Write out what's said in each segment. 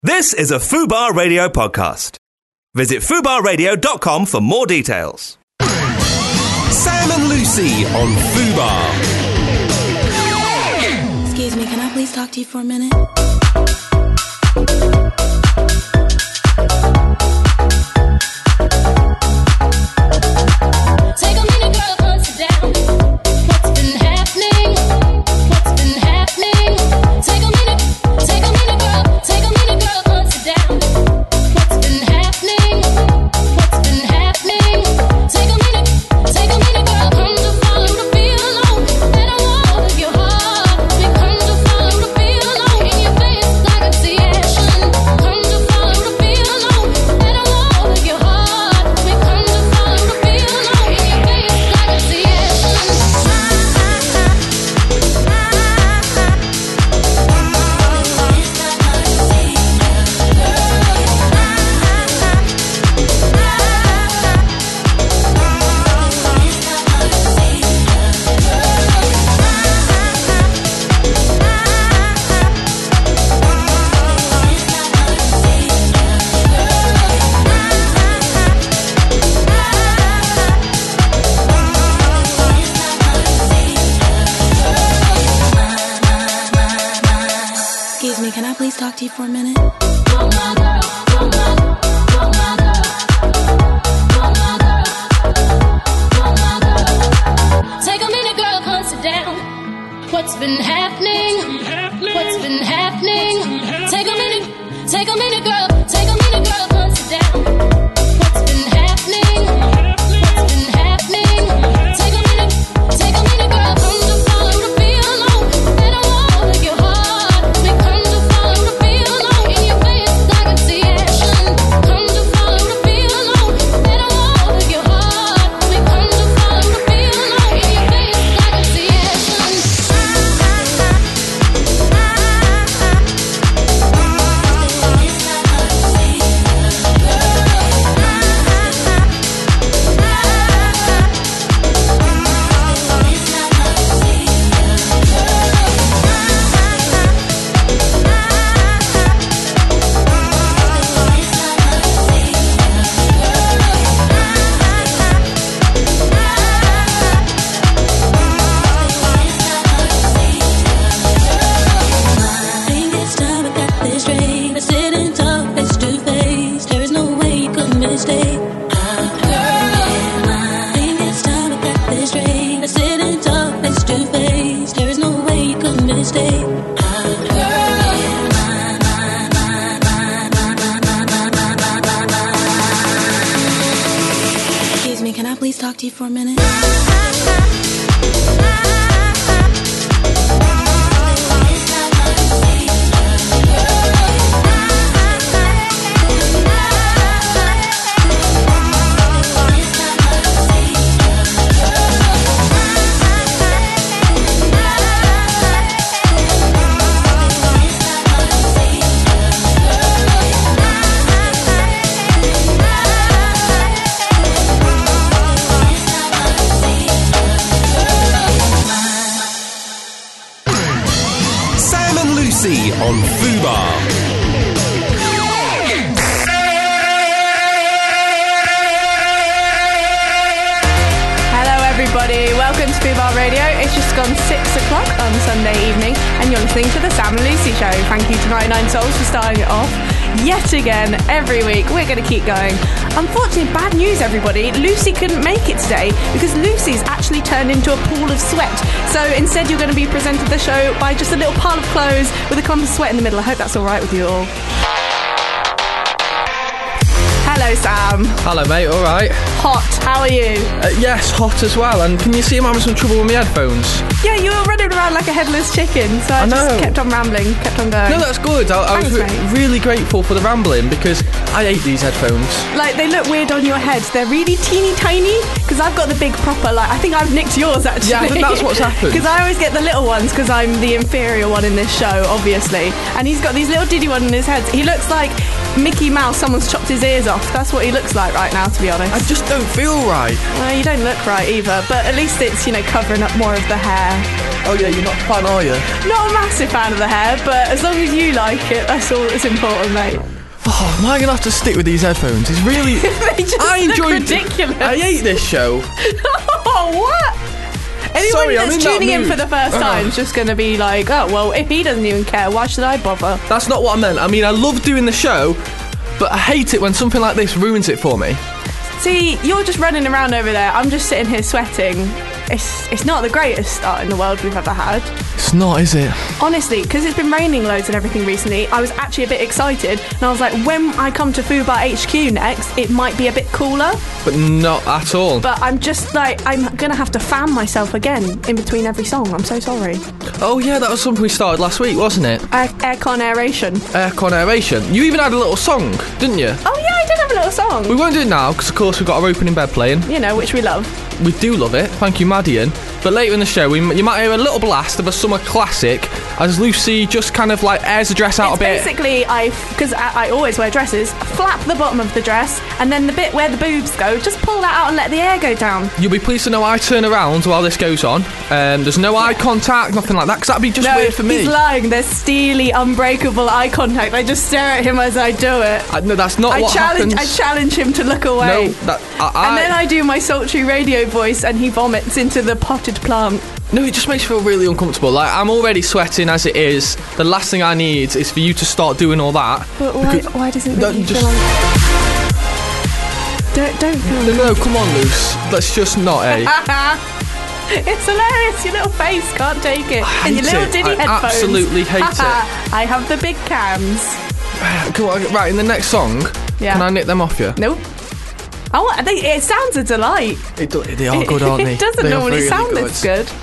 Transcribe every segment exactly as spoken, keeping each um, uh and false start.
This is a Fubar Radio podcast. Visit fubar radio dot com for more details. Sam and Lucy on Fubar. Excuse me, can I please talk to you for a minute? Take a minute, girl, hunt it down. What's been happening? What's been happening? Take a minute, take a minute, girl. Take a minute, girl, hunt it down. What's been happening? What's been happening? Take a minute, take a minute, girl. Come to follow the feel alone. And I want of your heart. We come to follow the feel alone. In your face, I can see action. Come to follow the feel alone. And I want of your heart. We come to follow the feel alone. In your face, I can see action. Excuse me, can I please talk to you for a minute? You're my girl, you're my, you're my girl. You're my girl, you're my girl. Take a minute, girl, hunt it down. What's been happening? What's been happening? Take a minute, take a minute, girl. Take a minute, girl, hunt it down. What's been happening? What's been happening? Take a minute, take a minute, girl. Come to follow the feel alone. And I want of your heart. We come to follow the feel alone. In your face, I can see action. Come to follow the feel alone. And I want of your heart. We come to follow the feel alone. In your face, I can see action. Think it's time we got this straight. We're sitting talk face to face. There is no way you could mistake. Think it's time we got this straight. We're sitting talk face to face. There is no way you could mistake. Excuse me, can I please talk to you for a minute? Sam and Lucy on Fubar. Hello everybody, welcome to Fubar Radio. It's just gone six o'clock on Sunday evening and you're listening to the Sam and Lucy Show. Thank you to ninety-nine Souls for starting it off. Yet again, every week, we're going to keep going. Unfortunately, bad news everybody, Lucy couldn't make it today because Lucy's actually turned into a pool of sweat. So instead you're going to be presented the show by just a little pile of clothes with a clump of sweat in the middle. I hope that's alright with you all. Hello Sam. Hello, mate. All right. Hot, how are you? Uh, yes, hot as well. And can you see I'm having some trouble with my headphones? Yeah, you were running around like a headless chicken, so I, I just know. kept on rambling, kept on going. No, that's good. I, I was Thanks, re- mate. really grateful for the rambling because I hate these headphones. Like, they look weird on your head. They're really teeny tiny, because I've got the big proper, like, I think I've nicked yours, actually. Yeah, I think that's what's happened. Because I always get the little ones, because I'm the inferior one in this show, obviously. And he's got these little diddy ones in his head. He looks like Mickey Mouse, someone's chopped his ears off. That's what he looks like right now, to be honest. I just don't feel right. Well, you don't look right either, but at least it's, you know, covering up more of the hair. Oh yeah, you're not a fan, are you? Not a massive fan of the hair, but as long as you like it, that's all that's important, mate. Oh, am I going to have to stick with these headphones? It's really... They just I look enjoyed ridiculous. I hate this show. Oh, what? Anyone Sorry, I'm that's in that tuning in mood. for the first Ugh. time is just going to be like, oh, well, if he doesn't even care, why should I bother? That's not what I meant. I mean, I love doing the show, but I hate it when something like this ruins it for me. See, you're just running around over there. I'm just sitting here sweating. It's it's not the greatest start in the world we've ever had. It's not, is it? Honestly, because it's been raining loads and everything recently, I was actually a bit excited. And I was like, when I come to Fubar H Q next, it might be a bit cooler. But not at all. But I'm just like, I'm going to have to fan myself again in between every song. I'm so sorry. Oh yeah, that was something we started last week, wasn't it? Air, aircon aeration. Aircon aeration. You even had a little song, didn't you? Oh yeah, I did have a little song. We won't do it now, because of course we've got our opening bed playing. You know, which we love. We do love it. Thank you, Madian. But later in the show, we, you might hear a little blast of a summer classic as Lucy just kind of like airs the dress out It's a bit. basically, I, because I, I always wear dresses, flap the bottom of the dress, and then the bit where the boobs go, just pull that out and let the air go down. You'll be pleased to know I turn around while this goes on. Um, there's no eye contact, nothing like that, because that'd be just No, weird for me. he's lying. There's steely, unbreakable eye contact. I just stare at him as I do it. I, no, that's not I what challenge, happens. I challenge him to look away. No, that I, I, and then I do my sultry radio voice, and he vomits into the potted plant. No, it just makes me feel really uncomfortable. Like, I'm already sweating as it is. The last thing I need is for you to start doing all that. But why, because- why does it make No, you just- feel like... Don't, don't feel No, no, come on, Luce. Let's just not, eh? It's hilarious. Your little face can't take it. I And your hate little it. diddy I headphones. absolutely hate it. I have the big cams. Come on, right, in the next song, Yeah. can I nick them off you? Nope. I want, they, it sounds a delight. It do, they are good, aren't they? It doesn't They are normally really sound good. this good.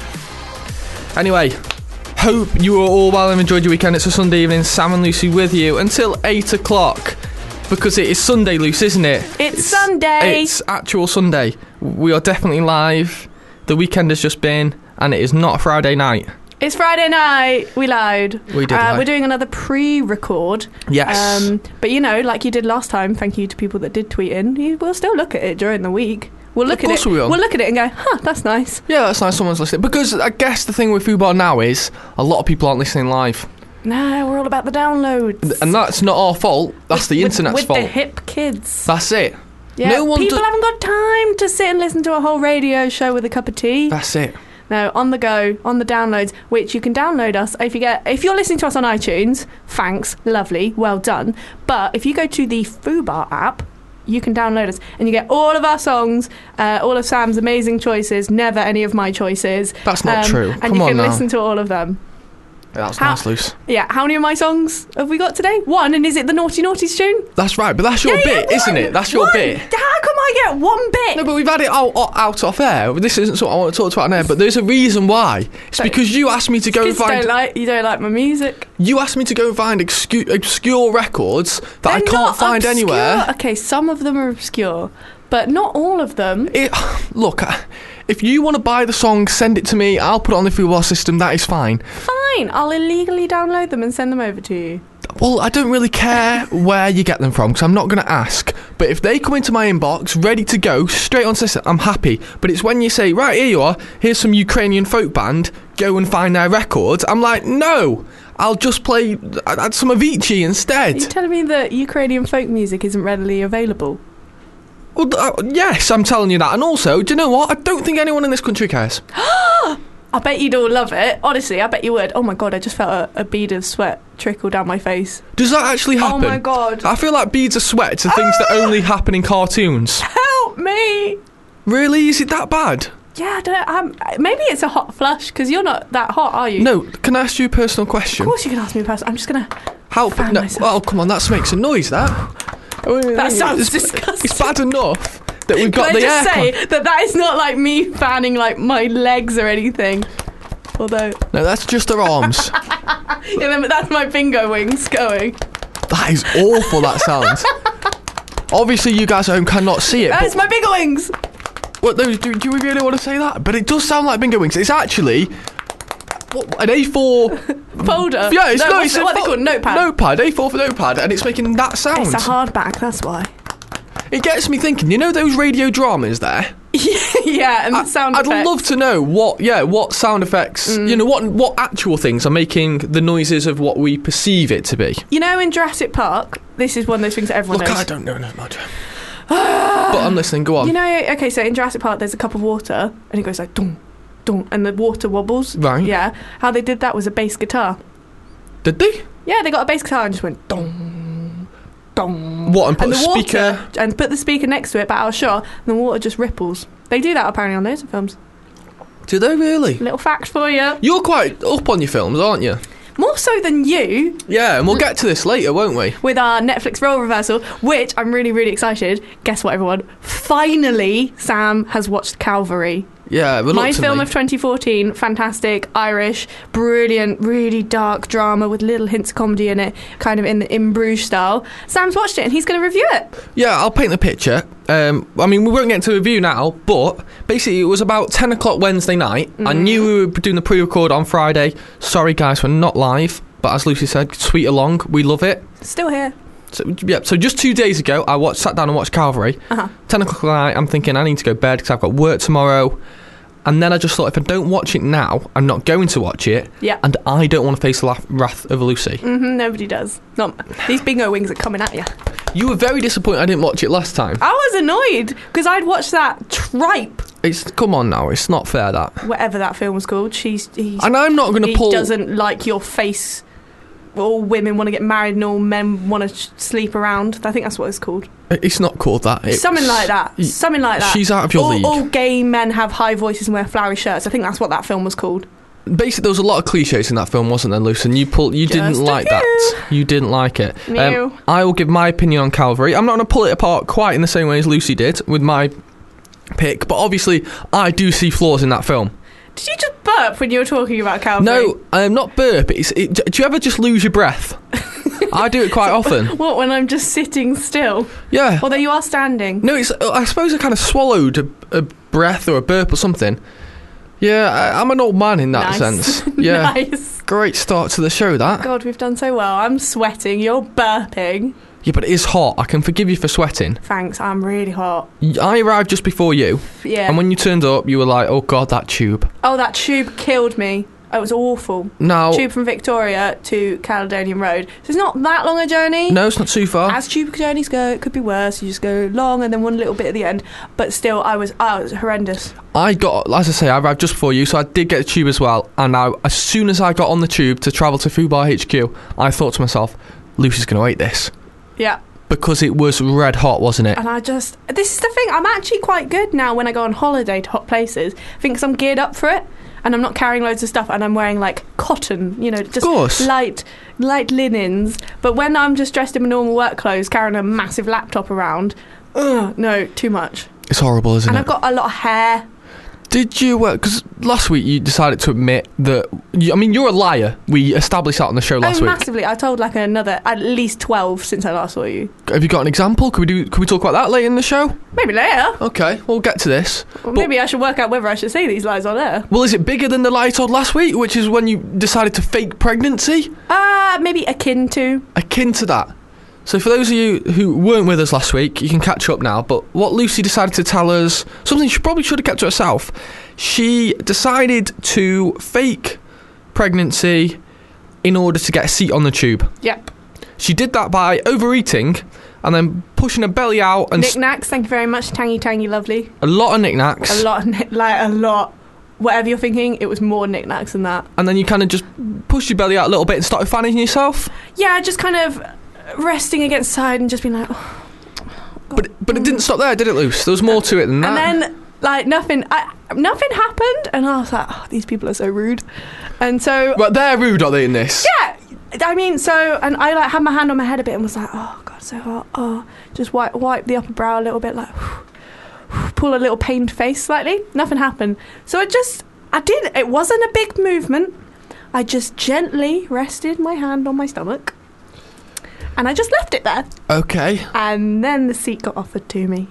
Anyway, hope you are all well and enjoyed your weekend. It's a Sunday evening, Sam and Lucy with you until eight o'clock. Because it is Sunday, Luce, isn't it? It's Sunday. It's actual Sunday. We are definitely live. The weekend has just been, and it is not a Friday night. It's Friday night. We lied. We did Uh, lie. we're doing another pre-record. Yes. Um, but you know, like you did last time. Thank you to people that did tweet in. You will still look at it during the week. We'll look Of at course it. we will. We'll look at it and go, huh, that's nice. Yeah, that's nice someone's listening. Because I guess the thing with Fubar now is a lot of people aren't listening live. No, we're all about the downloads. And that's not our fault. That's the With- internet's with fault. the hip kids. That's it. Yeah, no one people do- haven't got time to sit and listen to a whole radio show with a cup of tea. That's it. No, on the go, on the downloads, which you can download us if you get if you're listening to us on iTunes. Thanks, lovely, well done. But if you go to the Fubar app, you can download us and you get all of our songs, uh, all of Sam's amazing choices, never any of my choices. That's not true. And Come you on can now. listen to all of them. That's How- nice, Luce. Yeah, how many of my songs have we got today? One, and is it the Naughty Naughties tune? That's right, but that's your Yeah, yeah, bit, isn't one, it? That's your one. bit. How come I get one bit? No, but we've had it out, out off air. This isn't something I want to talk about on air, but there's a reason why. It's So- because you asked me to go and Because you find. don't like you don't like my music. You asked me to go and find obscure, obscure records that I They're can't not find obscure. anywhere. Okay, some of them are obscure, but not all of them. It, look, if you want to buy the song, send it to me. I'll put it on the Fubar system. That is fine. Fine, I'll illegally download them and send them over to you. Well, I don't really care where you get them from because I'm not going to ask. But if they come into my inbox, ready to go, straight on system, I'm happy. But it's when you say, right, here you are, here's some Ukrainian folk band, go and find their records. I'm like, no, I'll just play uh, some Avicii Are instead. you telling me that Ukrainian folk music isn't readily available? Well, uh, yes, I'm telling you that. And also, do you know what? I don't think anyone in this country cares. I bet you'd all love it. Honestly, I bet you would. Oh my god, I just felt a, a bead of sweat trickle down my face. Does that actually happen? Oh my god. I feel like beads of sweat are things that only happen in cartoons. Help me! Really? Is it that bad? Yeah, I don't. Um, maybe it's a hot flush because you're not that hot, are you? No, can I ask you a personal question? Of course you can ask me a person. I'm just gonna. How? fan No, myself. well, come on, that makes a noise, that. That sounds it's, disgusting. It's bad enough that we've got Can I the just aircon. say that that is not like me fanning like my legs or anything. Although, No, that's just her arms. yeah, then- that's my bingo wings going. That is awful, that sounds. Obviously, you guys at home cannot see it. That's But, my bingo wings. what, no, do, do we really want to say that? But it does sound like bingo wings. It's actually what, an A four... Folder. Yeah, it's no, no, what's it's it- a what they fo- call notepad. Notepad, A four for notepad, and it's making that sound. It's a hardback. That's why. It gets me thinking, you know those radio dramas there? Yeah, and the sound I'd effects. love to know what, yeah, what sound effects, Mm. you know, what what actual things are making the noises of what we perceive it to be. You know, in Jurassic Park, this is one of those things that everyone Look, knows. I don't know no much. But I'm listening, go on. You know, okay, so in Jurassic Park, there's a cup of water, and it goes like, dong, dong, and the water wobbles. Right. Yeah. How they did that was a bass guitar. Did they? Yeah, they got a bass guitar and just went, dong, dong. What, and put and a the water, speaker... and put the speaker next to it, but out of shot, and the water just ripples. They do that apparently on loads of films. Do they really? Little fact for you. You're quite up on your films, aren't you? More so than you, Yeah, and we'll get to this later, won't we? with our Netflix role reversal, which I'm really, really excited. Guess what, everyone? Finally, Sam has watched Calvary. Yeah, My reluctantly. film of twenty fourteen, fantastic, Irish, brilliant, really dark drama with little hints of comedy in it, kind of in the In Bruges style. Sam's watched it and he's going to review it. Yeah, I'll paint the picture. Um, I mean, we won't get into a review now, but basically it was about ten o'clock Wednesday night. I Mm. knew we were doing the pre-record on Friday. Sorry, guys, we're not live. But as Lucy said, tweet along. We love it. Still here. So, yeah, so just two days ago, I watched, sat down and watched Calvary. Uh-huh. ten o'clock at night, I'm thinking I need to go to bed because I've got work tomorrow. And then I just thought, if I don't watch it now, I'm not going to watch it. Yeah. And I don't want to face the la- wrath of Lucy. hmm nobody does. Not these bingo wings are coming at you. You were very disappointed I didn't watch it last time. I was annoyed because I'd watched that tripe, It's come on now, it's not fair that. whatever that film was called. She's he's, And I'm not going to he pull... doesn't like your face. All women want to get married and all men want to sh- sleep around. I think that's what it's called. It's not called that. It's, Something like that. y- Something like that. She's out of your all, league. all gay men have high voices and wear flowery shirts. I think that's what that film was called. Basically, there was a lot of cliches in that film, wasn't there, Lucy? And you pull, you didn't Just a like few. that. You didn't like it. Um, No. I will give my opinion on Calvary. I'm not going to pull it apart quite in the same way as Lucy did with my pick, but obviously, I do see flaws in that film. Did you just burp when you were talking about Calvary? No, I'm not burp. It's, it, do you ever just lose your breath? I do it quite often. What, when I'm just sitting still? Yeah. Although you are standing. No, it's. I suppose I kind of swallowed a, a breath or a burp or something. Yeah, I, I'm an old man in that Nice. sense. Yeah. Nice. Great start to the show, that. God, we've done so well. I'm sweating. You're burping. Yeah, but it is hot. I can forgive you for sweating. Thanks, I'm really hot. I arrived just before you, Yeah. and when you turned up, you were like, "Oh God, that tube." Oh, that tube killed me. It was awful. Now, Tube from Victoria to Caledonian Road. So it's not that long a journey. no, it's not too far. As tube journeys go, it could be worse. You just go long and then one little bit at the end. But still, I was, oh, it was horrendous. I got, as I say, I arrived just before you, so I did get a tube as well. And I, as soon as I got on the tube to travel to Fubar H Q, I thought to myself, "Lucy's going to hate this." Yeah. Because it was red hot, wasn't it? And I just, this is the thing, I'm actually quite good now when I go on holiday to hot places. I think 'cause I'm geared up for it. And I'm not carrying loads of stuff, and I'm wearing like cotton, you know, just course. light, light linens. But when I'm just dressed in my normal work clothes, carrying a massive laptop around, ugh, no, too much. It's horrible, isn't And it? I've got a lot of hair. Did you? Because last week you decided to admit that. You, I mean, you're a liar. We established that on the show last oh, week. massively! I told like another at least twelve since I last saw you. Have you got an example? Could we do? Could we talk about that later in the show? Maybe later. Okay, we'll get to this. Or But- maybe I should work out whether I should say these lies on air. Well, is it bigger than the lie I told last week, which is when you decided to fake pregnancy? Uh, maybe akin to. Akin to that. So for those of you who weren't with us last week, you can catch up now. But what Lucy decided to tell us, something she probably should have kept to herself, she decided to fake pregnancy in order to get a seat on the tube. Yep. She did that by overeating and then pushing her belly out and s- Knickknacks. Thank you very much. Tangy, tangy, lovely. a lot of knickknacks. A lot, of knick- like a lot. Whatever you're thinking, it was more knickknacks than that. And then you kind of just pushed your belly out a little bit and started fanning yourself. Yeah, just kind of resting against the side and just being like, oh. But but it didn't stop there, did it, Luce? There was more to it than that. And then like nothing, I, nothing happened, and I was like, oh, these people are so rude. And so But they're rude, are they, in this? yeah, I mean, so and I like had my hand on my head a bit and was like, oh god, so hot. Oh, just wipe wipe the upper brow a little bit, like pull a little pained face slightly. Nothing happened. So I just I did. It wasn't a big movement. I just gently rested my hand on my stomach. And I just left it there. Okay. And then the seat got offered to me.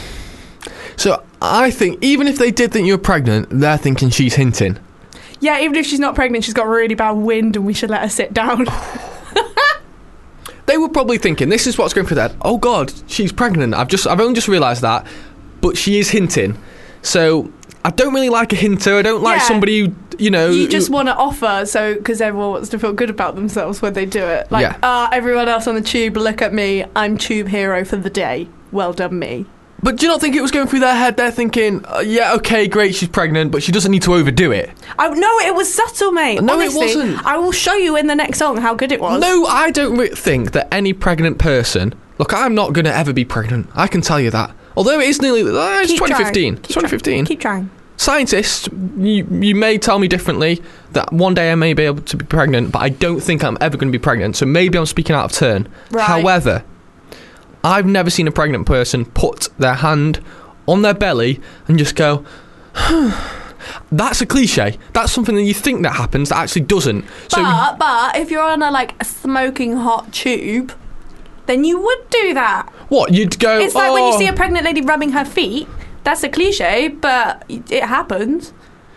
So I think even if they did think you were pregnant, they're thinking she's hinting. Yeah, even if she's not pregnant, she's got really bad wind and we should let her sit down. They were probably thinking, this is what's going through their head. Oh God, she's pregnant. I've just, I've only just realised that, but she is hinting. So I don't really like a hinter. I don't like Yeah. somebody who, you know. You just who- want to offer, so because everyone wants to feel good about themselves when they do it. Like, Yeah. ah, everyone else on the tube, look at me. I'm tube hero for the day. Well done, me. But do you not think it was going through their head? They're thinking, uh, yeah, okay, great, she's pregnant, but she doesn't need to overdo it. I, no, it was subtle, mate. No, it Honestly, wasn't. I will show you in the next song how good it was. No, I don't re- think that any pregnant person. Look, I'm not going to ever be pregnant. I can tell you that. Although it is nearly. Uh, it's Keep twenty fifteen. trying. It's Keep twenty fifteen. trying. Keep trying. Scientists, you, you may tell me differently that one day I may be able to be pregnant, but I don't think I'm ever going to be pregnant. So maybe I'm speaking out of turn. Right. However, I've never seen a pregnant person put their hand on their belly and just go. That's a cliche. That's something that you think that happens that actually doesn't. So But, but if you're on a like a smoking hot tube, then you would do that. what you'd go? It's like when you "Oh." see a pregnant lady rubbing her feet. That's a cliche, but it happens.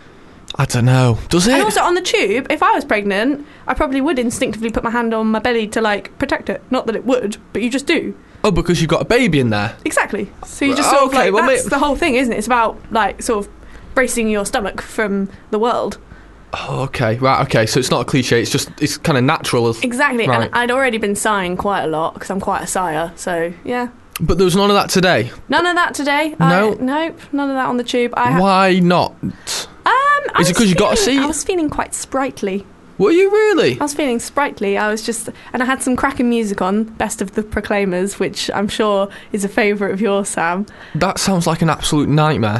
I don't know. Does it? And also on the tube, if I was pregnant, I probably would instinctively put my hand on my belly to like protect it. Not that it would, but you just do. Oh, because you've got a baby in there. Exactly. So you just sort of Okay, like, well, that's ma- the whole thing, isn't it? It's about like sort of bracing your stomach from the world. Oh, okay, right, okay. So it's not a cliche. It's just it's kind of natural. Exactly. Right. And I'd already been sighing quite a lot because I'm quite a sire. So yeah. But there was none of that today. None of that today. No? I, nope. None of that on the tube. I ha- Why not? Um, I Is it was 'cause you got a feeling- seat? I was feeling quite sprightly. Were you really? I was feeling sprightly. I was just, and I had some cracking music on, Best of the Proclaimers, which I'm sure is a favourite of yours, Sam. That sounds like an absolute nightmare.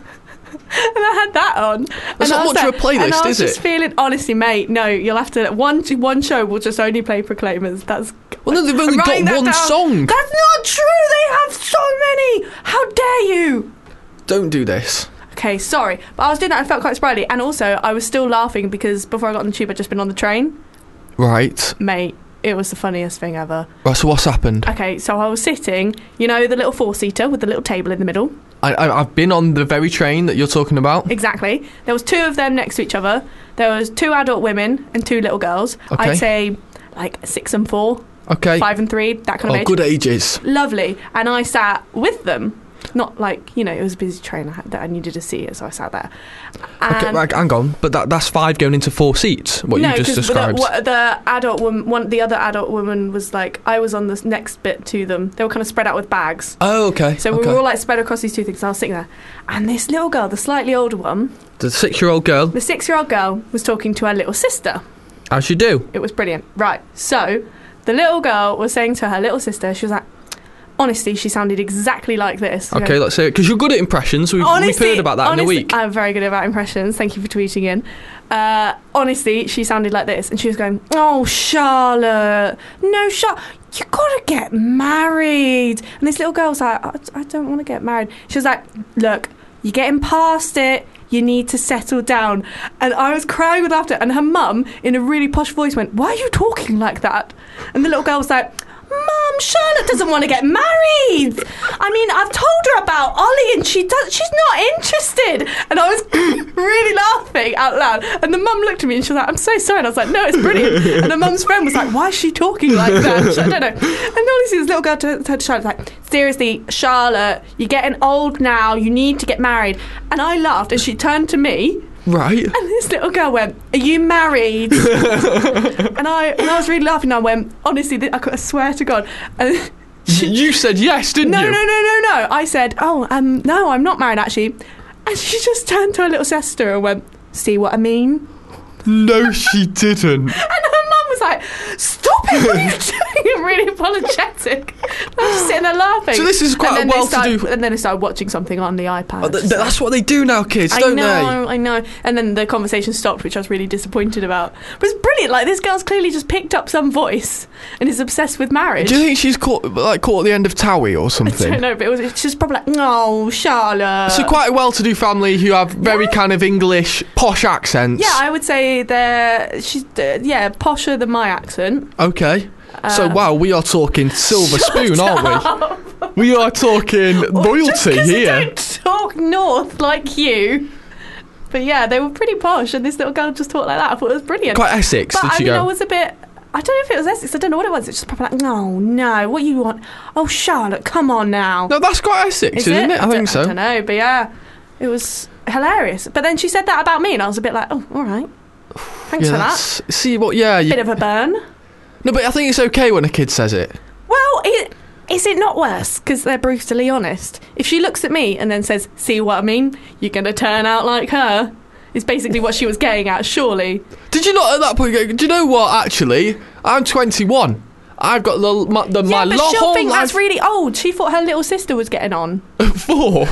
And I had that on. That's and I not was much of like- a playlist, and I was is just it? feeling, honestly, mate, no, you'll have to, one one show will just only play Proclaimers. That's. Well, no, they've only I'm got writing that one down. song. That's not true. They have so many. How dare you? Don't do this. Okay, sorry, but I was doing that. I felt quite sprightly, and also I was still laughing because before I got on the tube, I'd just been on the train. Right. Mate, it was the funniest thing ever. Right. So what's happened? Okay, so I was sitting, you know, the little four-seater with the little table in the middle. I, I I've been on the very train that you're talking about. Exactly. There was two of them next to each other. There was two adult women and two little girls. Okay. I'd say like six and four, Okay. five and three, that kind of Oh, age. good ages. Lovely. And I sat with them. Not like, you know, it was a busy train. I, had, that I needed to see it, so I sat there. Okay, And right, hang on. But that that's five going into four seats. What no, you just 'cause described. The, what, the adult woman, one, the other adult woman was like, I was on the next bit to them. They were kind of spread out with bags. Oh, okay. So okay. we were all like spread across these two things. And I was sitting there, and this little girl, the slightly older one, The six-year-old girl, the six-year-old girl, was talking to her little sister. as you do. It was brilliant. Right. So the little girl was saying to her little sister, she was like, honestly, she sounded exactly like this. Okay, let's hear it. Because you're good at impressions. We've, we've heard about that honestly, in a week. I'm very good about impressions. Thank you for tweeting in. Uh, honestly, she sounded like this, and she was going, "Oh, Charlotte, no, Charlotte, you gotta get married." And this little girl was like, "I, I don't want to get married." She was like, "Look, you're getting past it. You need to settle down." And I was crying with laughter. And her mum, in a really posh voice, went, "Why are you talking like that?" And the little girl was like, "Mum, Charlotte doesn't want to get married. I mean, I've told her about Ollie and she does, she's not interested." And I was really laughing out loud. And the mum looked at me and she was like, "I'm so sorry." And I was like, "No, it's brilliant." And the mum's friend was like, "Why is she talking like that?" She, I don't know. And honestly, this little girl turned to Charlotte like, "Seriously, Charlotte, you're getting old now. You need to get married." And I laughed and she turned to me. Right. And this little girl went, "Are you married?" and I and I was really laughing. And I went, honestly, th- I, could- I swear to God. And Y- you said yes, didn't no, you? no, no, no, no. I said, "Oh, um, no, I'm not married actually." And she just turned to her little sister and went, "See what I mean?" No, she didn't. And her mum was like, "Stop it! What are you doing?" And really apologetic. And I was just sitting there laughing. So this is quite And a then they well-to-do- started- And then I started watching something on the iPad. Oh, th- so- that's what they do now, kids, I don't know, I know. And then the conversation stopped, which I was really disappointed about. But it's brilliant. Like, this girl's clearly just picked up some voice and is obsessed with marriage. they? Do you think she's caught like caught at the end of Towie or I something? don't know, but it was it's just probably like, "No, Charlotte." So quite a well-to-do family who have very kind of English, posh accents. Yeah, I would say they're she's uh, yeah posher than my accent. Okay. so Uh, wow, we are talking silver spoon, aren't we? We are talking Just royalty 'cause you here. don't talk north like you. But yeah, they were pretty posh, and this little girl just talked like that. I thought it was brilliant. Quite Essex, But did I she mean, go? I was a bit. I don't know if it was Essex. I don't know what it was. It's just proper like, no, no. What you want? Oh, Charlotte, come on now. No, that's quite Essex, Is isn't it? it? I, I think don't- so. I don't know, but yeah, it was hilarious. But then she said that about me, and I was a bit like, oh, all right. Thanks Yeah, for that. that's- See what? Yeah. You, Bit of a burn. no, but I think it's okay when a kid says it. Well, it, is it not worse? Because they're brutally honest. If she looks at me and then says, see what I mean? You're going to turn out like her. Is basically what she was getting at, surely. Did you not at that point go, do you know what, actually? I'm twenty-one. I've got the, my, the, Yeah, my but lo- she'll whole think life that's really old. She thought her little sister was getting on. for.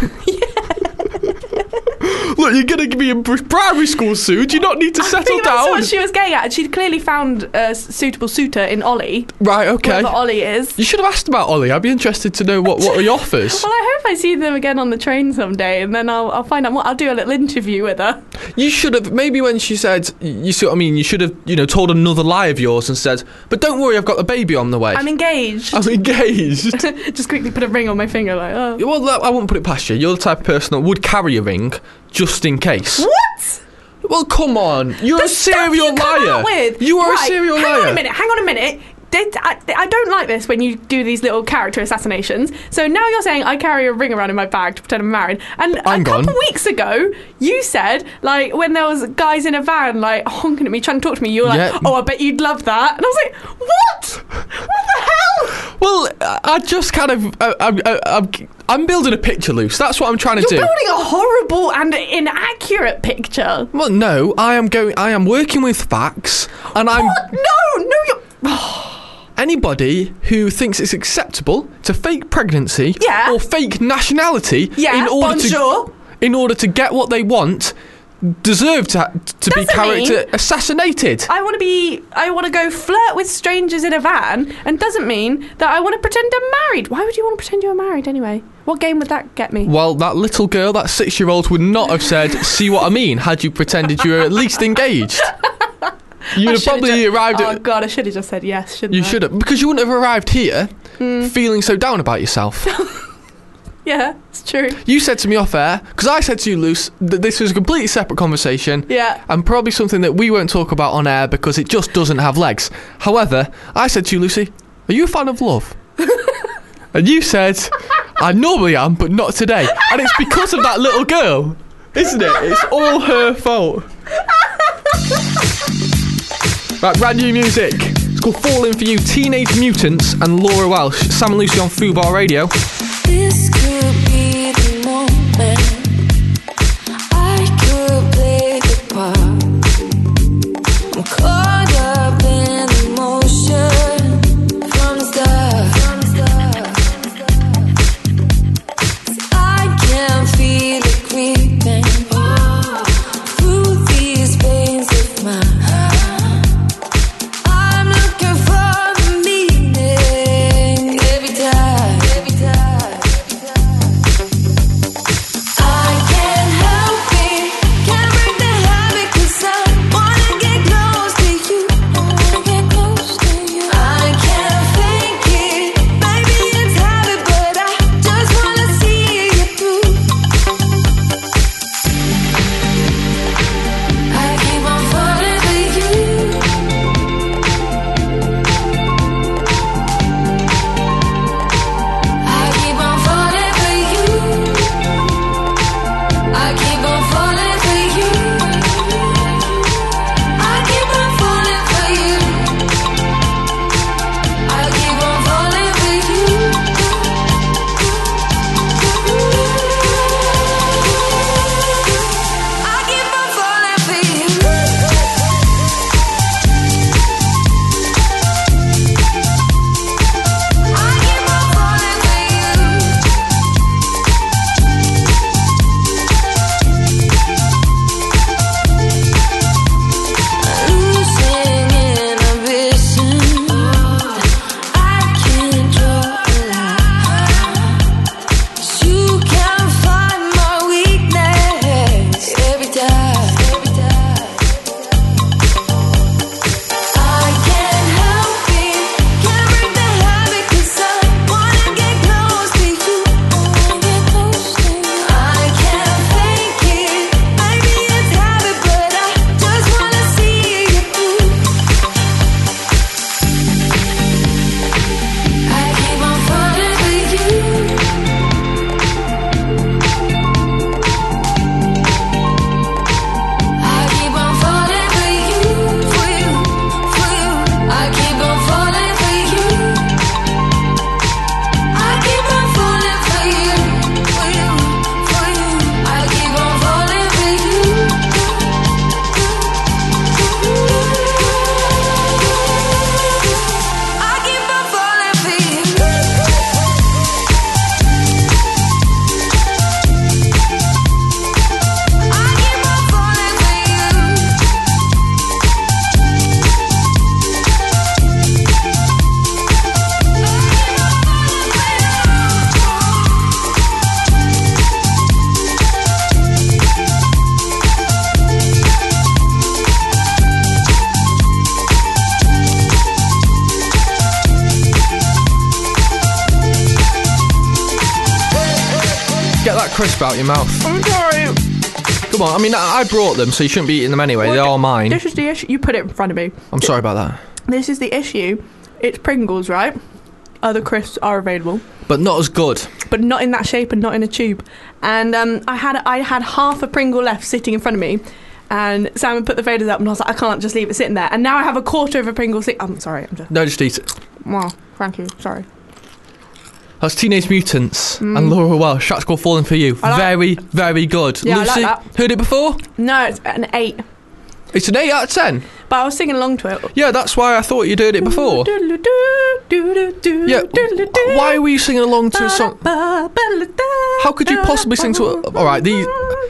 Look, you're going to be in pr- primary school soon. Do you not need to I settle think that's down? what she was getting at. And she'd clearly found a s- suitable suitor in Ollie. Right, okay. Whoever Ollie is. You should have asked about Ollie. I'd be interested to know what, what he offers. Well, I hope I see them again on the train someday, and then I'll, I'll find out what. I'll do a little interview with her. You should have, maybe when she said, you see what I mean, you should have, you know, told another lie of yours and said, but don't worry, I've got the baby on the way. I'm engaged. I'm engaged. Just quickly put a ring on my finger, like, oh. Well, that- I wouldn't put it past you. You're the type of person that would carry a ring just in case. What? Well, come on. You're The a stuff serial you come liar. out with. You are Right, a serial hang liar. on a minute, hang on a minute. Did, I, I don't like this when you do these little character assassinations. So now you're saying I carry a ring around in my bag to pretend I'm married. And I'm a couple gone. weeks ago, you said, like, when there was guys in a van, like, honking at me, trying to talk to me, you were like, Yeah. oh, I bet you'd love that. And I was like, what? What the hell? Well, I I just kind of, I, I, I, I'm, I'm building a picture, Luce. That's what I'm trying to You're do. building a horrible and inaccurate picture. Well, no, I am going. I am working with facts, and I'm. What? No, no, you're... Anybody who thinks it's acceptable to fake pregnancy Yeah. or fake nationality Yeah, in order bonjour. to in order to get what they want deserve to to be Doesn't character mean- assassinated. I want to be, I want to go flirt with strangers in a van, and doesn't mean that I want to pretend I'm married. Why would you want to pretend you're married anyway? What game would that get me? Well, that little girl, that six-year-old, would not have said, "See what I mean?" had you pretended you were at least engaged. You'd I have should've probably ju- arrived Oh at. God, I should have just said yes, shouldn't You I? should have, because you wouldn't have arrived here Hmm. feeling so down about yourself. Yeah, it's true. You said to me off air, because I said to you, Luce, that this was a completely separate conversation. Yeah. And probably something that we won't talk about on air because it just doesn't have legs. However, I said to you, Lucy, are you a fan of love? And you said, I normally am, but not today. And it's because of that little girl, isn't it? It's all her fault. Right, brand new music. It's called Falling For You, Teenage Mutants and Laura Welsh. Sam and Lucy on Fubar Radio. This could be the moment I could play the part. I'm caught up in emotion from the start. I can feel it creeping through these veins of mine. I'm looking for the meaning every time. Every time. Get that crisp out your mouth. I'm sorry. Come on, I mean, I I brought them, so you shouldn't be eating them anyway. Well, They're all mine. This is the issue. You put it in front of me. I'm sorry about that. This is the issue. It's Pringles, right? Other crisps are available, But not as good. but not in that shape and not in a tube. And um, I had I had half a Pringle left sitting in front of me, and Simon put the faders up, and I was like, I can't just leave it sitting there. And now I have a quarter of a Pringle. Si- I'm sorry. I'm just. No, just eat it. Well, thank you. Sorry. That's Teenage Mutants and Laura Welsh. That's called Falling For You. Mm. I like- Very, very good. Yeah, I like Lucy, that. heard it before? No, it's an eight. It's an eight out of ten. But I was singing along to it. Yeah, that's why I thought you'd heard it before. Yeah, why were you singing along to a song? How could you possibly sing to a... Alright, these...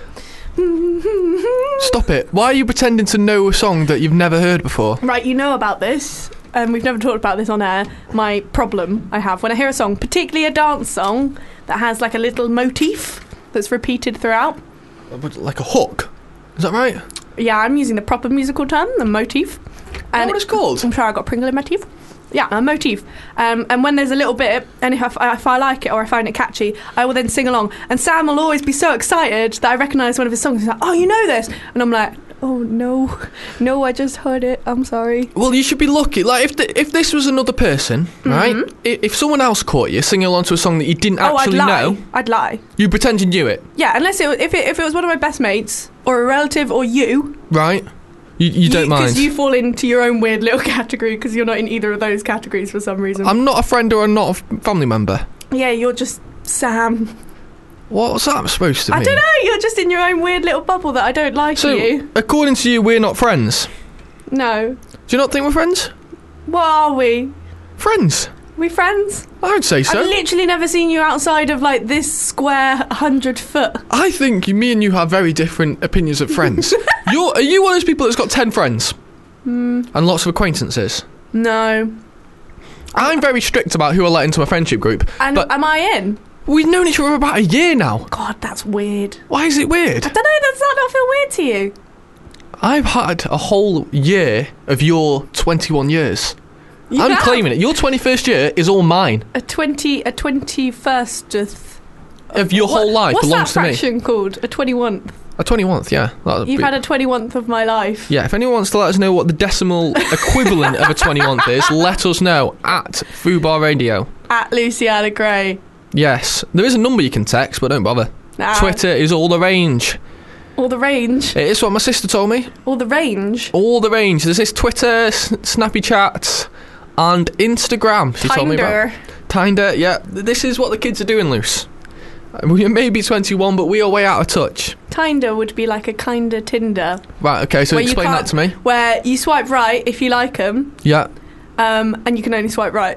Stop it. Why are you pretending to know a song that you've never heard before? Right, you know about this. Um, we've never talked about this on air. My problem I have when I hear a song, particularly a dance song, that has like a little motif that's repeated throughout. Like a hook? Is that right? Yeah, I'm using the proper musical term, the motif. And what it's called? I'm sure I got Pringle in my teeth. Yeah, a motif. Um, and when there's a little bit, and if I, if I like it or I find it catchy, I will then sing along. And Sam will always be so excited that I recognise one of his songs. He's like, oh, you know this? And I'm like, oh, no. No, I just heard it. I'm sorry. Well, you should be lucky. Like, if the, if this was another person, right? I- If someone else caught you singing along to a song that you didn't Oh, I'd actually lie. know, I'd lie. you pretend you knew it, Yeah, unless it was, if it if it was one of my best mates or a relative or you, right? You, you don't mind. because you fall into your own weird little category because you're not in either of those categories for some reason. I'm not a friend or I'm not a f- family member. yeah, you're just Sam. What's that supposed to I mean? don't know. You're just in your own weird little bubble that I don't like So, you. according to you, we're not friends. No. Do you not think we're friends? What are we? Friends? We friends? I would say so. I've literally never seen you outside of like this square hundred foot. I think you, me and you have very different opinions of friends. You're, are you one of those people that's got ten friends? Mm. And lots of acquaintances? No. I'm very strict about who I let into my friendship group. And but am I in? we've known each other for about a year now. God, that's weird. Why is it weird? I don't know. Does that not feel weird to you? I've had a whole year of your twenty-one years. You I'm have claiming it. Your twenty-first year is all mine. a twenty, a twenty-first Of your whole life what's belongs that to me. fraction called? A twenty-one. A twenty-one th, yeah. That'd You've be- had a twenty-one of my life. Yeah, if anyone wants to let us know what the decimal equivalent of a twenty-one th is, let us know at Fubar Radio. At Luciana Gray. Yes, there is a number you can text, but don't bother. Nah, Twitter is all the range. All the range. It is what my sister told me. All the range. All the range. There's this Twitter, s- Snappy Chats, and Instagram. She told me about. Tinder. Tinder, yeah. This is what the kids are doing, Luce. We may be twenty-one, but we are way out of touch. Tinder would be like a kinda Tinder. Right, okay, so Where you explain that can't- to me. Where you swipe right if you like them, Yeah. um, and you can only swipe right.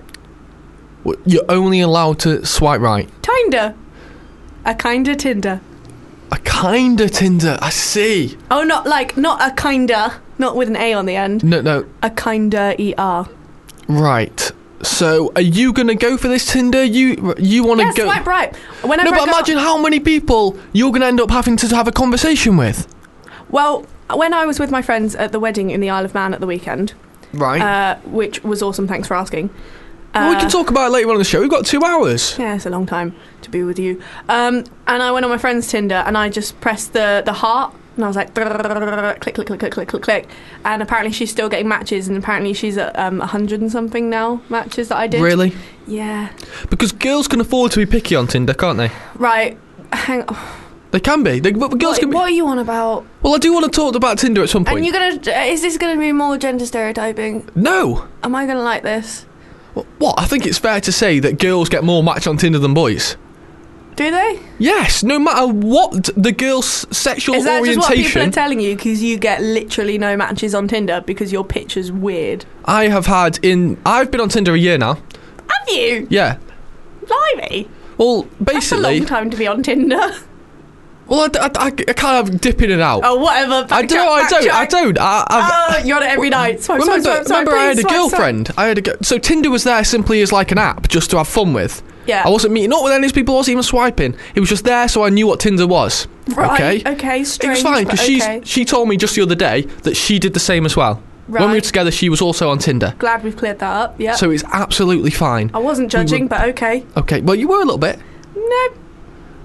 W- You're only allowed to swipe right. Tinder. A kinda Tinder. A kinda Tinder, I see. Oh, not like, not a kinda, not with an A on the end. No, no, A kinda E R. right. So, are you going to go for this Tinder? You you want to Yeah, go... swipe right. Whenever No, I but go- imagine how many people you're going to end up having to have a conversation with. Well, when I was with my friends at the wedding in the Isle of Man at the weekend, Right. uh, which was awesome, thanks for asking. well, we Uh, can talk about it later on in the show. We've got two hours. Yeah, it's a long time to be with you. Um, and I went on my friend's Tinder and I just pressed the, the heart and I was like, click, click, click, click, click, click, click. And apparently she's still getting matches and apparently she's at um, one hundred and something now matches that I did. Really? Yeah. Because girls can afford to be picky on Tinder, can't they? Right. Hang on. They can be. They, but girls What, can be... what are you on about? Well, I do want to talk about Tinder at some point. And you're going to... Is this going to be more gender stereotyping? No. Am I going to like this? What? I think it's fair to say that girls get more match on Tinder than boys. Do they? Yes, no matter what the girl's sexual Is that just what people orientation. are telling you because you get literally no matches on Tinder because your picture's weird? I have had in. I've been on Tinder a year now. Have you? Yeah. Blimey. Well, That's a basically. long time to be on Tinder. Well, I, I, I, I kind of dip in and out. Oh, whatever. I don't. I don't. I don't. I, I've, Oh, you're on it every night. Swipe, swipe, remember, swipe, swipe, remember, I had please, a swipe, girlfriend. I had a girl. So Tinder was there simply as like an app just to have fun with. Yeah. I wasn't meeting up with any of these people. I wasn't even swiping. It was just there, so I knew what Tinder was. Right. Okay. Okay. It Strange. was fine but because okay. she's she told me just the other day that she did the same as well. When we were Right. together, she was also on Tinder. Glad we've cleared that up. Yeah. So it's absolutely fine. I wasn't judging, were- but okay. Okay. Well, you were a little bit. No.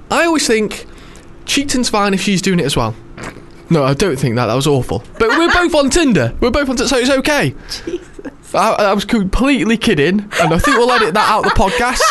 I always think cheating's fine if she's doing it as well. No, I don't think that. That was awful. But we're both on Tinder. We're both on Tinder, so it's okay. Jesus. I, I was completely kidding, and I think we'll edit that out of the podcast.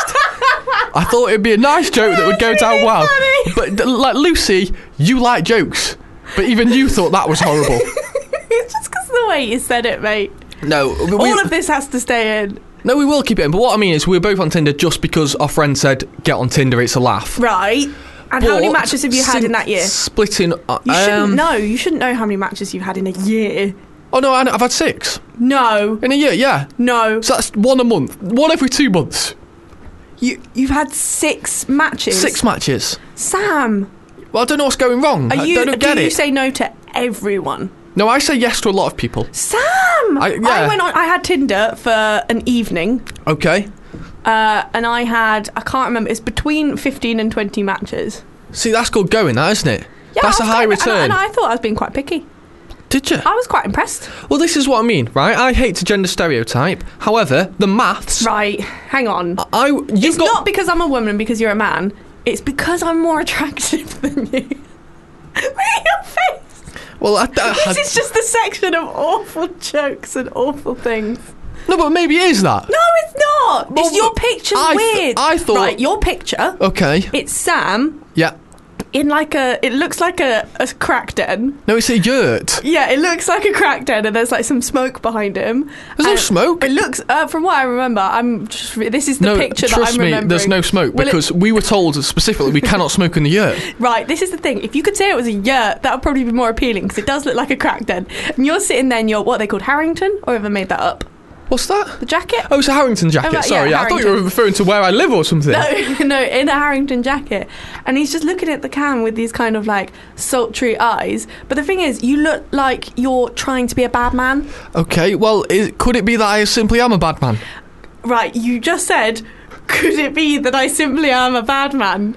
I thought it'd be a nice joke that would go That's down really well. funny. But like Lucy, you like jokes, but even you thought that was horrible. It's just because of the way you said it, mate. No, we, All of this has to stay in. no, we will keep it in. But what I mean is, we're both on Tinder just because our friend said get on Tinder. It's a laugh. Right. And how many But matches have you had in that year? Splitting. Uh, You shouldn't um, know. You shouldn't know how many matches you've had in a year. Oh no, I- I've had six No. in a year. Yeah, No. so that's one a month, one every two months. You, you've had six matches. Six matches. Sam, Well, I don't know what's going wrong. are I you, don't, don't get do you it. say no to everyone? No, I say yes to a lot of people. Sam! I- yeah. went on, I had Tinder for an evening. Okay. Uh, and I had, I can't remember, it's between fifteen and twenty matches. See, that's good going, that, isn't it? Yeah, That's I a was high quite- return. And I, and I thought I was being quite picky. Did you? I was quite impressed. Well, this is what I mean, right? I hate to gender stereotype. However, the maths. Right, hang on. I. You've It's got. not because I'm a woman, because you're a man. It's because I'm more attractive than you. Look at your face. Well, I, I, This is just a section of awful jokes and awful things. no, but maybe it is that. No, it's not. Well, it's your picture's I th- weird. I thought- Right, your picture. Okay. It's Sam Yeah. in like a. It looks like a, a crack den. No, it's a yurt. Yeah, it looks like a crack den, and there's like some smoke behind him. There's no And smoke. It looks, uh, from what I remember, I'm. Just, this is the no, picture that trust I'm me, remembering. there's no smoke Well, it- because we were told specifically we cannot smoke in the yurt. Right, this is the thing. If you could say it was a yurt, that would probably be more appealing because it does look like a crack den. And you're sitting there in your, what are they called, Harrington? Or have I made that up? What's that? The jacket? Oh, it's a Harrington jacket. Oh, right, Sorry, yeah, yeah, I thought you were Harrington. referring to where I live or something. No, no, in a Harrington jacket. And he's just looking at the cam with these kind of like sultry eyes. But the thing is, you look like you're trying to be a bad man. Okay, well, is, could it be that I simply am a bad man? Right, you just said, could it be that I simply am a bad man?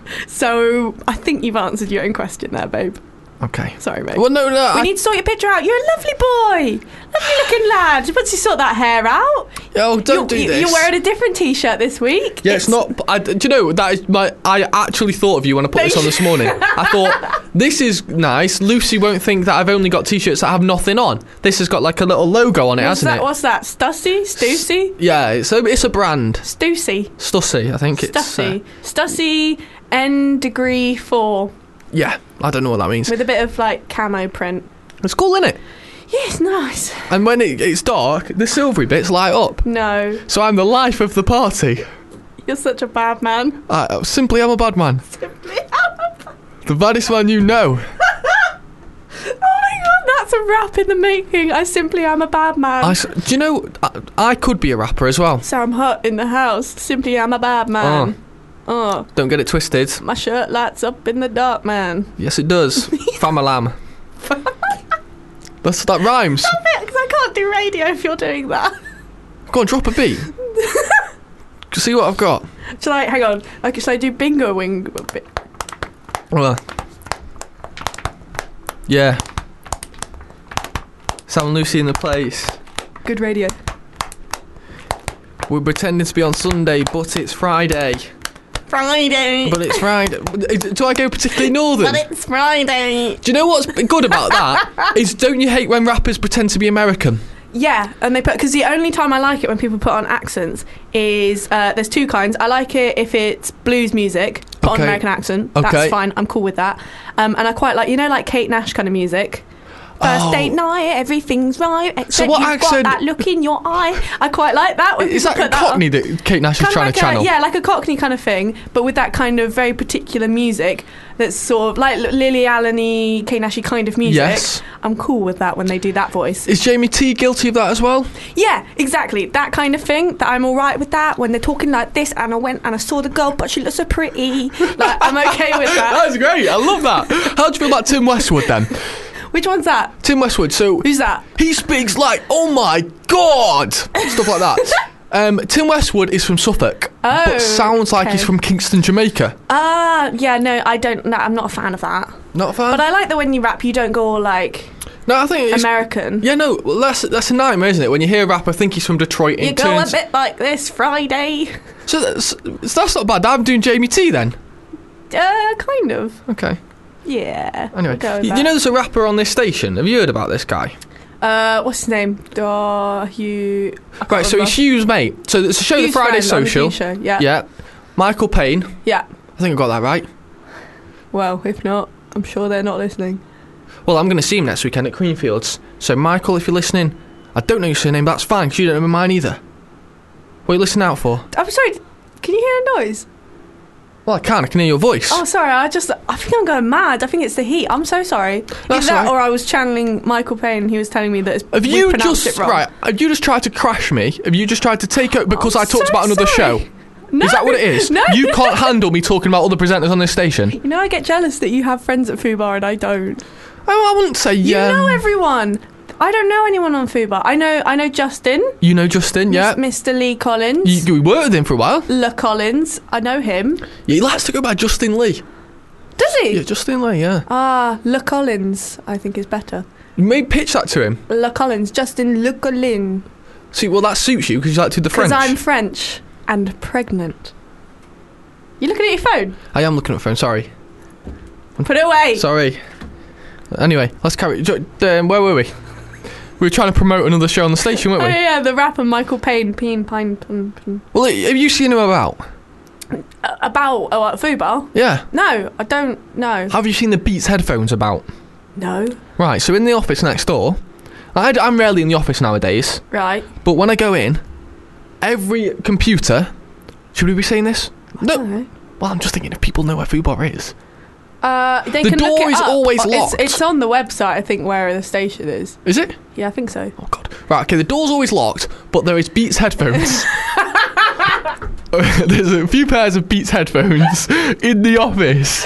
So I think you've answered your own question there, babe. Okay. Sorry, babe. Well, no, no. We I, need to sort your picture out. You're a lovely boy. Lovely looking lad. Once you sort that hair out. oh, don't you're, do you- this. You're wearing a different t-shirt this week. Yeah, it's, not. I, do you know that is my? I actually thought of you when I put this on this morning. I thought this is nice. Lucy won't think that I've only got t-shirts that have nothing on. This has got like a little logo on it, What's hasn't that? it? What's that? Stussy? Stussy? Yeah, it's a it's a brand. Stussy. Stussy, I think it's. Stussy. uh, Stussy N degree four yeah, I don't know what that means. with a bit of like camo print. It's cool, isn't it? Yeah, it's nice. And when it, it's dark, the silvery bits light up. No, So I'm the life of the party. you're such a bad man. I simply am a bad man. The baddest man you know. Oh my god, that's a rap in the making. I simply am a bad man. I s do you know? I, I could be a rapper as well. Sam Hutt in the house. Simply am a bad man. Oh, Don't get it twisted. my shirt lights up in the dark, man. Yes, it does. Famalam. That's that rhymes. Because I can't do radio if you're doing that. Go on, drop a beat. See what I've got. Shall I, hang on, like, shall I do bingo wing? Well, yeah. Sam and Lucy in the place. Good radio. We're pretending to be on Sunday, but it's Friday. Friday. But it's Friday. Do I go particularly northern? But it's Friday. Do you know what's good about that? Is don't you hate when rappers pretend to be American? Yeah, and they put, because the only time I like it when people put on accents is uh, there's two kinds. I like it if it's blues music, put on Okay. an American accent. Okay. That's fine. I'm cool with that. Um, and I quite like, you know, like Kate Nash kind of music. First Oh. date night, everything's right. Except what you've accent- got that look in your eye. I quite like that. When Is people that put that Cockney on. that Kate Nash is Kind of trying like to channel? A, yeah, like a Cockney kind of thing, but with that kind of very particular music that's sort of like Lily Allen-y, Kate Nash-y kind of music. Yes. I'm cool with that when they do that voice. Is Jamie T guilty of that as well? Yeah, exactly. That kind of thing, that I'm all right with that. When they're talking like this, and I went and I saw the girl, but she looks so pretty. Like, I'm okay with that. That's great. I love that. How do you feel about Tim Westwood then? Which one's that? Tim Westwood. So Who's that? he speaks like, oh my god, stuff like that. Um, Tim Westwood is from Suffolk, Oh, but sounds like okay. he's from Kingston, Jamaica. Ah, yeah, no, I don't, no, I'm not a fan of that. Not a fan. But I like that when you rap, you don't go all like no, I think it's American. Yeah, no, well, that's that's a nightmare, isn't it? When you hear a rapper, think he's from Detroit. You and go a turns, bit like this Friday. so that's, so that's not bad. I'm doing Jamie T then. Uh, kind of. Okay. Yeah. Anyway, we'll go with you, that. you know there's a rapper on this station. Have you heard about this guy? Uh, what's his name? Uh, Hugh. I can't Right, so remember. he's Hugh's mate. So it's a show, Hugh's The Friday friend on the Social. Hugh show, Yeah. Yeah. Michael Payne. Yeah. I think I got that right. Well, if not, I'm sure they're not listening. Well, I'm going to see him next weekend at Creamfields. So, Michael, if you're listening, I don't know your surname, but that's fine, because you don't know mine either. What are you listening out for? I'm sorry. Can you hear a noise? Well, I can. I can hear your voice. Oh, sorry. I just. I think I'm going mad. I think it's the heat. I'm so sorry. That's Either that, all right. or I was channeling Michael Payne. He was telling me that it's, Have we you pronounced just it wrong. right? Have you just tried to crash me? Have you just tried to take over because I'm I talked so about another sorry. show? No, Is that what it is? No. You can't handle me talking about other presenters on this station. You know, I get jealous that you have friends at Fubar and I don't. Oh, I wouldn't say You yeah. know everyone. I don't know anyone on Fubar. I know. I know Justin. You know Justin, yeah. Mister Lee Collins. You, you worked with him for a while. Le Collins. I know him. Yeah, he likes to go by Justin Lee. Does he? Yeah, Justin Lee, yeah. Ah, Le Collins. I think is better. You may pitch that to him. Le Collins. Justin Le Collins. See, well, that suits you because you like to do the French. Because I'm French and pregnant. You looking at your phone? I am looking at the phone, sorry. Put it away. Sorry. Anyway, let's carry... Um, where were we? We were trying to promote another show on the station, weren't Oh we? yeah, the rapper Michael Payne. Payne, Pine, Pine, Pine. Well, have you seen him about? Uh, about oh, what, Fubar? Yeah. No, I don't know. Have you seen the Beats headphones about? No. Right, so in the office next door, I, I'm rarely in the office nowadays, Right. but when I go in, every computer... Should we be saying this? No. Okay. Well, I'm just thinking if people know where Fubar is. Uh, they The can look door it is up. always It's- locked. It's, on the website, I think, where the station is. Is it? Yeah, I think so. Oh, God. Right, okay, the door's always locked, but there is Beats headphones. There's a few pairs of Beats headphones in the office.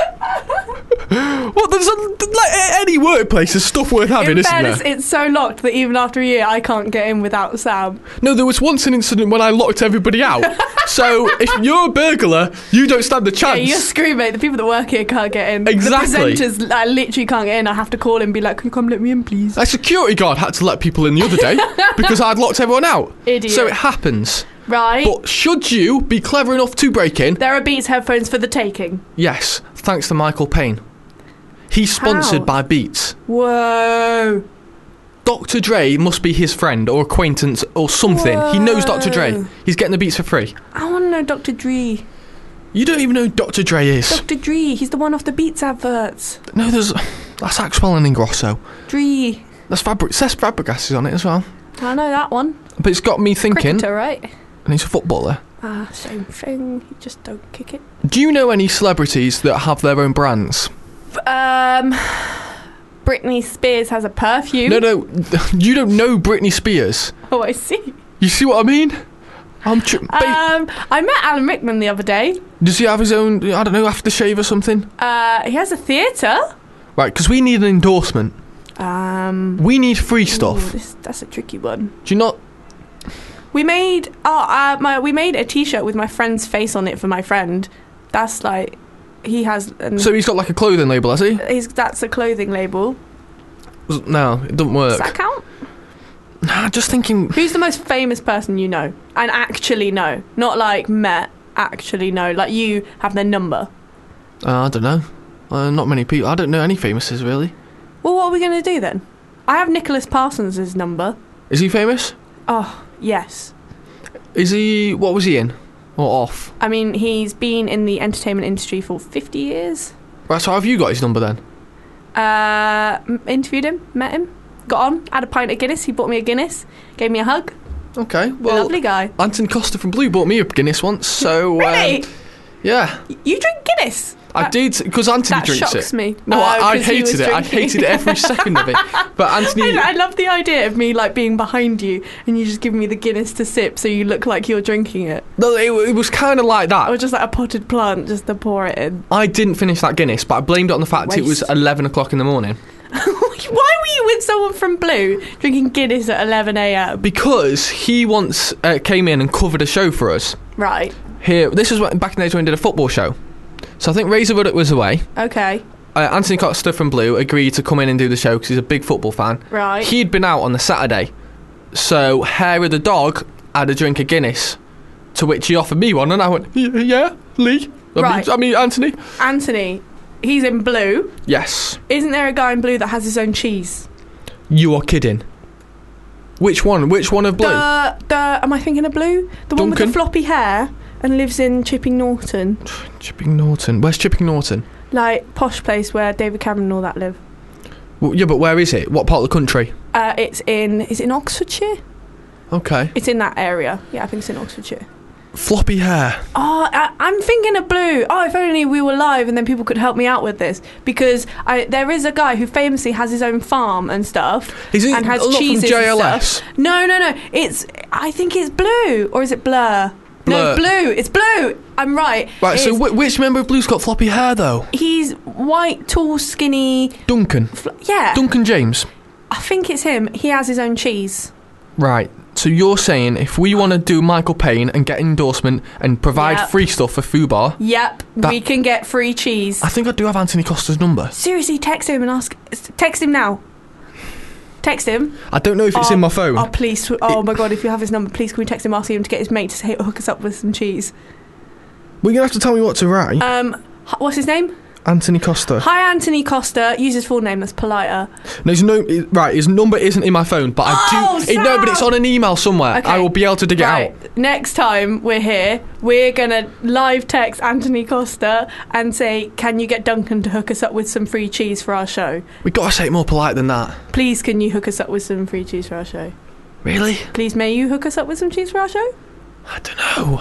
Well, there's a, like any workplace, there's stuff worth having, In isn't fairness, there? it's so locked that even after a year, I can't get in without Sam. No, there was once an incident when I locked everybody out. So if you're a burglar, you don't stand a Yeah, chance. you're screwed, mate. The people that work here can't get in. Exactly. The presenters, I literally can't get in. I have to call and be like, can you come let me in, please? A security guard had to let people in the other day because I'd locked everyone out. Idiot. So it happens. Right. But should you be clever enough to break in? There are Beats headphones for the taking. Yes, thanks to Michael Payne. He's sponsored How? by Beats. Whoa. Doctor Dre must be his friend or acquaintance or something. He knows Doctor Dre. Whoa. He's getting the Beats for free. I want to know Doctor Dre. You don't even know who Doctor Dre is. Doctor Dre. He's the one off the Beats adverts. No, there's... That's Axwell and Ingrosso. Dre. There's Fabri- Cesc Fabregas is on it as well. I know that one. But it's got me thinking... Cricketer, right? And he's a footballer. Ah, same thing. You just don't kick it. Do you know any celebrities that have their own brands? Um, Britney Spears has a perfume. No, no, you don't know Britney Spears. Oh, I see. You see what I mean? I'm tr- ba- Um, I met Alan Rickman the other day. Does he have his own, I don't know, aftershave or something? Uh, he has a theatre. Right, because we need an endorsement. Um, We need free ooh, stuff. this, that's a tricky one. Do you not... We made oh, uh, my we made a T-shirt with my friend's face on it for my friend. That's like he has. An, So he's got like a clothing label, has he? he's that's a clothing label. No, it doesn't Does work. that count? Nah, just thinking... Who's the most famous person you know and actually know? Not like met, actually know. Like you have their number. Uh, I don't know. Uh, not many people. I don't know any famouses, really. Well, what are we going to do then? I have Nicholas Parsons' number. Is he famous? Oh, yes. Is he... What was he in? Or off? I mean, he's been in the entertainment industry for fifty years. Right, so have you got his number then? Uh, m- interviewed him, met him, got on, had a pint of Guinness. He bought me a Guinness, gave me a hug. Okay, well... Lovely guy. Anthony Costa from Blue bought me a Guinness once, so... Really? Um, yeah. Y- you drink Guinness? I That- did, because Anthony That drinks shocks it. me. No, Oh, I, I 'cause he was hated it. I drinking. hated every second of it. But Anthony... I, I love the idea of me like being behind you and you just giving me the Guinness to sip so you look like you're drinking it. No, it, it was kind of like that. Or just like a potted plant just to pour it in. I didn't finish that Guinness, but I blamed it on the fact it was Waste. eleven o'clock in the morning. Why were you with someone from Blue drinking Guinness at eleven a.m? Because he once uh, came in and covered a show for us. Right. Here, this was when, back in the days when we did a football show. So I think Razor Ruddock was away. Okay. Uh, Anthony Costa from Blue agreed to come in and do the show because he's a big football fan. Right. He'd been out on the Saturday. So Hair of the Dog had a drink of Guinness, to which he offered me one, and I went, "Y- yeah, Lee, I Right. mean, I mean, Anthony. Anthony, he's in blue. Yes. Isn't there a guy in blue that has his own cheese? You are kidding. Which one? Which one of blue? The, the, am I thinking of blue? The one with Duncan? the floppy hair and lives in Chipping Norton. Chipping Norton. Where's Chipping Norton? Like, posh place where David Cameron and all that live. Well, yeah, but where is it? What part of the country? Uh, it's in, is it in Oxfordshire? Okay. It's in that area. Yeah, I think it's in Oxfordshire. Floppy hair. Oh, I, I'm thinking of blue. Oh, if only we were live and then people could help me out with this. Because I, there is a guy who famously has his own farm and stuff. Is it and has a lot from cheeses J L and S? stuff. No, no, no. It's, I think it's blue. Or is it Blur? Blur. No, blue. It's blue. I'm right. Right, so It's- wh- which member of Blue's got floppy hair, though? He's white, tall, skinny. Duncan. Fl- yeah. Duncan James. I think it's him. He has his own cheese. Right. So you're saying if we want to do Michael Payne and get an endorsement and provide Yep. free stuff for Fubar, Yep. That- we can get free cheese. I think I do have Anthony Costa's number. Seriously, text him and ask. Text him now. Text him. I don't know if it's Oh, in my phone. Oh, please. Oh, my God. If you have his number, please can we text him asking him to get his mate to say, hook us up with some cheese? We're going to have to tell me what to write. Um, h- What's his name? Anthony Costa. Hi, Anthony Costa. Use his full name. That's politer. No, his no, i- right, his number isn't in my phone, but I Oh, do. It, no, but it's Sam! on an email somewhere. Okay. I will be able to dig Right. it out. Next time we're here, we're going to live text Anthony Costa and say, can you get Duncan to hook us up with some free cheese for our show? We've got to say it more polite than that. Please, can you hook us up with some free cheese for our show? Really? Please, may you hook us up with some cheese for our show? I don't know.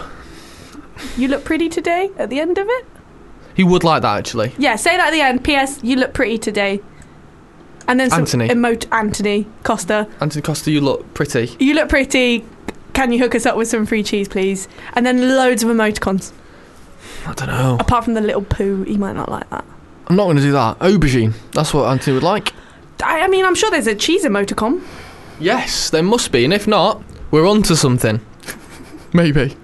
You look pretty today at the end of it? He would like that, actually. Yeah, say that at the end. P S. You look pretty today. And then some Anthony. emote Anthony Costa. Anthony Costa, you look pretty. You look pretty. Can you hook us up with some free cheese, please? And then loads of emoticons. I don't know. Apart from the little poo, he might not like that. I'm not going to do that. Aubergine. That's what Anthony would like. I, I mean, I'm sure there's a cheese emoticon. Yes, there must be, and if not, we're on to something. Maybe.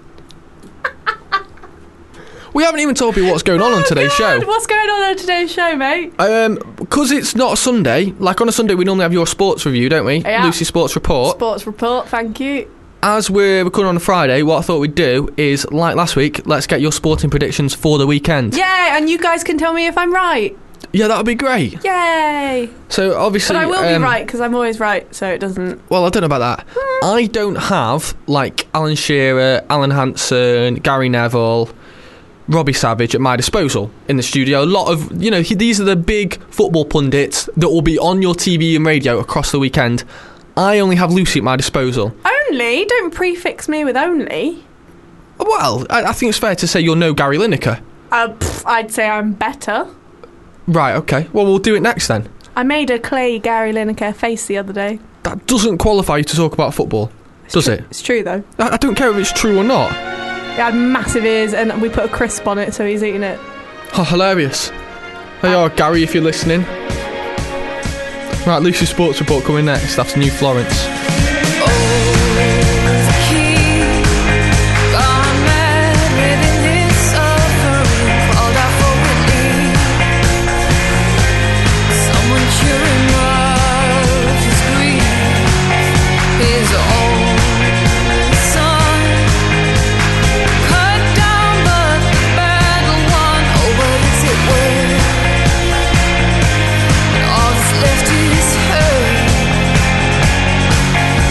We haven't even told you what's going on on today's Oh, God, show. what's going on on today's show, mate? Um, because it's not a Sunday. Like on a Sunday, we normally have your sports review, don't we? Yeah. Lucy Sports Report. Sports report, thank you. As we're recording on a Friday, what I thought we'd do is, like last week, let's get your sporting predictions for the weekend. Yeah, and you guys can tell me if I'm right. Yeah, that would be great. Yay! So obviously, But I will um, be right, because I'm always right, so it doesn't... Well, I don't know about that. I don't have like Alan Shearer, Alan Hansen, Gary Neville, Robbie Savage at my disposal in the studio. A lot of, you know, he, these are the big football pundits that will be on your T V and radio across the weekend. I only have Lucy at my disposal. Only? Don't prefix me with only. Well, I, I think it's fair to say you're no Gary Lineker. Uh, pff, I'd say I'm better. Right, okay. Well, we'll do it next then. I made a clay Gary Lineker face the other day. That doesn't qualify you to talk about football, does Tru- it? It's true, though. I, I don't care if it's true or not. It had massive ears, and we put a crisp on it, so he's eating it. Oh, hilarious. There you are, Gary, if you're listening. Right, Lucy Sports Report coming next after New Florence. All that's left is hurt.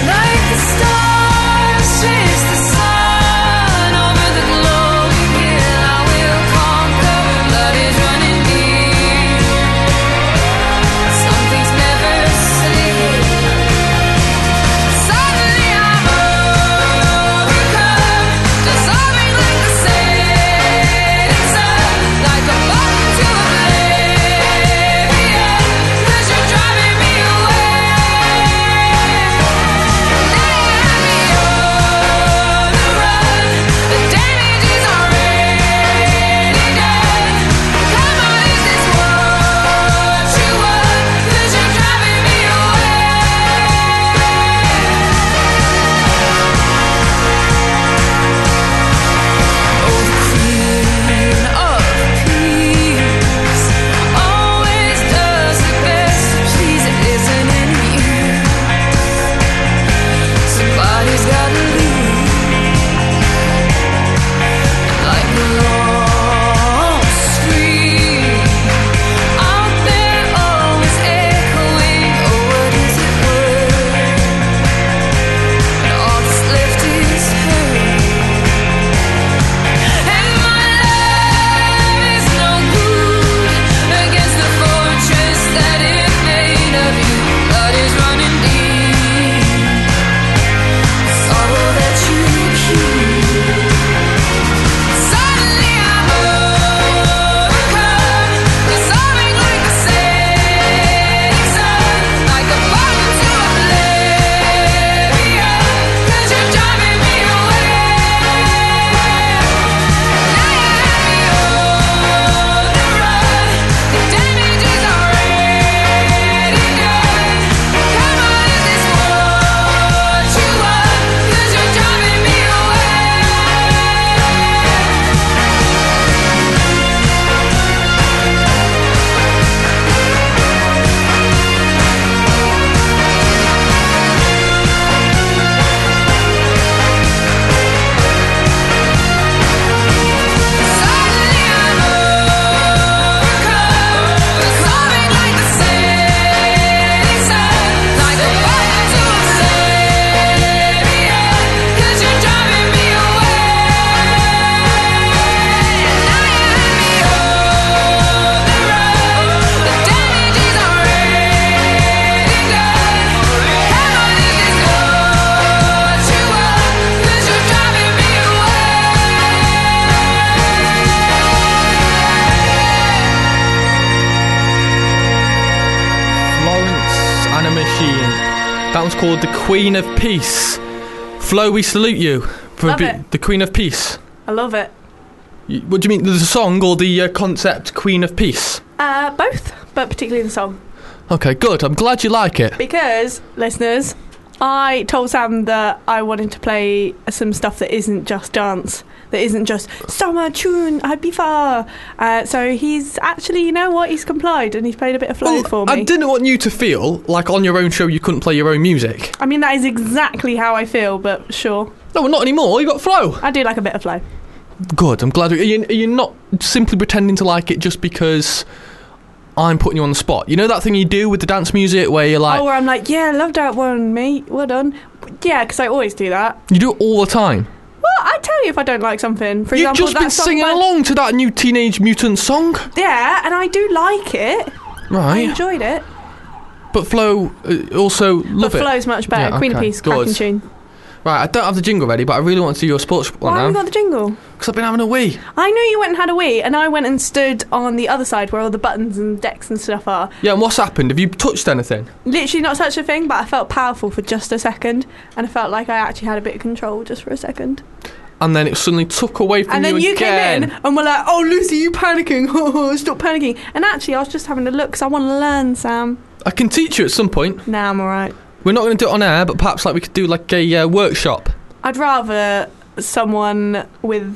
called The Queen of Peace. Flo, we salute you for Love be- it. the Queen of Peace. I love it. You- What do you mean? There's a song or the uh, concept Queen of Peace? Uh, both, but particularly the song. Okay, good. I'm glad you like it. Because, listeners, I told Sam that I wanted to play some stuff that isn't just dance, that isn't just summer tune, Ibiza. Uh, so he's actually, you know what, he's complied and he's played a bit of flow Well, for me. I didn't want you to feel like on your own show you couldn't play your own music. I mean, that is exactly how I feel, but sure. No, well, not anymore. You got Flo. I do like a bit of flow. Good. I'm glad. Are you, are you not simply pretending to like it just because I'm putting you on the spot? You know that thing you do with the dance music where you're like, oh, where I'm like, yeah, I love that one, mate. Well done. Yeah, because I always do that. you do it all the time. Well, I tell you if I don't like something. For You've example, just that been song singing by- along to that new Teenage Mutant song. Yeah, and I do like it. I Right. enjoyed it. But Flo uh, also love but it. Flow's much better. Yeah, Queen of okay, Peace, cracking good. tune. Right, I don't have the jingle ready, but I really want to do your sports Why one haven't we now. got the jingle? Because I've been having a wee. I knew you went and had a wee, and I went and stood on the other side where all the buttons and decks and stuff are. Yeah, and what's happened? Have you touched anything? Literally not such a thing, but I felt powerful for just a second, and I felt like I actually had a bit of control just for a second. And then it suddenly took away from And you then you again. came in and were like, "Oh, Lucy, you panicking? Stop panicking!" And actually, I was just having a look because I want to learn, Sam. I can teach you at some point. Nah, I'm all right. We're not going to do it on air, but perhaps like we could do like a uh, workshop. I'd rather someone with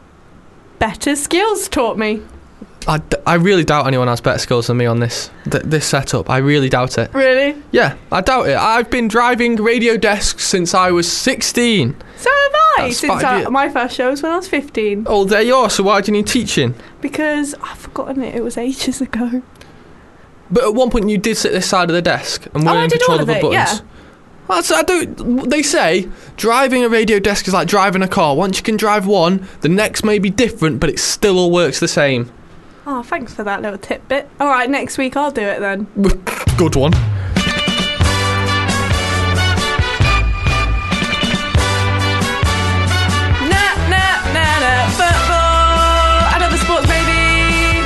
better skills taught me. I, d- I really doubt anyone has better skills than me on this th- this setup. I really doubt it. Really? Yeah, I doubt it. I've been driving radio desks since I was sixteen. So have I. That's Since five I, years. my first show was when I was fifteen. Oh, there you are. So why do you need teaching? Because I've forgotten it. It was ages ago. But at one point you did sit this side of the desk and Oh, were I in did control all of of the it, buttons. yeah. Well, that's, I do. They say driving a radio desk is like driving a car. Once you can drive one, the next may be different, but it still all works the same. Oh, thanks for that little tidbit. All right, next week I'll do it then. Good one. Nah, nah, nah, nah. Football. Another sports baby.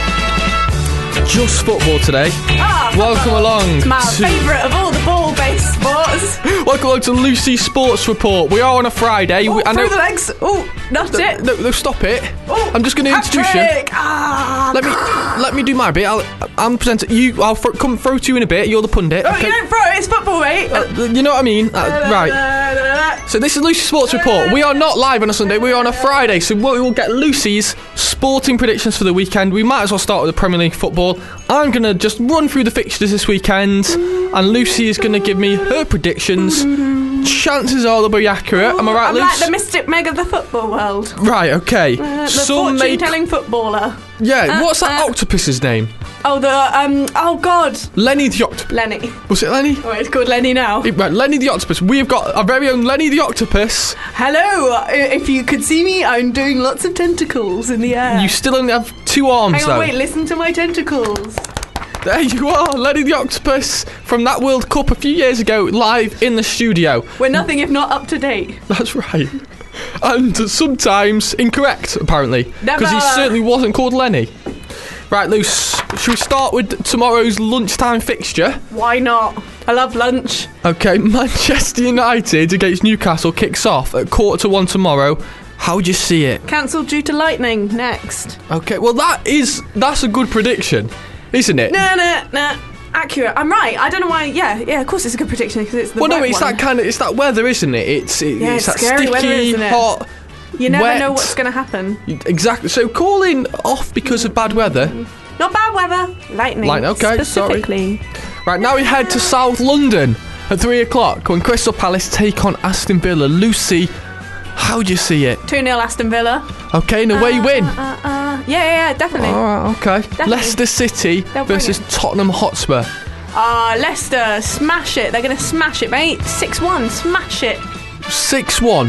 Just football today. Ah, Welcome football. along It's my to- favourite of all the ball-based sports. Welcome along to Lucy Sports Report. We are on a Friday. Oh, we, I through know. the legs. Oh, that's No, it. no, no, stop it. Oh, I'm just going to introduce you. hat-trick. Ah, Let me let me do my bit. I'll, I'm the presenter. You, I'll fr- come throw to you in a bit. You're the pundit. Oh, okay? you don't throw it. It's football, mate. Uh, you know what I mean? Uh, right. So this is Lucy Sports Report. We are not live on a Sunday. We are on a Friday. So we will get Lucy's sporting predictions for the weekend. We might as well start with the Premier League football. I'm going to just run through the fixtures this weekend, and Lucy is going to give me her predictions. Chances are they'll be accurate. Am I right, I'm Lucy? like the Mystic Meg of the football world. Right. Okay. Uh, the Some may- fortune-telling footballer. Yeah. Uh, What's that uh, octopus's name? Oh, the um. Oh God, Lenny the octopus. Lenny. Was it Lenny? Oh, it's called Lenny now. Right, Lenny the octopus. We have got our very own Lenny the octopus. Hello. uh, If you could see me, I'm doing lots of tentacles in the air. You still only have two arms, Hang on, though. wait. Listen to my tentacles. There you are, Lenny the octopus from that World Cup a few years ago, live in the studio. We're nothing if not up to date. That's right. And sometimes incorrect, apparently. Never. Because he certainly wasn't called Lenny. Right, Luce, should we start with tomorrow's lunchtime fixture? Why not? I love lunch. Okay, Manchester United against Newcastle kicks off at quarter to one tomorrow. How do you see it? Cancelled due to lightning. Next. Okay, well that is, that's a good prediction, isn't it? Nah, nah, nah. Accurate. I'm right. I don't know why. Yeah, yeah. Of course, it's a good prediction because it's the Well, no, wet it's one. that kind of, it's that weather, isn't it? It's, it, Yeah, it's it's that scary sticky, weather, isn't it? hot. You never wet. know what's going to happen. Exactly. So calling off because of bad weather. Not bad weather. Lightning. Lightning, okay, sorry. Specifically. Right, now we head to South London at three o'clock when Crystal Palace take on Aston Villa. Lucy, how do you see it? two nil Aston Villa. Okay, and away Uh, win. Uh, uh, yeah, yeah, yeah, definitely. All right, okay. Definitely. Leicester City They'll bring versus it. Tottenham Hotspur. Ah, Leicester, smash it. They're going to smash it, mate. six one, smash it. six one.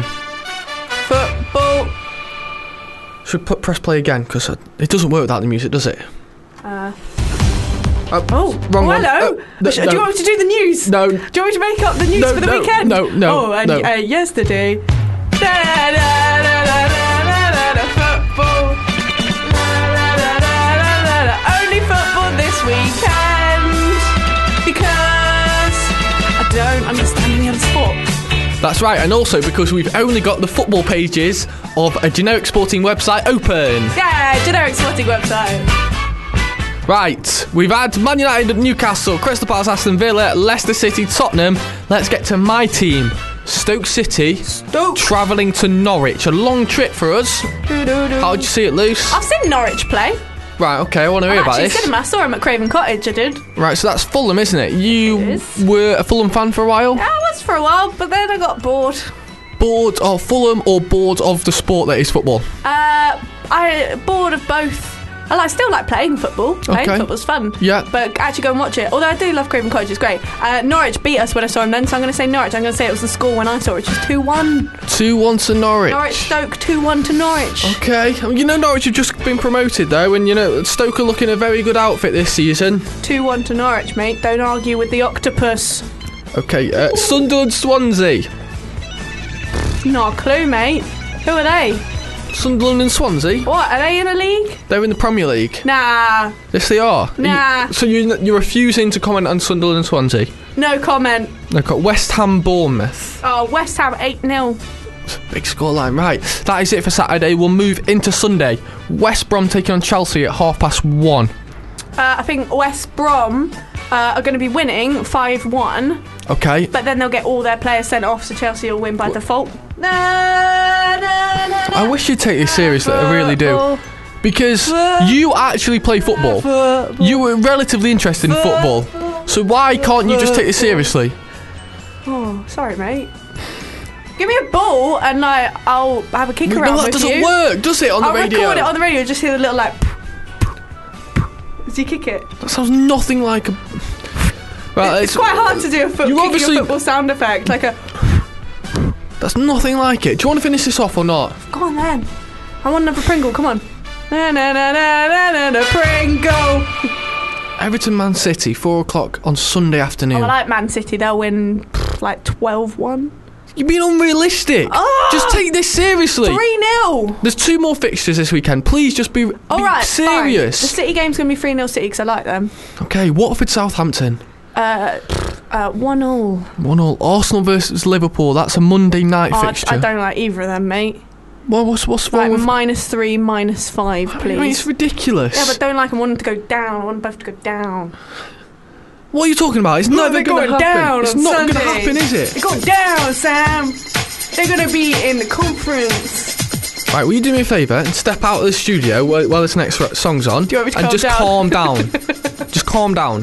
Football. Should put press play again because it doesn't work without the music, does it? Uh, Oh, oh, wrong oh, one. hello. Uh, no, Sh- Do no. you want me to do the news? No. Do you want me to make up the news No, for the no, weekend? no, no, Oh, and no. Uh, yesterday. Da, da, da, da, da, da, da, da, football. Da, da, da, da, da, da. Only football this weekend because I don't understand any other That's right, and also because we've only got the football pages of a generic sporting website open. Yeah, generic sporting website. Right, we've had Man United, Newcastle, Crystal Palace, Aston Villa, Leicester City, Tottenham. Let's get to my team, Stoke City. Stoke. Travelling to Norwich. A long trip for us. Doo-doo-doo. How'd you see it, Luce? I've seen Norwich play. Right, okay, I want to hear I've about actually this. seen him. I saw him at Craven Cottage, I did. Right, so that's Fulham, isn't it? You It is. were a Fulham fan for a while? Yeah, I was for a while, but then I got bored. Bored of Fulham or bored of the sport that is football? Uh, I bored of both. I like, still like playing football. Playing Okay. football's fun. Yeah. But actually go and watch it. Although I do love Craven Cottage, it's great. Uh, Norwich beat us when I saw him then, so I'm going to say Norwich. I'm going to say it was the score when I saw it, which is two one. two one to Norwich. Norwich Stoke two one to Norwich. Okay, you know Norwich have just been promoted though, and you know Stoke are looking a very good outfit this season. two one to Norwich, mate. Don't argue with the octopus. Okay, uh, Sunderland, Swansea. Not a clue, mate. Who are they? Sunderland and Swansea. What, are they in a league? They're in the Premier League. Nah. Yes, they are. Nah. You, so you, you're refusing to comment on Sunderland and Swansea. No comment. They've got West Ham, Bournemouth. Oh, West Ham eight nil. Big scoreline, right. That is it for Saturday. We'll move into Sunday. West Brom taking on Chelsea at half past one. Uh, I think West Brom uh, are going to be winning five one, Okay. but then they'll get all their players sent off, so Chelsea will win by default. Na, na, na, na, I wish you'd take this seriously, I really do. football. Because you actually play football. You were relatively interested in football. So why can't you just take this seriously? Oh, sorry, mate. Give me a ball and like I'll have a kick No, around that with doesn't you. work, does it, on the I'll radio? record it on the radio. Just hear the little like. As you kick it. That sounds nothing like a... Right, It's quite hard to do a foot You kicking obviously- a football sound effect, like a. That's nothing like it. Do you want to finish this off or not? Go on then. I want another Pringle. Come on. Na na na na na na na Pringle. Everton Man City, four o'clock on Sunday afternoon. Oh, I like Man City. They'll win pff, like twelve one. You're being unrealistic. Oh! Just take this seriously. three nil. There's two more fixtures this weekend. Please just be, be All right, serious. fine. The City game's going to be three nil City because I like them. Okay, Watford, Southampton. Uh, uh, one all. one all. Arsenal versus Liverpool. That's a Monday night Oh, I, fixture. I don't like either of them, mate. Well, what's, what's wrong Like with... minus three, minus five, I please. mean, it's ridiculous. Yeah, but don't like them. I want them to go down. I want them both to go down. What are you talking about? It's never they're going to going happen. down It's on not going to Sundays. happen, is it? They go down, Sam. They're going to be in the conference. Right, will you do me a favour and step out of the studio while, while this next r- song's on? Do you want me to and calm just down? calm down. Just calm down.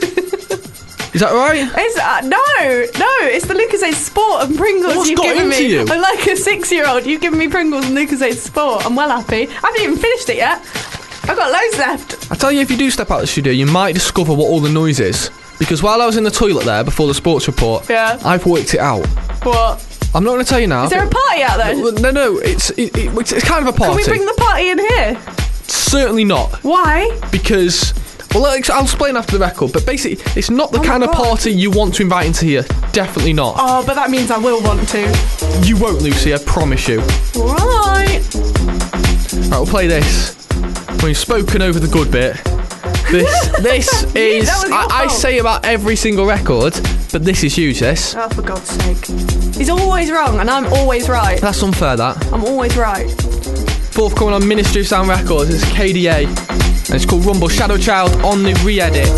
Is that right? It's, uh, no, no, it's the Lucozade Sport and Pringles What's you've got given into me. you? I'm like a six-year-old. You've given me Pringles and Lucozade Sport. I'm well happy. I haven't even finished it yet. I've got loads left. I tell you, if you do step out of the studio, you might discover what all the noise is. Because while I was in the toilet there before the sports report, Yeah. I've worked it out. What? I'm not going to tell you now. Is there a party out there? No, no, it's it, it, it's it's kind of a party. Can we bring the party in here? Certainly not, Why? because well, I'll ex- I'll explain after the record. But basically, it's not the Oh my kind of God. party you want to invite into here. Definitely not. Oh, but that means I will want to. You won't, Lucy. I promise you. Right. Right, we'll play this. We've spoken over the good bit. This this is that was your I, I fault. say about every single record, but this is huge. This Oh, for God's sake. He's always wrong and I'm always right. that's unfair. That I'm always right. forthcoming on Ministry of Sound Records is K D A, and it's called Rumble. Shadow Child on the re-edit.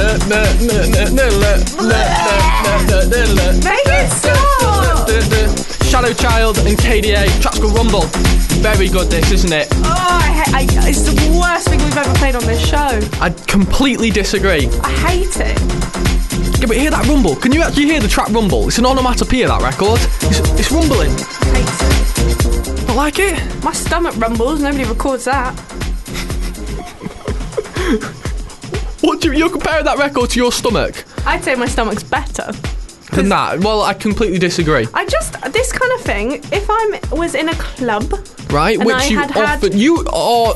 Make it stop! Shadow Child and K D A. Track's called Rumble. Very good, this, isn't it? Oh, I ha- I, it's the worst thing we've ever played on this show. I completely disagree. I hate it. Yeah, but hear that rumble. Can you actually hear the track rumble? It's an onomatopoeia, that record. It's, it's rumbling. I hate it. Not like it? My stomach rumbles. Nobody records that. What do you, you're comparing that record to your stomach? I'd say my stomach's better. Than that? Well, I completely disagree. I just, this kind of thing, if I was in a club... Right, and which I you had had- often... You are...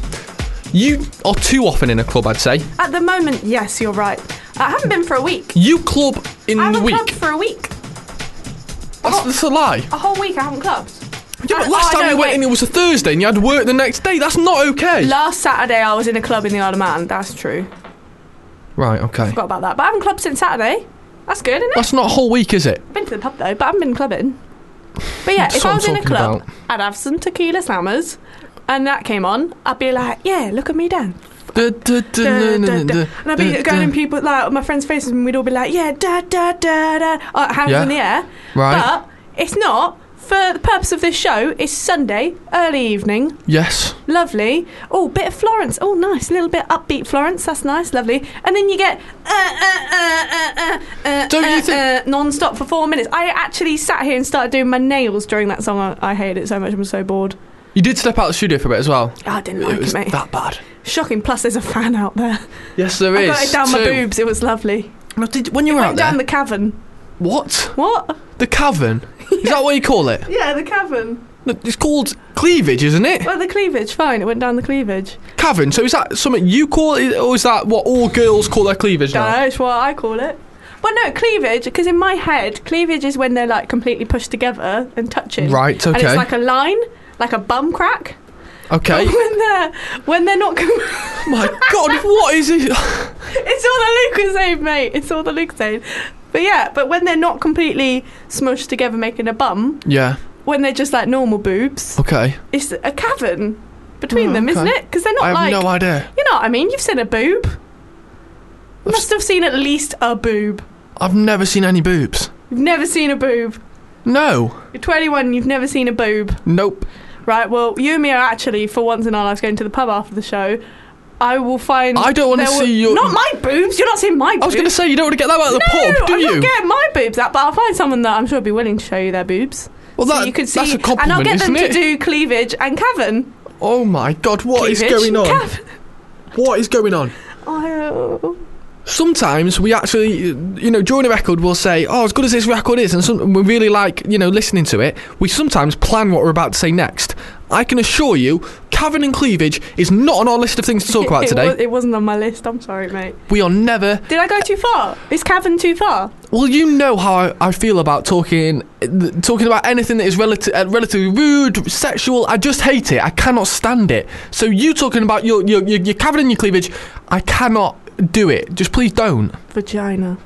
You are too often in a club, I'd say. At the moment, yes, you're right. I haven't been for a week. You club in I the haven't week. clubbed for a week. That's, that's a lie. A whole week I haven't clubbed. Yeah, but Uh, last oh, time no, you went wait. in, it was a Thursday and you had work the next day. That's not okay. Last Saturday I was in a club in the Isle of Man. That's true. Right, okay. Forgot about that. But I haven't clubbed since Saturday. That's good, isn't it? That's not a whole week, is it? I've been to the pub though, but I haven't been clubbing. But yeah, That's if what I I'm was in a talking club, about. I'd have some tequila slammers, and that came on, I'd be like, yeah, look at me dance. Da, da, da, Da, na, na, da, na, da. da, And I'd be da, going da. in people like my friends' faces, and we'd all be like, yeah, da da da da, uh, hands Yeah. in the air. Right. But it's not. For the purpose of this show, it's Sunday, early evening, Yes. lovely. Oh, bit of Florence. Oh, nice, a little bit upbeat Florence. That's nice, lovely. And then you get uh, uh, uh, uh, uh, Don't uh, you think- uh, non-stop for four minutes. I actually sat here and started doing my nails during that song. I, I hated it so much. I was so bored. You did step out of the studio for a bit as well. Oh, I didn't like It was it, mate. that bad. Shocking. Plus, there's a fan out there. Yes, there I is. got it down my Two. boobs. It was lovely. No, did, when you were Went out there... down the cavern. What? What? The cavern? Is that what you call it? Yeah, the cavern. No, it's called cleavage, isn't it? Well, the cleavage. Fine. It went down the cleavage. Cavern. So is that something you call it, or is that what all girls call their cleavage now? No, it's what I call it. Well, no, cleavage, because in my head, cleavage is when they're like completely pushed together and touching. Right, And okay. it's like a line, like a bum crack. Okay. But when they're when they're not. Com- My God, what is it? it's all that Luke was saying, mate. It's all that Luke's saying. But yeah, but when they're not completely smushed together, making a bum, Yeah. when they're just like normal boobs, Okay. it's a cavern between Oh, them, isn't okay. it? Because they're not I have like. no idea. You know what I mean? You've seen a boob. You must have seen at least a boob. I've never seen any boobs. You've never seen a boob. No. You're twenty-one, you've never seen a boob. Nope. Right, well, you and me are actually, for once in our lives, going to the pub after the show. I will find... I don't wanna there see will- your- Not my boobs! You're not seeing my boobs! I was going to say, you don't want to get that out of the no, pub, do I'm you? not getting my boobs out, but I'll find someone that I'm sure will be willing to show you their boobs. Well, So that, you could see, that's a and compliment, I'll get them isn't to it? do cleavage and cavern. Oh my God, what is Cleavage, going on? cavern. What is going on? Oh, Sometimes we actually, you know, during a record we'll say, oh, as good as this record is, and some, we really like, you know, listening to it, we sometimes plan what we're about to say next. I can assure you, cavern and cleavage is not on our list of things to talk about it, today. was, it wasn't on my list, I'm sorry, mate. We are never... Did I go too far? Is cavern too far? Well, you know how I, I feel about talking talking about anything that is relati- uh, relatively rude, sexual. I just hate it. I cannot stand it. So you talking about your, your, your, your cavern and your cleavage, I cannot do it. Just please don't. Vagina.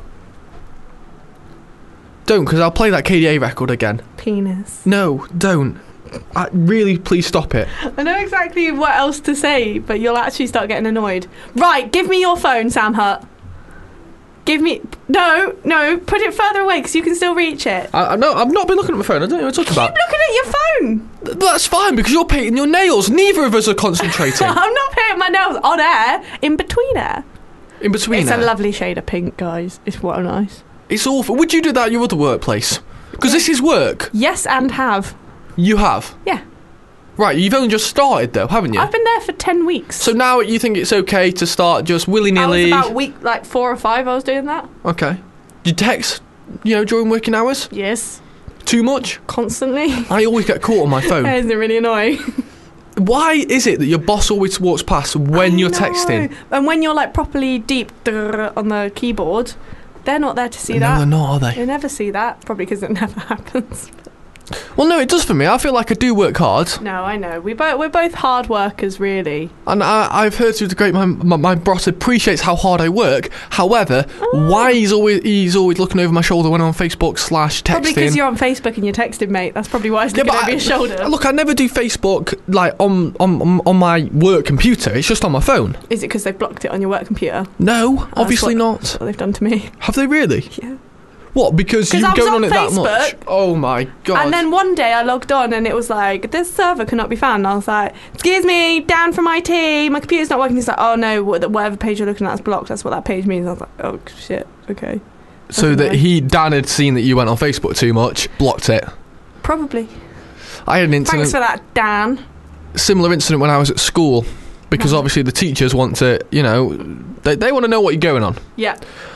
Don't, because I'll play that K D A record again. Penis. No, don't. I, really, please stop it. I know exactly what else to say, but you'll actually start getting annoyed. Right, give me your phone, Sam Hutt. Give me... No, no, put it further away, because you can still reach it. I, I know, I've not been looking at my phone. I don't know what you're talking Keep about. looking at your phone. Th- That's fine, because you're painting your nails. Neither of us are concentrating. I'm not painting my nails on air, in between air. In between It's there. a lovely shade of pink, guys. It's what nice. It's awful. Would you do that at your other workplace? Because this is work. Yes, and have. You have. Yeah. Right, you've only just started though, haven't you? I've been there for ten weeks. So now you think it's okay to start just I was willy-nilly... about week, like, four or five I was doing that. Okay. You text, you know, during working hours? Yes. Too much? Constantly. I always get caught on my phone. Isn't it really annoying? Why is it that your boss always walks past when I you're know. texting? And when you're like properly deep on the keyboard, they're not there to see No, that. they're not, are They they? never see that, probably because it never happens. Well, no, it does for me. I feel like I do work hard. No, I know. We both we're both hard workers, really. And I, I've heard through the great my, my my boss appreciates how hard I work. However, Oh. why he's always he's always looking over my shoulder when I'm on Facebook slash texting. Probably because you're on Facebook and you're texting, mate. That's probably why he's Yeah, looking but over I- your shoulder. Look, I never do Facebook like on on on- on my work computer. It's just on my phone. Is it because they've blocked it on your work computer? No, obviously what- not. That's what they've done to me. Have they really? Yeah. What? Because 'Cause you're I was going on, on it that much? Facebook. Oh my god! And then one day I logged on and it was like, this server cannot be found. And I was like, excuse me, down from I T, my computer's not working. He's like, oh no, wh- whatever page you're looking at is blocked. That's what that page means. I was like, oh shit, okay. so that annoying. he Dan had seen that you went on Facebook too much, blocked it. Probably. I had an incident, Thanks for that, Dan. similar incident when I was at school, because Right. obviously the teachers want to, you know, they they want to know what you're going on. Yeah.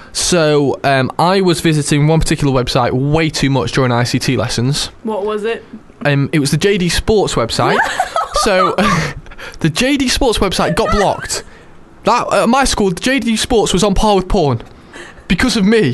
So um, I was visiting one particular website way too much during I C T lessons. What was it? Um, it was the J D Sports website. So the J D Sports website got blocked. That at my school, the J D Sports was on par with porn because of me.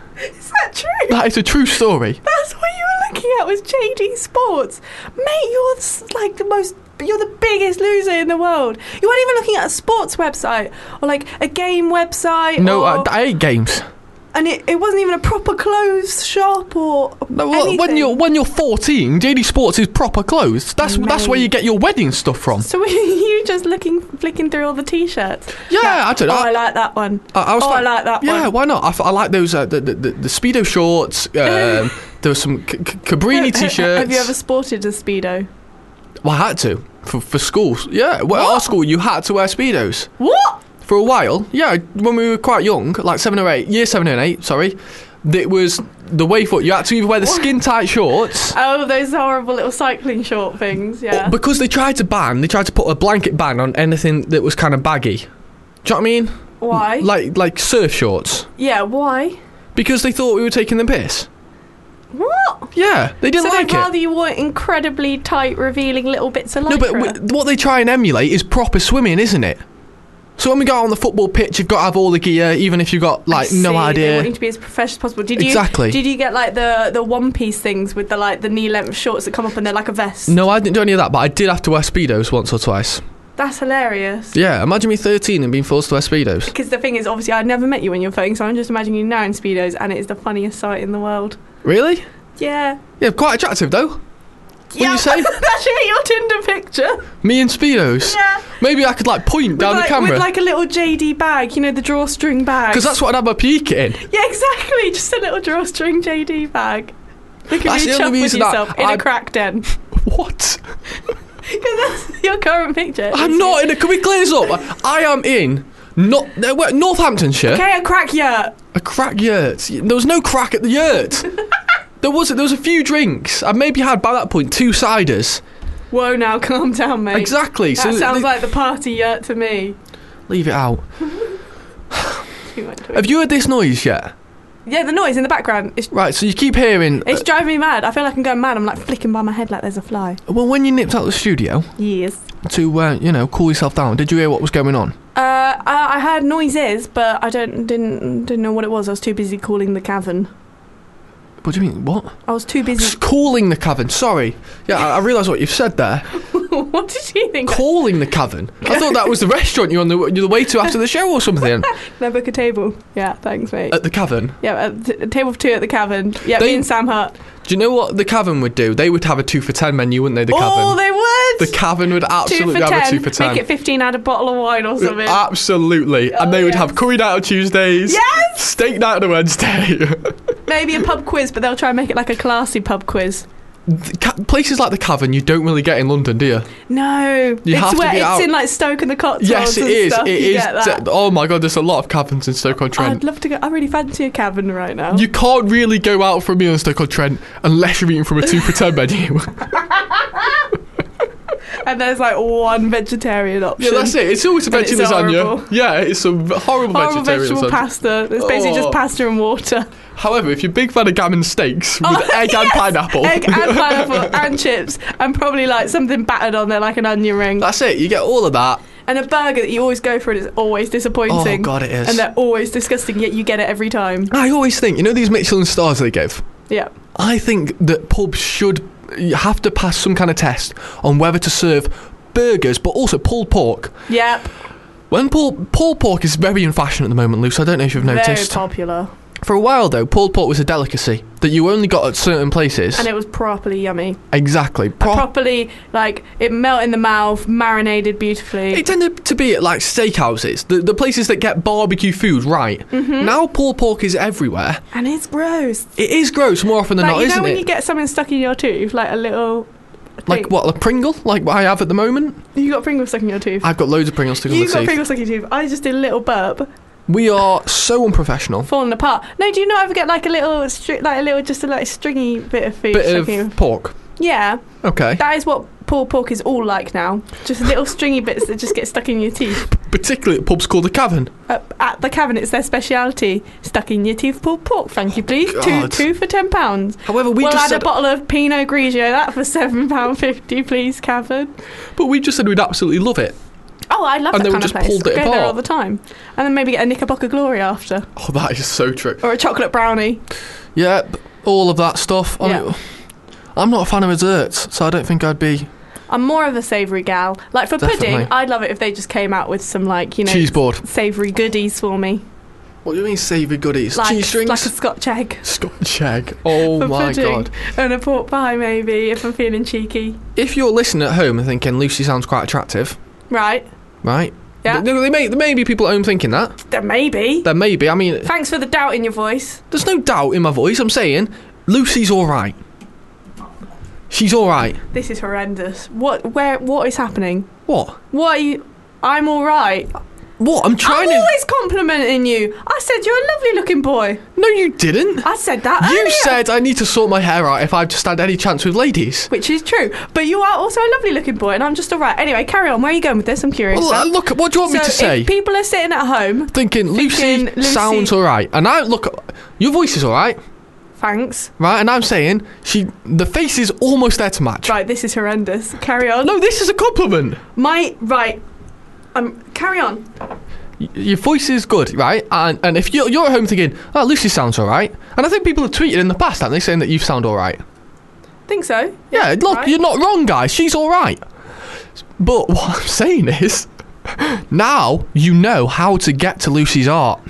Is that true? That is a true story. That's what you were looking at was J D Sports. Mate, you're s- like the most, you're the biggest loser in the world. You weren't even looking at a sports website or like a game website. No, or, I, I hate games. and it, it wasn't even a proper clothes shop or No, well, when anything. you're when you're fourteen, J D Sports is proper clothes. That's that's where Mate. you get your wedding stuff from. So were you just looking, flicking through all the t-shirts? Yeah, Like, I don't know. Oh, I like that one. I, I was oh, I like- like that Yeah, one. why not? I, f- I like those uh, the, the the the Speedo shorts. Um, there was some C- C- Cabrini t-shirts. Have you ever sported a Speedo? Well, I had to for for school. Yeah, well, at our What? school you had to wear Speedos What? for a while. Yeah, when we were quite young, like seven or eight, year seven and eight. Sorry, it was the way for you had to either wear the skin tight shorts. Oh, those horrible little cycling short things, yeah. Because they tried to ban, they tried to put a blanket ban on anything that was kind of baggy. Do you know what I mean? Why? Like like surf shorts. Yeah, why? Because they thought we were taking the piss. What? Yeah, they didn't so like they'd rather it. you wore incredibly tight, revealing little bits of No, lycra. but w- what they try and emulate is proper swimming, isn't it? So when we go out on the football pitch, you've got to have all the gear, even if you've got like I no see, They idea. want you to be as professional as possible. Did you? Exactly. Did you get like the the one piece things with the like the knee length shorts that come up and they're like a vest? No, I didn't do any of that, but I did have to wear Speedos once or twice. That's hilarious. Yeah, imagine me thirteen and being forced to wear Speedos. Because the thing is, obviously, I'd never met you when you're thirteen, so I'm just imagining you now in speedos, and it is the funniest sight in the world. Really? Yeah. Yeah, quite attractive though. Yeah, you say? that should be your Tinder picture. Me in Speedos? Yeah. Maybe I could like point down with, like, the camera. with like a little J D bag, you know, the drawstring bag. Because that's what I'd have my peak in. Yeah, exactly. Just a little drawstring J D bag. Look at That's you the chuff only with reason that yourself in I- a crack den. What? Because that's your current picture. I'm not in a. Can we clear this up? I am in not uh, where- Northamptonshire. Okay, a crack yurt. A crack yurt. There was no crack at the yurt. There was there was a few drinks. I maybe had by that point two ciders. Whoa, now calm down, mate. Exactly. That so sounds th- like the party yurt to me. leave it out. Too much to it. Have you heard this noise yet? Yeah, the noise in the background. It's, Right. So you keep hearing. it's driving me mad. I feel like I'm going mad. I'm like flicking by my head like there's a fly. Well, when you nipped out of the studio Yes. to uh, you know cool yourself down, did you hear what was going on? Uh, I, I heard noises, but I don't didn't didn't know what it was. I was too busy calling the cavern. What do you mean? What? I was too busy. Calling the cavern. Sorry. Yeah, I, I realise what you've said there. What did you think? Calling the cavern. I thought that was the restaurant you're on the you're the way to after the show or something. Can I book a table? Yeah, thanks, mate. At the cavern. yeah, at t- a table for two at the cavern. Yeah, They- me and Sam Hutt. Do you know what the cavern would do? They would have a two for ten menu, wouldn't they? The Oh, cavern. they would. The cavern would two absolutely for have ten. a two for ten. Make it fifteen out of a bottle of wine or something. Absolutely. Oh, and they would yes. have curry night on Tuesdays. Yes! Steak night on a Wednesday. Maybe a pub quiz, but they'll try and make it like a classy pub quiz. The ca- places like the cavern you don't really get in London, do you? No, You it's have to where be it's out. in like Stoke and the Cotswolds. Yes, it and is. Stuff. It you is. Get that. Oh my god, there's a lot of caverns in Stoke-on-Trent. I'd love to go. I really fancy a cavern right now. You can't really go out for a meal in Stoke-on-Trent unless you're eating from a two for ten menu. And there's like one vegetarian option. Yeah, that's it. It's always a And it's veggie lasagna. horrible. Yeah, it's a v- horrible, Horrible vegetarian vegetable lasagna. pasta. It's basically Oh. just pasta and water. However, if you're a big fan of gammon steaks with Oh, egg and yes! pineapple, Egg and pineapple and chips, and probably like something battered on there like an onion ring. that's it. You get all of that. And a burger that you always go for and it's always disappointing. Oh, God, it is. And they're always disgusting, yet you get it every time. I always think, you know, these Michelin stars they give. Yeah. I think that pubs should you have to pass some kind of test on whether to serve burgers, but also pulled pork. Yep. When pulled, pulled pork is very in fashion at the moment, Luce. I don't know if you've noticed. Very popular. For a while, though, pulled pork was a delicacy that you only got at certain places. And it was properly yummy. Exactly. Pro- properly, like, it melt in the mouth, marinated beautifully. It tended to be at, like, steakhouses, the, the places that get barbecue food right. Mm-hmm. Now pulled pork is everywhere. And it's gross. It is gross more often than like, not, you isn't know when it? you get something stuck in your tooth, like a little... Like thing? what, a Pringle? Like what I have at the moment? You got Pringles stuck in your tooth. I've got loads of Pringles stuck in You the got teeth. Pringles stuck in your tooth. I just did a little burp. We are so unprofessional. Falling apart. No, do you not ever get like a little, stri- like a little, just a like stringy bit of food? Bit stuck in of your- pork. Yeah. Okay. That is what pulled pork is all like now. Just little stringy bits that just get stuck in your teeth. Particularly at pubs called the Cavern. Uh, at the Cavern, it's their speciality. Stuck in your teeth, pulled pork. Thank you, please. Two, God. two for ten pounds. However, we we'll just add said, a bottle of Pinot Grigio. That for seven pound fifty, please, Cavern. but we just said we'd absolutely love it. Oh, I love And that they kind just of place. pulled it Go there apart. all the time, and then maybe get a Knickerbocker Glory after, Oh, that is so true. or a chocolate brownie. Yeah, b- all of that stuff. I Yeah. mean, I'm not a fan of desserts, so I don't think I'd be I'm more of a savoury gal. Like for Definitely. pudding, I'd love it if they just came out with some like you know cheese board. savoury goodies for me, What do you mean savoury goodies? like cheese strings? like a Scotch egg Scotch egg. Oh for my pudding god. and a pork pie maybe if I'm feeling cheeky. If you're listening at home and thinking Lucy sounds quite attractive, Right? right? Yeah. There, there, may, there may be people at home thinking that. There may be. There may be. I mean, Thanks for the doubt in your voice. there's no doubt in my voice. I'm saying Lucy's all right. She's all right. This is horrendous. What? Where? What is happening? What? What are you? I'm all right. What? I'm trying I'm to. always complimenting you. I said you're a lovely looking boy. No, you didn't. I said that You earlier. said I need to sort my hair out if I just had any chance with ladies. Which is true. But you are also a lovely looking boy, and I'm just all right. Anyway, carry on. Where are you going with this? I'm curious. Well, uh, look, what do you want me So to say? if people are sitting at home, Thinking, Lucy, thinking Lucy- sounds all right, and I look, your voice is all right, thanks. right? And I'm saying she, the face is almost there to match. Right, this is horrendous. Carry on. No, this is a compliment. My right. Um, carry on. Y- Your voice is good, right? And and if you're, you're at home thinking, oh, Lucy sounds all right, and I think people have tweeted in the past, haven't they, saying that you sound all right. Think so? Yeah, look, right. you're not wrong, guys. She's all right. But what I'm saying is, now you know how to get to Lucy's art,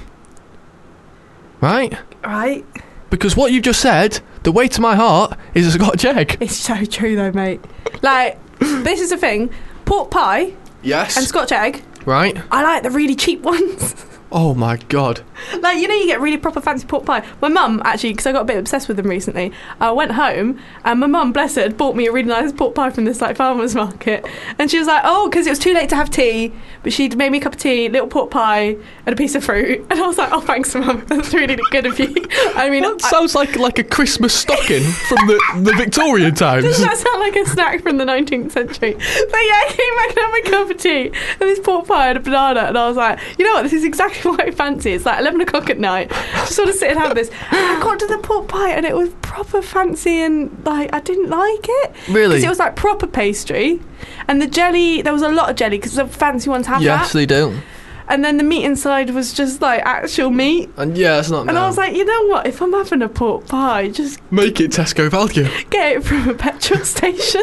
right? Right. Because what you've just said, the way to my heart is a Scotch egg. It's so true though, mate. Like, this is the thing. Pork pie Yes. and Scotch egg. Right? I like the really cheap ones. Oh my god. Like, you know, you get really proper fancy pork pie. My mum, actually, because I got a bit obsessed with them recently, I went home and my mum, bless her, had bought me a really nice pork pie from this, like, farmer's market. And she was like, oh, because it was too late to have tea, but she'd made me a cup of tea, little pork pie, and a piece of fruit. And I was like, oh, thanks, mum. That's really good of you. I mean, That I- sounds like like a Christmas stocking from the, the Victorian times. doesn't that sound like a snack from the nineteenth century? But yeah, I came back and had my cup of tea and this pork pie and a banana, and I was like, you know what, this is exactly what I fancy. It's like eleven o'clock at night. Just sort of sit and have this. And I got to the pork pie and it was proper fancy and like I didn't like it. Really? Because it was like proper pastry. And the jelly, there was a lot of jelly because the fancy ones have Yes, that. they do. And then the meat inside was just like actual meat. And yeah, it's not. And no. I was like, you know what, if I'm having a pork pie, just make it Tesco value. get it from a petrol station.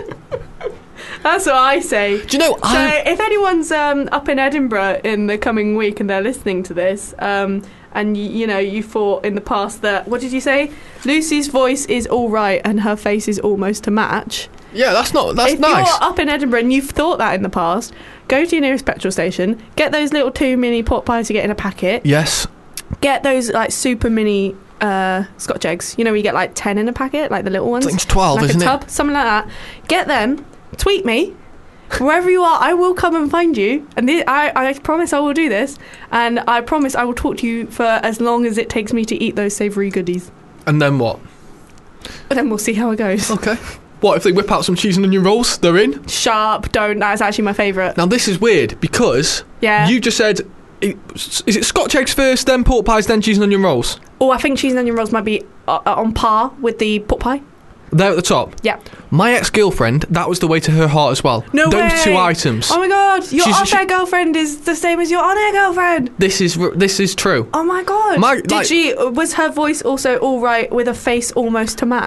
That's what I say. Do you know? So I if anyone's um, up in Edinburgh in the coming week and they're listening to this, um, and y- you know you thought in the past that, what did you say? Lucy's voice is all right and her face is almost to match. yeah, that's not. That's if nice. you're up in Edinburgh and you've thought that in the past, go to your nearest petrol station, get those little two mini pork pies you get in a packet, Yes. get those like super mini uh, Scotch eggs. You know, you get like ten in a packet, like the little ones. I think it's twelve, like isn't a it? tub, something like that. Get them, tweet me, wherever you are, I will come and find you. And thi- I, I promise I will do this. And I promise I will talk to you for as long as it takes me to eat those savoury goodies. And then what? And then we'll see how it goes. Okay. What if they whip out some cheese and onion rolls? They're in. Sharp, don't. That's actually my favourite. Now this is weird because Yeah. you just said, it- is it Scotch eggs first, then pork pies, then cheese and onion rolls? Oh, I think cheese and onion rolls might be uh, uh, on par with the pork pie. They're at the top. Yeah. My ex-girlfriend, that was the way to her heart as well. No Those way. two items. Oh my god, your She's- off-air she- girlfriend is the same as your on-air girlfriend. This is r- this is true. Oh my god. My- Did like- she, was her voice also all right with a face almost to match?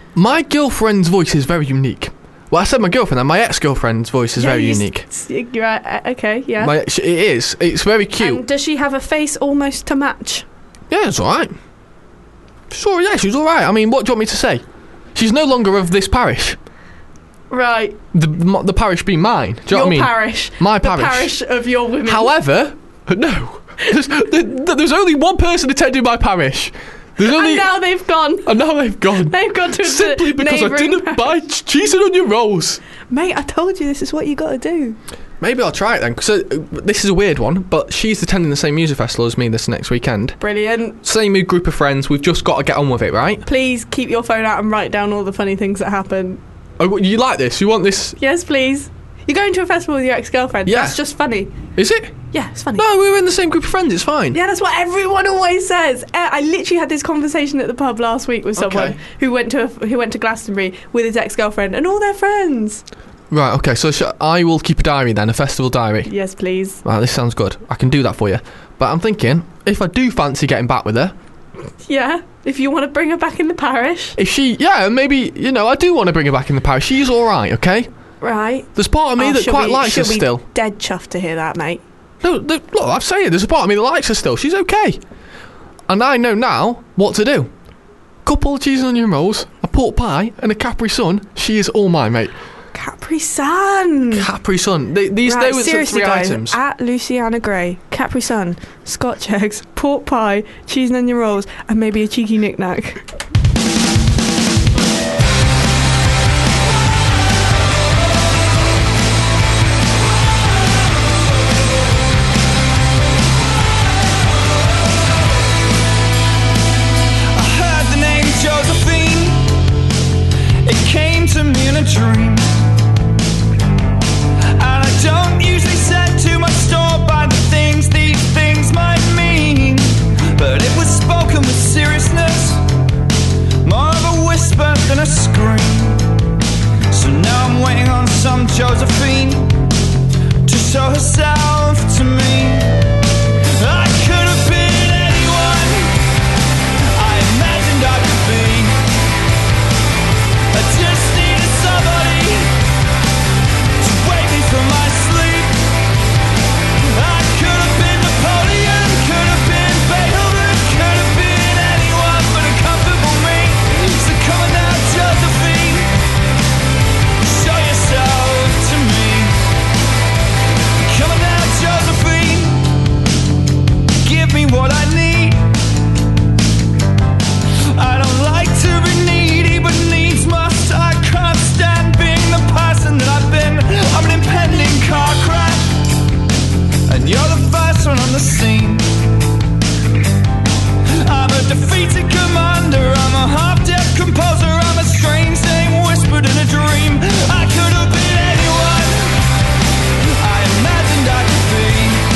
My girlfriend's voice is very unique. Well, I said my girlfriend, and my ex-girlfriend's voice is Yeah, very you s- unique. s- You're right. uh, Okay, yeah. My, it is. It's very cute. And does she have a face almost to match? Yeah, it's alright. Sure, yeah, she's alright. I mean, what do you want me to say? She's no longer of this parish. Right. The m- the parish being mine. Do you know Your what I mean? parish. My the parish. parish of your women. However, no. There's, there- there's only one person attending my parish. There's only... And now they've gone. And now they've gone. They've gone to Simply the because I neighbouring didn't parish. buy ch- cheese and onion rolls. Mate, I told you this is what you got to do. Maybe I'll try it then. So, uh, this is a weird one, but she's attending the same music festival as me this next weekend. Brilliant. Same group of friends. We've just got to get on with it, right? Please keep your phone out and write down all the funny things that happen. Oh, you like this? You want this? Yes, please. You're going to a festival with your ex-girlfriend. Yeah. That's just funny. Is it? Yeah, it's funny. No, we were in the same group of friends. It's fine. Yeah, that's what everyone always says. Uh, I literally had this conversation at the pub last week with someone Okay. who went to a, who went to Glastonbury with his ex-girlfriend and all their friends. Right, okay, so sh- I will keep a diary then, a festival diary. Yes, please. Right, this sounds good. I can do that for you. But I'm thinking, if I do fancy getting back with her, Yeah, if you want to bring her back in the parish. if she, yeah, maybe, you know, I do want to bring her back in the parish. She's alright, okay? Right. There's part of me Oh, that she'll quite be- likes her she'll be still. dead chuffed to hear that, mate. No, no, look, I'm saying, there's a part of me that likes her still. She's okay. And I know now what to do. Couple of cheese and onion rolls, a pork pie, and a Capri Sun. She is all mine, mate. Capri Sun. Capri Sun. They, these Right, they were the seriously, three guys, items. at Luciana Gray, Capri Sun, Scotch eggs, pork pie, cheese and onion rolls, and maybe a cheeky knick-knack. I heard the name Josephine. It came to me in a dream. And I don't usually set too much store by the things these things might mean. But it was spoken with seriousness, more of a whisper than a scream. So now I'm waiting on some Josephine to show herself to me. I could have been anyone I imagined I could be. I just needed somebody to wake me from my sleep. I could have been Napoleon, could have been Beethoven, could have been anyone but a comfortable me. So come on now, Josephine, show yourself to me. Come on now, Josephine, give me what I need. I don't like to be needy, but needs must. I can't stand being the person that I've been. I'm an impending car crash, and you're the first one on the scene. I'm a defeated commander, I'm a half-deaf composer, I'm a strange name whispered in a dream. I could have been anyone I imagined I could be.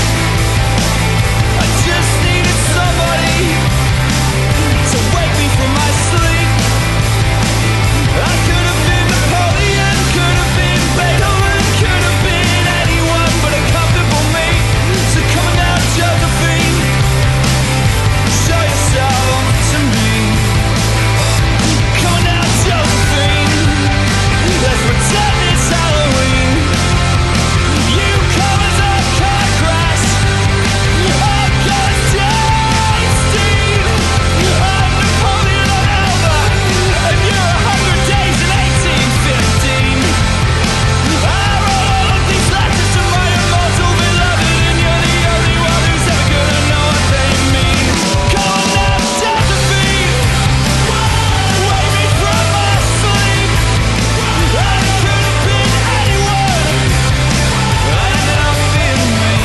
I just needed somebody to wake me from my sleep. I could have been Napoleon, could have been Beethoven, could have been anyone but a comfortable me. So come on now, Josephine, show yourself to me. Come on now, Josephine, let's pretend it's Halloween. You come as a car crash, I'm Constantine. I'm Napoleon on Elba, and you're a hundred days in eighteen fifteen. I wrote all of these letters to my immortal beloved, and you're the only one who's ever gonna know what they mean. Come on now, Josephine, wake me from my sleep. I could have been anyone, I ended up being me.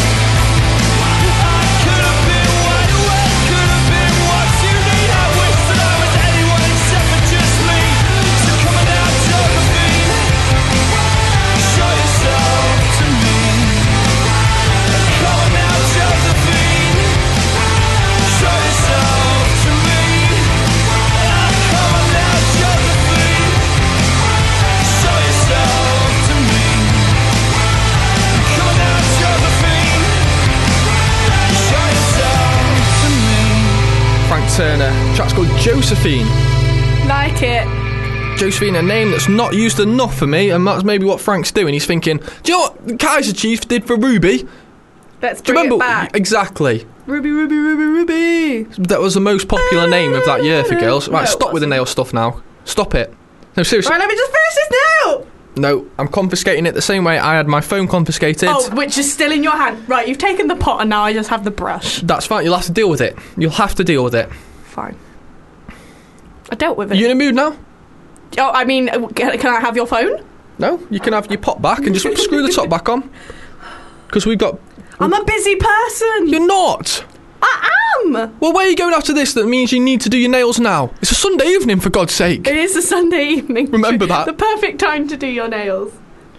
I could have been wide awake, could have been what you need. I wish that I was anyone except for just me. So come on now, Josephine, show yourself to me. Come on now, Josephine, show yourself to me. Come on now, Josephine, show yourself to me. Come on now, Josephine, show yourself to me. Frank Turner. Track's called Josephine. Like it. Josephine, a name that's not used enough for me, and that's maybe what Frank's doing. He's thinking, do you know what Kaiser Chiefs did for Ruby? Let's Do you bring remember? it back. Exactly. Ruby, Ruby, Ruby, Ruby. That was the most popular name of that year for girls. Right, No, it stop with the wasn't. nail stuff now. Stop it. No, seriously. Right, let me just finish this now. No, I'm confiscating it the same way I had my phone confiscated. Oh, which is still in your hand. Right, you've taken the pot and now I just have the brush. That's fine. You'll have to deal with it. You'll have to deal with it. Fine. I dealt with Are it. you in a mood now? Oh, I mean, uh, can, can I have your phone? No, you can have your pot back and just screw the top back on. Because we've got... I'm a busy person. You're not. I am. Well, where are you going after this? That means you need to do your nails now. It's a Sunday evening, for God's sake. It is a Sunday evening. Remember that. The perfect time to do your nails.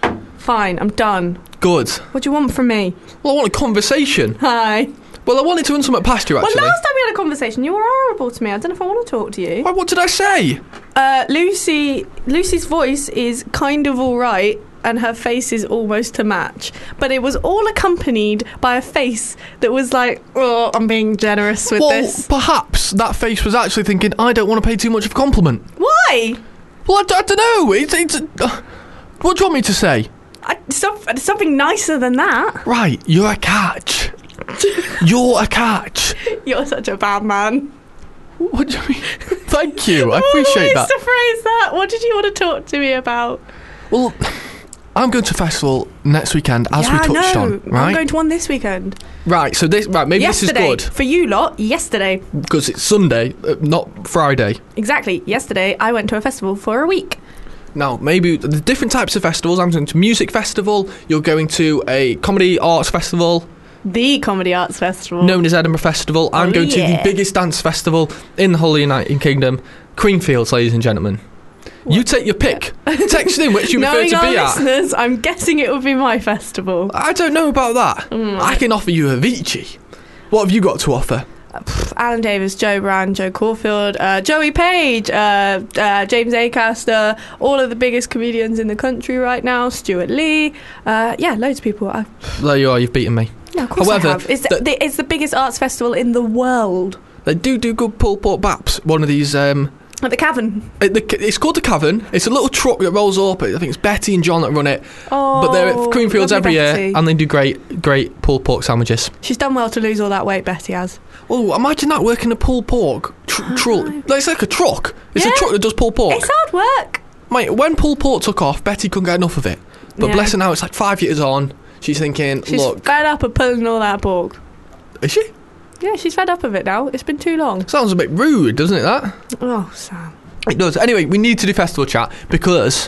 Fine, I'm done. Good. What do you want from me? Well, I want a conversation. Hi. Well, I wanted to run something past you, actually. Well, last time we had a conversation, you were horrible to me. I don't know if I want to talk to you. Why, what did I say? Uh, Lucy, Lucy's voice is kind of all right, and her face is almost to match. But it was all accompanied by a face that was like, oh, I'm being generous with well, this. perhaps that face was actually thinking, I don't want to pay too much of a compliment. Why? Well, I, I don't know. It's, it's, uh, what do you want me to say? I, some, something nicer than that. Right, you're a catch. You're a catch. You're such a bad man. What do you mean? Thank you. I appreciate oh, that. to phrase that. What did you want to talk to me about? Well, I'm going to a festival next weekend, as yeah, we touched I know. on, right? I'm going to one this weekend. Right, so this, right, maybe yesterday. this is good For you lot, yesterday. because it's Sunday, uh, not Friday. Exactly. Yesterday, I went to a festival for a week. Now, maybe the different types of festivals. I'm going to a music festival. You're going to a comedy arts festival The Comedy Arts Festival. known as Edinburgh Festival. I'm Oh, going to the yeah. biggest dance festival in the whole United Kingdom, Creamfields, ladies and gentlemen. You take your pick. Text in which you prefer Knowing to our be at. listeners, I'm guessing it would be my festival. I don't know about that. Mm. I can offer you Avicii. What have you got to offer? Alan Davis, Joe Brand, Joe Caulfield, uh, Joey Page, uh, uh, James Acaster, all of the biggest comedians in the country right now, Stuart Lee, uh, yeah, loads of people. I, There you are, you've beaten me. yeah, of course However, I have. It's the, the- the, it's the biggest arts festival in the world. They do do good pulled pork baps. One of these... Um, At the Cavern. it, the, it's called the Cavern. It's a little truck that rolls up. I think it's Betty and John that run it. Oh, But they're at Creamfields lovely every Betty. year, and they do great, great pulled pork sandwiches. She's done well to lose all that weight, Betty has. Oh, imagine that working a pulled pork tr- truck. It's like a truck. It's Yeah. a truck that does pulled pork. It's hard work. Mate, when pulled pork took off, Betty couldn't get enough of it. But Yeah. bless her now, it's like five years on. She's thinking, She's look, fed up of pulling all that pork. is she? Yeah, she's fed up of it now. It's been too long. Sounds a bit rude, doesn't it, that? Oh, Sam. It does. Anyway, we need to do festival chat because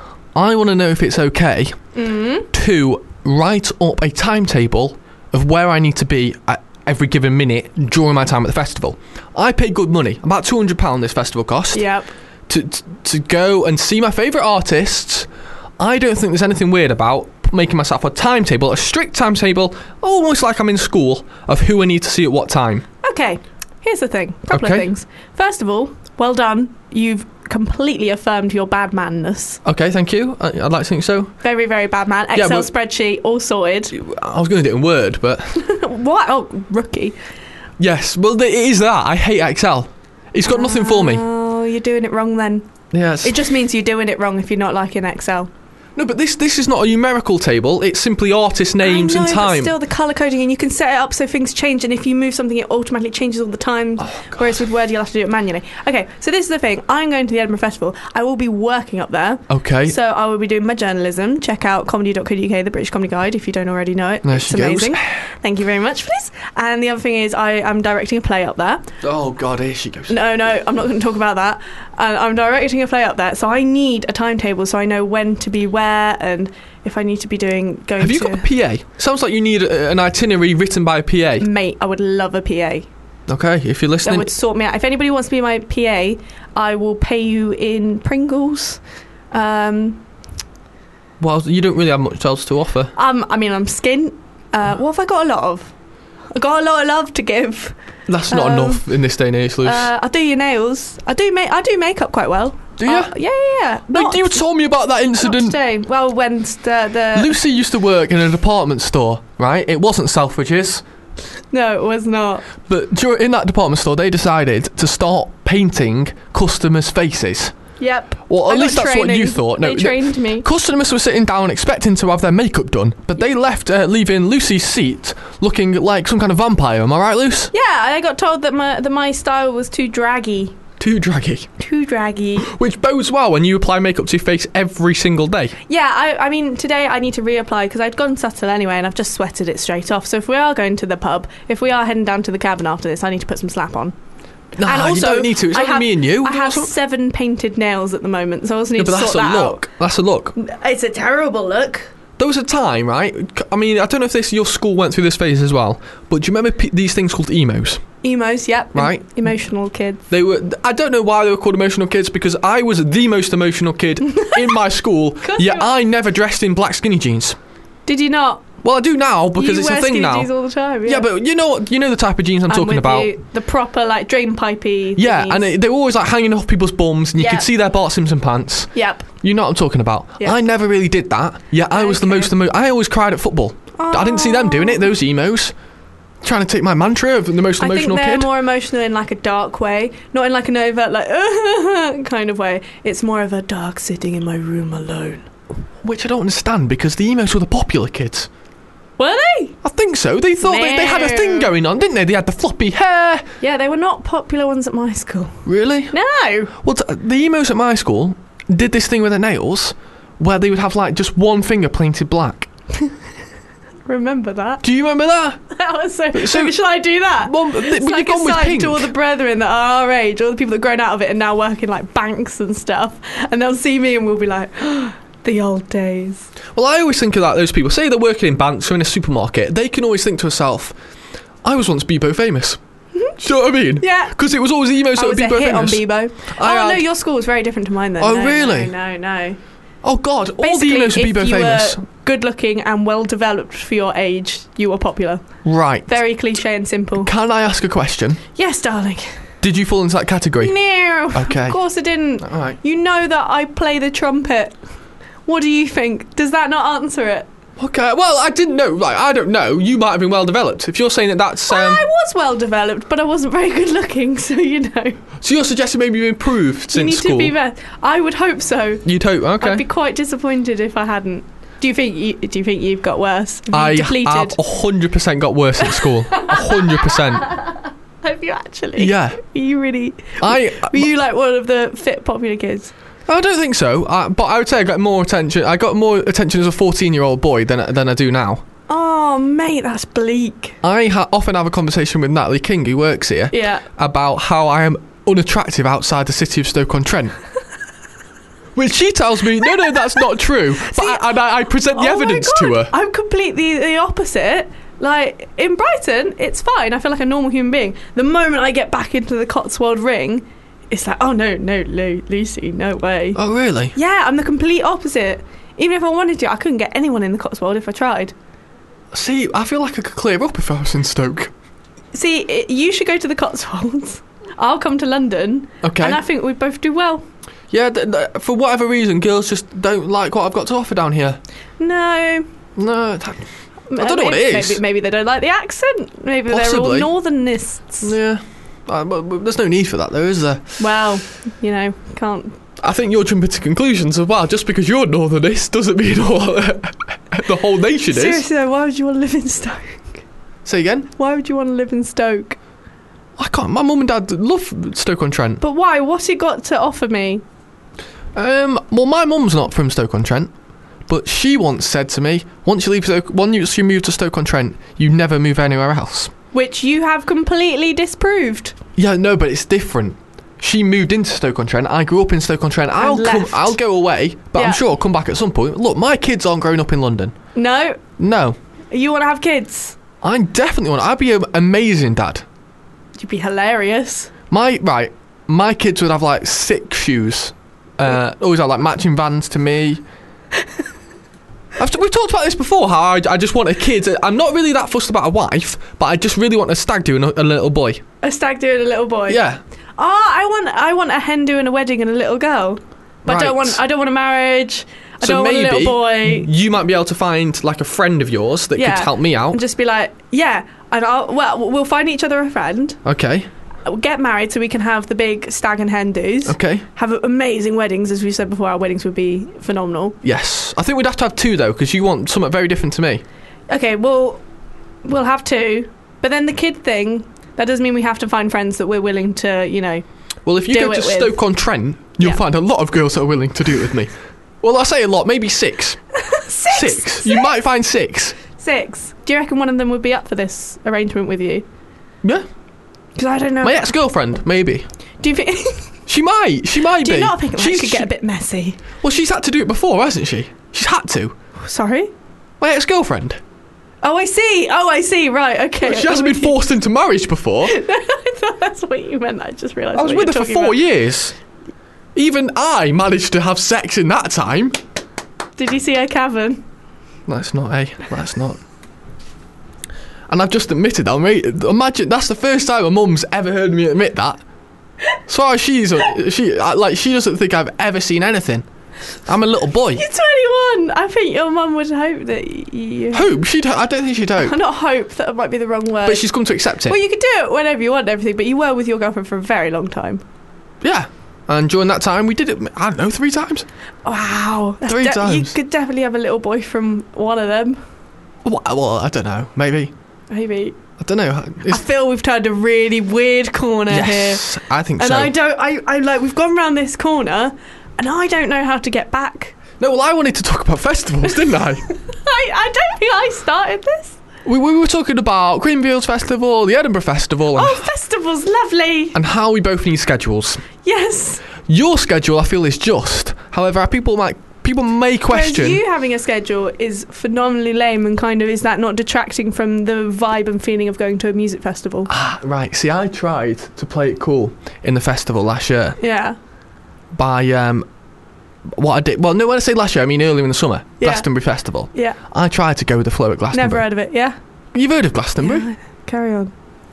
I want to know if it's okay Mm. to write up a timetable of where I need to be at every given minute during my time at the festival. I pay good money, about two hundred pounds this festival cost, Yep. to, to, to go and see my favourite artists. I don't think there's anything weird about making myself a timetable, a strict timetable, almost like I'm in school, of who I need to see at what time. Okay, here's the thing. A couple Okay. of things. First of all, well done. You've completely affirmed your bad manness. Okay, thank you. I, I'd like to think so. Very, very bad man. Yeah, Excel but- spreadsheet, all sorted. I was going to do it in Word, but... What? Oh, rookie. Yes, well, it is that. I hate Excel. It's got nothing for me. Oh, you're doing it wrong then. Yes. It just means you're doing it wrong if you're not liking Excel. No, but this this is not a numerical table. It's simply artist names I know, and time. But still, the colour coding, and you can set it up so things change, and if you move something, it automatically changes all the time. Oh, Whereas with Word, you'll have to do it manually. Okay, so this is the thing. I'm going to the Edinburgh Festival. I will be working up there. Okay. So I will be doing my journalism. Check out comedy dot co dot uk, the British Comedy Guide, if you don't already know it. There it's she goes. amazing. Thank you very much for this. And the other thing is, I am directing a play up there. Oh, God, here she goes. No, no, I'm not going to talk about that. And I'm directing a play up there, so I need a timetable so I know when to be where and if I need to be doing going Have you to. got a P A? Sounds like you need a, an itinerary written by a P A. Mate, I would love a P A. Okay, if you're That listening. would sort me out. If anybody wants to be my P A, I will pay you in Pringles. Um, Well, you don't really have much else to offer. um, I mean, I'm skint. Uh, what have I got a lot of? I got a lot of love to give. That's not Um, enough in this day and age, Luce. Uh, I do your nails. I do make. I do makeup quite well. Do you? Uh, yeah, yeah, yeah. no, Not- you told me about that not incident. today. Well, when the, the Lucy used to work in a department store, right? It wasn't Selfridges. no, it was not. But dur- in that department store, they decided to start painting customers' faces. Yep. Well, I at got least that's what training. you thought. No, They trained me. Customers were sitting down expecting to have their makeup done, but they left, uh, leaving Lucy's seat looking like some kind of vampire. Am I right, Luce? Yeah, I got told that my that my style was too draggy. Too draggy. Too draggy. Which bodes well when you apply makeup to your face every single day. Yeah, I, I mean, today I need to reapply because I'd gone subtle anyway and I've just sweated it straight off. So if we are going to the pub, if we are heading down to the cabin after this, I need to put some slap on. Nah, and also, you don't need to. It's I only have, me and you. I have That's what- seven painted nails at the moment, so I also need Yeah, but to that's sort a that look. That's a look. out. It's a terrible look. There was a time, right? I mean, I don't know if this your school went through this phase as well, but do you remember p- these things called emos? Emos, yep. Right. Em- emotional kids. They were. I don't know why they were called emotional kids because I was the most emotional kid in my school. course Yet you were. I never dressed in black skinny jeans. Did you not? Well, I do now because you it's wear a thing skinny now. jeans all the time. Yeah, Yeah, but you know, you know the type of jeans I'm, I'm talking with about. you. The proper like drain pipey. Yeah, thingies. and it, they were always like hanging off people's bums, and you Yeah. could see their Bart Simpson pants. Yep. You know what I'm talking about. Yeah. I never really did that. Yeah, I was the Okay. most. Emo- I always cried at football. I didn't see them doing it. Those emos trying to take my mantra of the most I think emotional they're kid. more emotional in like a dark way, not in like an overt like kind of way. It's more of a dark sitting in my room alone. Which I don't understand because the emos were the popular kids. Were they? I think so. They thought they, they had a thing No. going on, didn't they? They had the floppy hair. Yeah, they were not popular ones at my school. Really? No. Well, t- the emos at my school did this thing with their nails where they would have like just one finger painted black. Remember that? Do you remember that? That was so. So- so shall I do that? Well, th- It's well, like you've a gone with sign pink. to all the brethren that are our age, all the people that grown out of it and now work in like banks and stuff, and they'll see me and we'll be like, the old days. Well, I always think of that. Those people say they're working in banks or in a supermarket. They can always think to herself, "I was once Bebo famous." Do you know what I mean? Yeah. Because it was always emos I that were was a Bebo hit famous. on Bebo. I oh no, had- your school was very different to mine then. Oh, No, really? No, no, no. Oh God, all Basically, the emos were if Bebo you famous. were good looking and well developed for your age, you were popular. Right. Very cliche and simple. Can I ask a question? Yes, darling. Did you fall into that category? No. Okay. Of course I didn't. All right. You know that I play the trumpet. What do you think? Does that not answer it? Okay. Well, I didn't know. Like, I don't know. You might have been well developed. If you're saying that that's um, Well, I was well developed, but I wasn't very good looking, so you know. so you're suggesting maybe you improved You since need school. to be better. I would hope so. You'd hope. Okay. I'd be quite disappointed if I hadn't. Do you think you, do you think you've got worse? Have you I depleted? have a hundred percent got worse at school. A hundred percent. Have you actually? Yeah. Are you really? I. Were you like one of the fit, popular kids? I don't think so. Uh, but I would say I got more attention. I got more attention as a fourteen-year-old boy than than I do now. Oh, mate, that's bleak. I ha- often have a conversation with Natalie King, who works here, Yeah. about how I am unattractive outside the city of Stoke-on-Trent. Which she tells me, no, no, that's not true. But See, I, and I, I present the Oh my evidence God, to her. I'm completely the opposite. Like, in Brighton, it's fine. I feel like a normal human being. The moment I get back into the Cotswold ring, it's like, oh, no, no, Lu- Lucy, no way. Oh, really? Yeah, I'm the complete opposite. Even if I wanted to, I couldn't get anyone in the Cotswold if I tried. See, I feel like I could clear up if I was in Stoke. See, i you should go to the Cotswolds. I'll come to London. Okay. And I think we'd both do well. Yeah, th- th- for whatever reason, girls just don't like what I've got to offer down here. No. No, that, I don't know what it is. Maybe, maybe they don't like the accent. Maybe Possibly. they're all northernists. yeah. Uh, but, but there's no need for that, though, is there? Well, you know, can't. I think you're jumping to conclusions of, wow, just because you're northernist doesn't mean all the whole nation is. Seriously though, why would you want to live in Stoke? Say again? Why would you want to live in Stoke? I can't. My mum and dad love Stoke-on-Trent. But why? What's it got to offer me? Um, well, my mum's not from Stoke-on-Trent, but she once said to me, once you leave Stoke, once you move to Stoke-on-Trent, you never move anywhere else. Which you have completely disproved. Yeah, no, but it's different. She moved into Stoke-on-Trent. I grew up in Stoke-on-Trent. I'll come, left. I'll go away, but Yeah. I'm sure I'll come back at some point. Look, my kids aren't growing up in London. No, No, you want to have kids? I definitely want. I'd be an amazing dad. You'd be hilarious. My right, my kids would have like six shoes. Uh, always have like matching Vans to me. I've, we've talked about this before. How I, I just want a kid. I'm not really that fussed about a wife, but I just really want a stag do and a, a little boy. A stag do and a little boy. Yeah. Oh, I want I want a hen doing a wedding and a little girl. But I don't Right. want I don't want a marriage. I So don't want a maybe little boy. you might be able to find like a friend of yours that Yeah. could help me out. And just be like, yeah, and I'll well we'll find each other a friend. Okay. get married so we can have the big stag and hen do's. Okay. Have amazing weddings, as we said before. Our weddings would be phenomenal. Yes. I think we'd have to have two, though, because you want something very different to me. Okay, well, we'll have two. But then the kid thing, that doesn't mean we have to find friends that we're willing to, you know... Well, if you do go it to with. Stoke-on-Trent, you'll Yeah. find a lot of girls that are willing to do it with me. Well, I say a lot, maybe six. Six? Six. You might find six. Six. Do you reckon one of them would be up for this arrangement with you? Yeah. Because I don't know. My ex-girlfriend, maybe. Do you think... She might. She might Do be. you not think it She's- could get a bit messy? Well, she's had to do it before, hasn't she? She's had to. Sorry? My ex-girlfriend. Oh, I see. Oh, I see. Right, okay. She hasn't been forced into marriage before. I thought that's what you meant. I just realised I was what with her you're for talking four about. years. Even I managed to have sex in that time. Did you see her cavern? That's not, eh? That's not. And I've just admitted that, mate. Imagine, that's the first time a mum's ever heard me admit that. As far as she's, she, like, she doesn't think I've ever seen anything. I'm a little boy. You're twenty-one. I think your mum would hope that you... Hope? She'd, I don't think she'd hope. Not hope, that might be the wrong word. But she's come to accept it. Well, you could do it whenever you want and everything, but you were with your girlfriend for a very long time. Yeah. And during that time, we did it, I don't know, three times? Wow. That's Three de- times. You could definitely have a little boy from one of them. Well, well I don't know. Maybe. Maybe. I don't know. I It's, feel we've turned a really weird corner yes, I think here. And so. I don't... I, I like, we've gone round this corner, and I don't know how to get back. No, well, I wanted to talk about festivals, didn't I? I, I don't think I started this. we, we were talking about Greenfields Festival, the Edinburgh Festival, and, Oh, festivals, lovely. and how we both need schedules. Yes. Your schedule, I feel, is just. However, people might people may question. Whereas you having a schedule is phenomenally lame, and kind of, is that not detracting from the vibe and feeling of going to a music festival? Ah, right. See, I tried to play it cool in the festival last year Yeah. by um, what I did. Well, no, when I say last year, I mean earlier in the summer, Yeah. Glastonbury Festival. Yeah. I tried to go with the flow at Glastonbury. Never heard of it, yeah? You've heard of Glastonbury? Yeah. Carry on.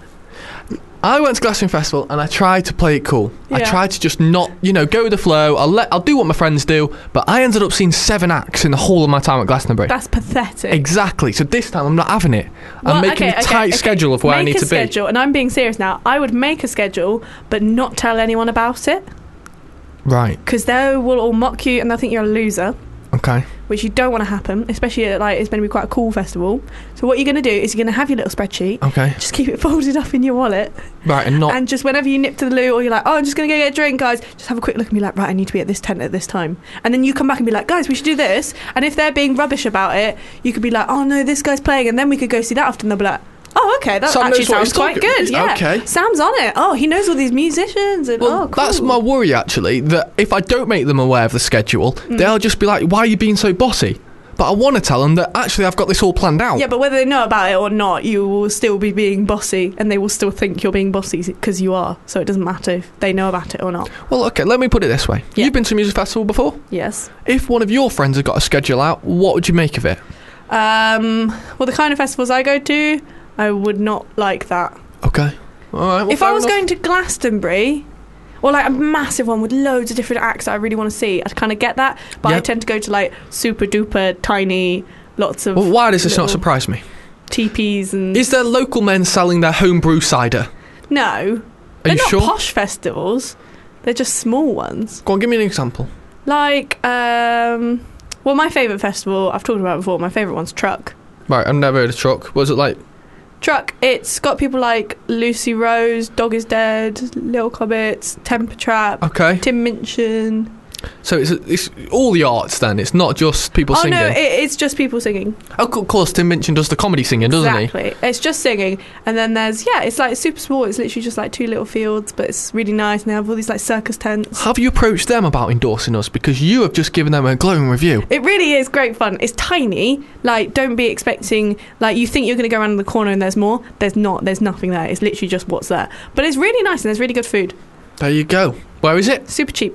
I went to Glastonbury Festival and I tried to play it cool. I Yeah. tried to just not, you know, go with the flow. I'll let, I'll do what my friends do. But I ended up seeing seven acts in the whole of my time at Glastonbury. That's pathetic. Exactly. So this time I'm not having it. I'm Well, making okay, a tight okay, okay. schedule of where I Make need a to schedule, and I'm being serious now. I would make a schedule, but not tell anyone about it, be. Right. because they will all mock you and they'll think you're a loser, Okay. which you don't want to happen, especially at, like, it's going to be quite a cool festival. So what you're going to do is you're going to have your little spreadsheet, Okay. just keep it folded up in your wallet, Right. And not. and just whenever you nip to the loo or you're like, oh, I'm just going to go get a drink, guys, just have a quick look and be like, right, I need to be at this tent at this time. And then you come back and be like, guys, we should do this. And if they're being rubbish about it, you could be like, oh no, this guy's playing, and then we could go see that after. And they'll be like, oh, okay, that Sam actually knows what sounds he's quite talking- good. Yeah, Okay. Sam's on it. Oh, he knows all these musicians. And well, oh, cool. that's my worry actually. That if I don't make them aware of the schedule, Hmm. they'll just be like, "Why are you being so bossy?" But I want to tell them that actually I've got this all planned out. Yeah, but whether they know about it or not, you will still be being bossy, and they will still think you're being bossy because you are. So it doesn't matter if they know about it or not. Well, okay. Let me put it this way. Yeah. You've been to a music festival before. Yes. If one of your friends had got a schedule out, what would you make of it? Um, well, the kind of festivals I go to, I would not like that. Okay. All right. Well, if I fair was enough. going to Glastonbury, or like a massive one with loads of different acts that I really want to see, I'd kind of get that. But I Yep. tend to go to like super duper tiny, lots of Well, why does this not little surprise me? teepees and Is there local men selling their home brew cider? no, Are they're you not sure? posh festivals. They're just small ones. Go on, give me an example. Like, um, well, my favourite festival I've talked about before. My favourite one's Truck. Right, I've never heard of Truck. Was it like? Truck. It's got people like Lucy Rose, Dog Is Dead, Little Cobbits, Temper Trap, Okay. Tim Minchin. So it's it's all the arts then. It's not just people Oh singing. no, it, it's just people singing. Oh, of course, Tim Minchin does the comedy singing, doesn't he? Exactly. It's just singing, and then there's yeah, it's like super small. It's literally just like two little fields, but it's really nice. And they have all these like circus tents. Have you approached them about endorsing us? Because you have just given them a glowing review. It really is great fun. It's tiny. Like, don't be expecting, like, you think you're going to go around the corner and there's more. There's not. There's nothing there. It's literally just what's there. But it's really nice and there's really good food. There you go. Where is it? Super cheap.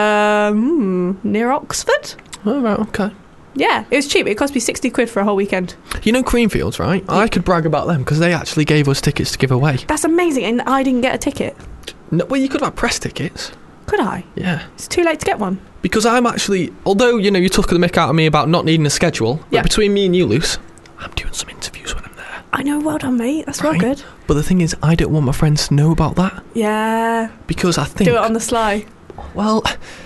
Um, hmm, near Oxford? Oh, right, okay. Yeah, it was cheap. It cost me sixty quid for a whole weekend. You know Creamfields, right? I could brag about them because they actually gave us tickets to give away. That's amazing. And I didn't get a ticket. No, well, you could have press tickets. Could I? Yeah. It's too late to get one. Because I'm actually, although, you know, you took the mick out of me about not needing a schedule, Yeah. but between me and you, Luce, I'm doing some interviews when I'm there. I know, well done, mate. That's well Right? good. But the thing is, I don't want my friends to know about that Yeah. because I think, Do it on the sly. well,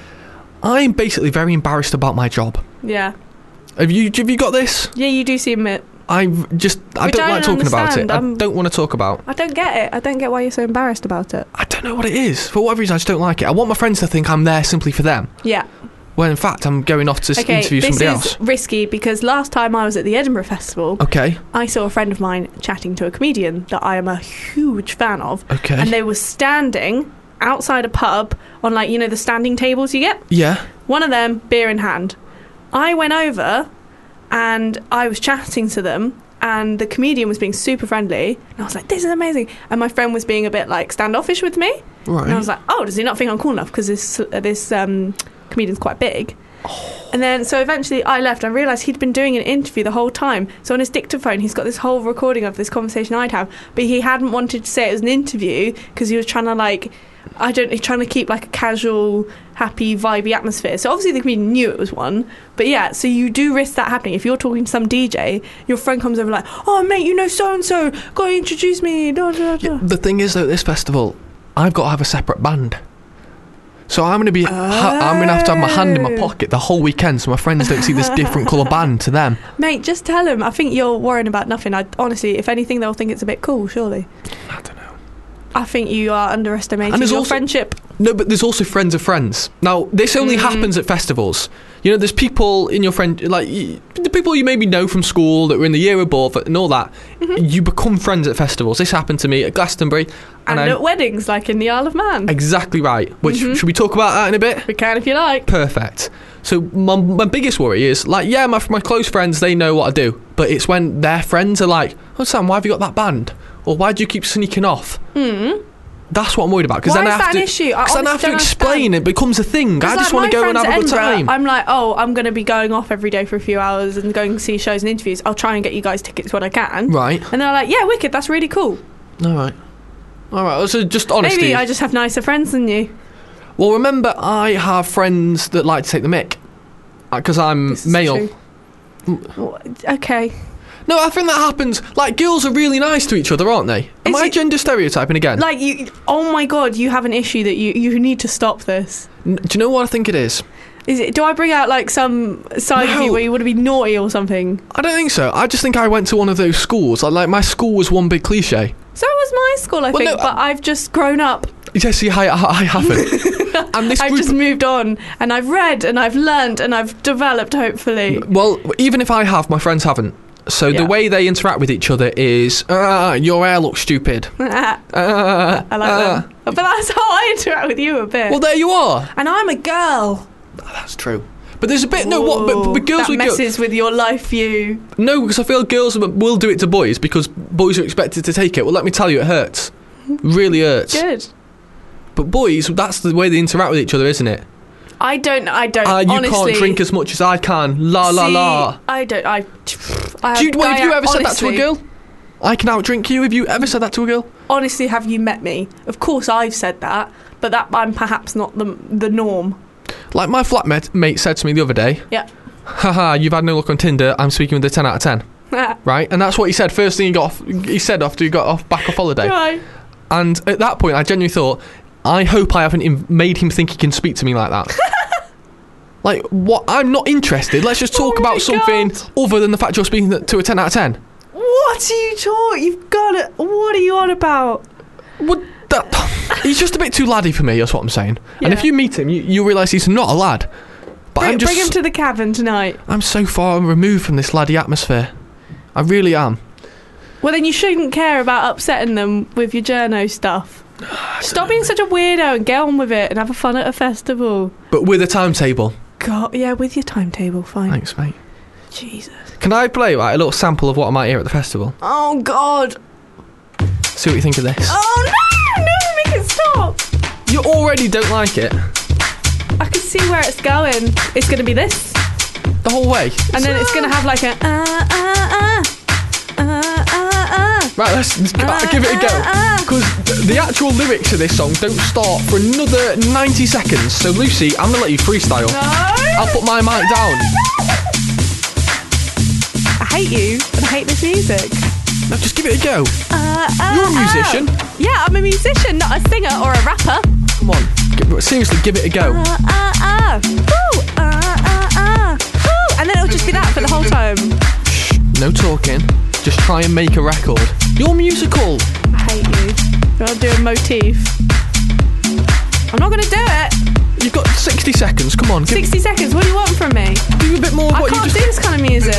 I'm basically very embarrassed about my job. Yeah. Have you have you got this? Yeah, you do seem it. I just I We don't like don't talking about it. understand. I I'm- don't want to talk about. I don't get it. I don't get why you're so embarrassed about it. I don't know what it is. For whatever reason, I just don't like it. I want my friends to think I'm there simply for them. Yeah. When in fact, I'm going off to s Okay, interview this somebody is else. risky because last time I was at the Edinburgh Festival, Okay. I saw a friend of mine chatting to a comedian that I am a huge fan of. Okay. And they were standing outside a pub on, like, you know, the standing tables you get? Yeah. One of them, beer in hand. I went over and I was chatting to them, and the comedian was being super friendly, and I was like, this is amazing. And my friend was being a bit, like, standoffish with me. Right. And I was like, oh, does he not think I'm cool enough? Because this, uh, this um, comedian's quite big. And then, so eventually I left. I realised he'd been doing an interview the whole time. So on his dictaphone, he's got this whole recording of this conversation I'd have. But he hadn't wanted to say it was an interview because he was trying to, like, I don't know, trying to keep, like, a casual, happy, vibey atmosphere. So obviously the comedian knew it was one. But yeah, so you do risk that happening. If you're talking to some D J, your friend comes over like, oh, mate, you know so-and-so, go introduce me. Da, da, da. The thing is, though, at this festival, I've got to have a separate band. So I'm gonna be, ha- I'm gonna have to have my hand in my Oh. pocket the whole weekend, so my friends don't see this different colour band to them. Mate, just tell him. I think you're worrying about nothing. I honestly, if anything, they'll think it's a bit cool, surely. I don't know. I think you are underestimating And there's your also- friendship. No, but there's also friends of friends. Now, this only Mm. happens at festivals. You know, there's people in your friend, like y- the people you maybe know from school that were in the year above and all that. Mm-hmm. You become friends at festivals. This happened to me at Glastonbury, And, and, I, at weddings, like in the Isle of Man. exactly right. Which Mhm. should we talk about that in a bit? We can if you like. Perfect. So my, my biggest worry is like, yeah, my my close friends, they know what I do, but it's when their friends are like, oh Sam, why have you got that band? Or why do you keep sneaking off? Mm. That's what I'm worried about. Because Why then I is have that to, an issue? I 'cause then I have honestly to don't explain. understand. It becomes a thing. I It's just like want to my go and friends have a at good Edinburgh, time. I'm like, oh, I'm going to be going off every day for a few hours and going to see shows and interviews. I'll try and get you guys tickets when I can. Right. And they're like, yeah, wicked, that's really cool. All right. All right. So just honesty. Maybe I just have nicer friends than you. Well, remember, I have friends that like to take the mick because I'm This is male. true. Well, Okay. No, I think that happens. Like, girls are really nice to each other, aren't they? Am Is I it- gender stereotyping again? Like, you, oh my god, you have an issue that you, you need to stop this. N- do you know what I think it is? Is it? Do I bring out like some side of No. you where you want to be naughty or something? I don't think so. I just think I went to one of those schools. Like, like my school was one big cliche. So was my school, I Well, think, no, but I've just grown up. Yes, see, I, I, I haven't. And this I've group. just moved on, and I've read, and I've learnt, and I've developed. Hopefully, Well, even if I have, my friends haven't. So Yeah. the way they interact with each other is, ah, your hair looks stupid. I Ah, like ah. them. But that's how I interact with you a bit. Well, there you are. and I'm a girl. That's true. But there's a bit no what, but, but girls that with girls. messes with your life view. No, because I feel girls will do it to boys because boys are expected to take it. Well, let me tell you, it hurts. Really hurts. Good. But boys, that's the way they interact with each other, isn't it? I don't. I don't. Ah, you honestly, can't drink as much as I can. La la See, la. I don't. I. I Do you, wait, I, have you ever said that to a honestly- girl? I can outdrink you. Have you ever said that to a girl? Honestly, have you met me? Of course, I've said that, but that I'm perhaps not the the norm. Like my flatmate mate said to me the other day, Yeah. haha, you've had no luck on Tinder, I'm speaking with a ten out of ten. Right? And that's what he said first thing he got off, he said after he got off back off holiday. Right. And at that point I genuinely thought, I hope I haven't im- made him think he can speak to me like that. Like, what? I'm not interested. Let's just talk Oh my about something God. other than the fact you're speaking to a ten out of ten. What are you talking? You've got it. What are you on about? What that, he's just a bit too laddie for me, that's what I'm saying. And Yeah. if you meet him, you, you realise he's not a lad. But Bring, I'm just bring him to the cabin tonight. I'm so far removed from this laddie atmosphere. I really am. Well, then you shouldn't care about upsetting them with your journo stuff. Stop being such a weirdo and get on with it and have a fun at a festival. But with a timetable. God, yeah, with your timetable, fine. Thanks, mate. Jesus. Can I play like, a little sample of what I might hear at the festival? Oh God. See what you think of this. Oh no! No, make it stop. You already don't like it. I can see where it's going. It's going to be this, The whole way. and then it's going to have like a ah ah ah ah ah ah. Right, let's, let's give, uh, give it a go. Because th- the actual lyrics of this song don't start for another ninety seconds. So, Lucy, I'm going to let you freestyle. No. I'll put my mic down. I hate you and I hate this music. No, just give it a go. Uh, uh, You're a musician. Uh. Yeah, I'm a musician, not a singer or a rapper. Come on, give, seriously, give it a go. Uh, uh, uh. Woo. Uh, uh, uh. Woo. And then it'll just be that for the whole time. Shh, no talking. Just try and make a record. You're musical. I hate you. You want to do a motif? I'm not going to do it. You've got sixty seconds. Come on. Give, sixty seconds. What do you want from me? do a bit more of I what can't you just... do this kind of music.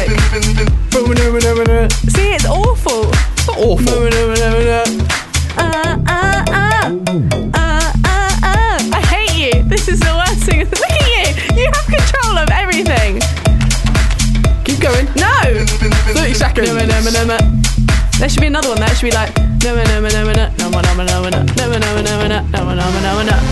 See, it's awful. It's not awful. Uh, uh, uh. Uh, uh, uh. I hate you. This is the worst thing. Look at you. You have control of everything. Keep going. No. thirty seconds. No, no, no, no. There should be another one. There should be like no, no, no, no, no, no, no, no, no, no, no, no, no, no, no, no, no, no.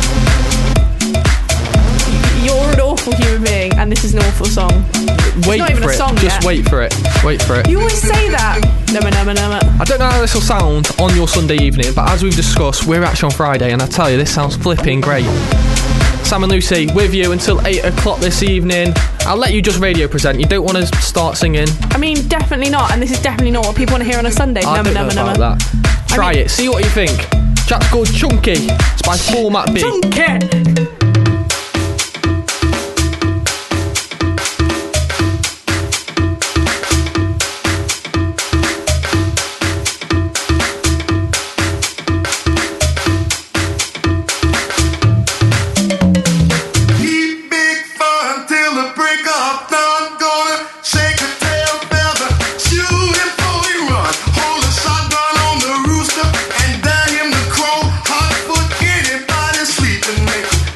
You're an awful human being, and this is an awful song. Wait not even for a it. song Just yet. wait for it. Wait for it. You always say that. No, no, no, no, no. I don't know how this will sound on your Sunday evening, but as we've discussed, we're actually on Friday, and I tell you, this sounds flipping great. Sam and Lucy with you until eight o'clock this evening. I'll let you just radio present. You don't want to start singing. I mean, definitely not, and this is definitely not what people want to hear on a Sunday. I No, don't no, know no, about no. that. Try I mean- it. See what you think. Chat's called Chunky. It's by Format B. Chunky. Keep big fun till the break of dawn. Gonna shake a tail feather, shoot him before he run. Hold a shotgun on the rooster and dang him the crow. Hot foot anybody sleeping, make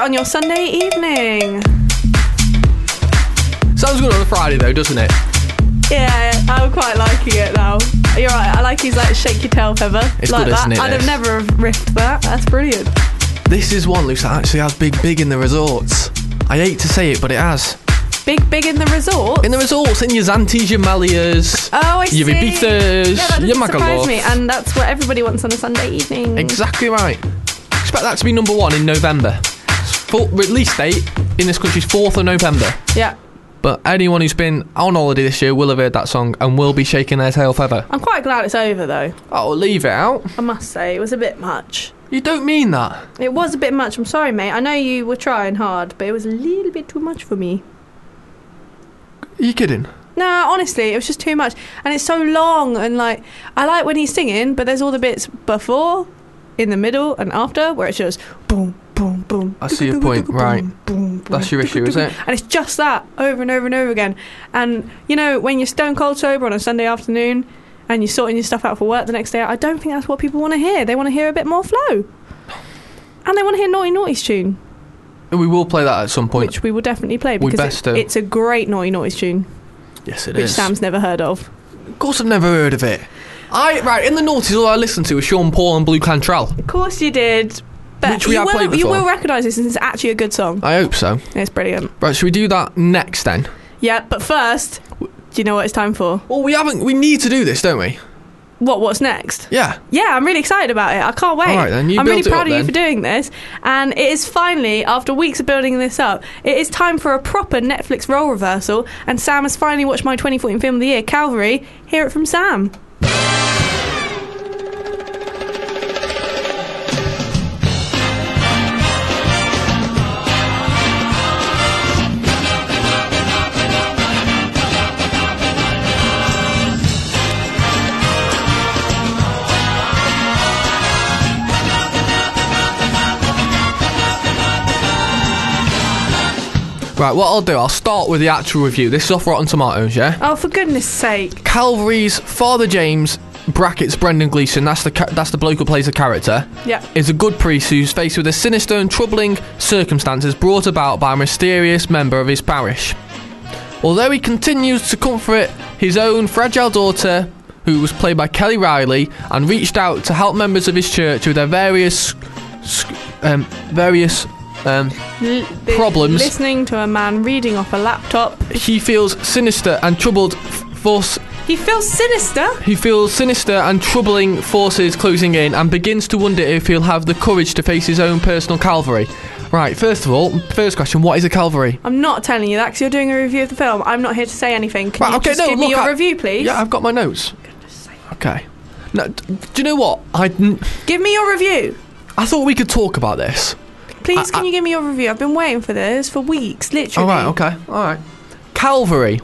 on your Sunday evening. Sounds good on a Friday though, doesn't it? Yeah, I'm quite liking it now. You're right, I like his like shake your tail feather. It's like good, that. isn't it, I'd have this? never have riffed that. That's brilliant. This is one, Luce, that actually has Big Big in the resorts. I hate to say it, but it has. Big, big in the resort. In the resorts, in your Zantes, your Melias, Oh, I see. your Ibizas, Yeah, that your doesn't surprise Magaluf. me, and that's what everybody wants on a Sunday evening. Exactly right. Expect that to be number one in November. For, release date in this country is fourth of November. Yeah. But anyone who's been on holiday this year will have heard that song and will be shaking their tail feather. I'm quite glad it's over, though. Oh, leave it out. I must say, it was a bit much. You don't mean that. It was a bit much. I'm sorry, mate. I know you were trying hard, but it was a little bit too much for me. Are you kidding? No, honestly, it was just too much. And it's so long, and like, I like when he's singing, but there's all the bits before, in the middle, and after, where it's just boom, boom, boom. I see your point, right. Boom, boom, That's your issue, is it? And it's just that, over and over and over again. And, you know, when you're stone cold sober on a Sunday afternoon, and you're sorting your stuff out for work the next day, I don't think that's what people want to hear. They want to hear a bit more flow. And they want to hear Naughty Naughty's tune. We will play that at some point. Which we will definitely play, We because best it, do. it's a great Naughty Naughty's tune, Yes, it which is. Sam's never heard of. Of course I've never heard of it. I Right, in the noughties, all I listened to was Sean Paul and Blue Cantrell. Of course you did. But Which we you have will, played you before. will recognise this, and it's actually a good song. I hope so. It's brilliant. Right, should we do that next then? Yeah, but first, do you know what it's time for? Well, we haven't. We need to do this, don't we? What, what's next? Yeah. Yeah, I'm really excited about it. I can't wait. All right, then, you I'm really built it proud up of you then. for doing this. And it is finally, after weeks of building this up, it is time for a proper Netflix role reversal. And Sam has finally watched my twenty fourteen film of the year, Calvary. Hear it from Sam. Right, what I'll do, I'll start with the actual review. This is off Rotten Tomatoes, yeah? Oh, for goodness sake. Calvary's Father James, brackets Brendan Gleeson, that's the ca- that's the bloke who plays the character, Yeah. is a good priest who's faced with the sinister and troubling circumstances brought about by a mysterious member of his parish. Although he continues to comfort his own fragile daughter, who was played by Kelly Riley, and reached out to help members of his church with their various sc- um, various um, L- Problems. Listening to a man reading off a laptop. he feels sinister and troubled f- force. He feels sinister. He feels sinister and troubling forces closing in, and begins to wonder if he'll have the courage to face his own personal Calvary. Right, first of all, first question: what is a Calvary? I'm not telling you that because you're doing a review of the film. I'm not here to say anything. Can Right, you okay, just no, give me look, your I- review, please? Yeah, I've got my notes. Okay. Now, d- do you know what? I n- Give me your review. I thought we could talk about this. Please, I- can I- you give me your review? I've been waiting for this for weeks, literally. All right, okay, all right. Calvary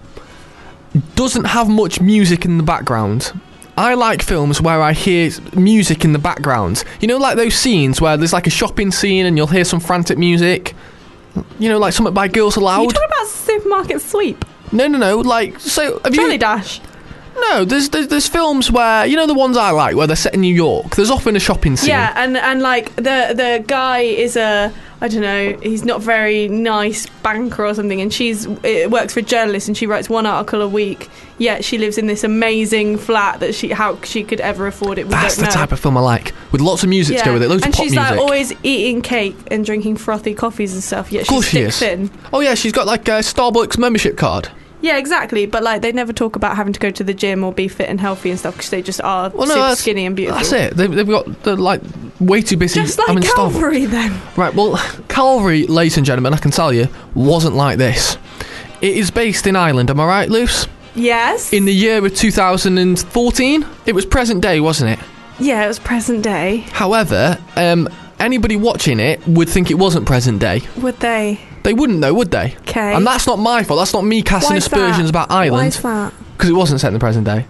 doesn't have much music in the background. I like films where I hear s- music in the background. You know, like those scenes where there's like a shopping scene and you'll hear some frantic music. You know, like something by Girls Are you Aloud. talking about Supermarket Sweep? No, no, no. Like, so have Charlie you? Dash. No, there's, there's there's films where, you know, the ones I like where they're set in New York. There's often a shopping scene. Yeah, and and like the the guy is a I don't know, he's not very nice banker or something, and she's it works for a journalist, and she writes one article a week. Yet she lives in this amazing flat that she how she could ever afford it. We That's don't the know. type of film I like, with lots of music to go with it, loads and of pop she's music. like always eating cake and drinking frothy coffees and stuff. Yet Of course she's she stick is. thin. Oh yeah, she's got like a Starbucks membership card. Yeah, exactly. But like, they never talk about having to go to the gym or be fit and healthy and stuff because they just are Well, no, super that's, skinny and beautiful. That's it. They've, they've got they're like way too busy. Just like having Starbucks. Calvary, then. Right. Well, Calvary, ladies and gentlemen, I can tell you, wasn't like this. It is based in Ireland. Am I right, Luce? Yes. In the year of two thousand fourteen, it was present day, wasn't it? yeah, it was present day. However, um, anybody watching it would think it wasn't present day. Would they? They wouldn't know, would they? Okay. And that's not my fault. That's not me casting Why is aspersions that? about Why Ireland. is that? Because it wasn't set in the present day.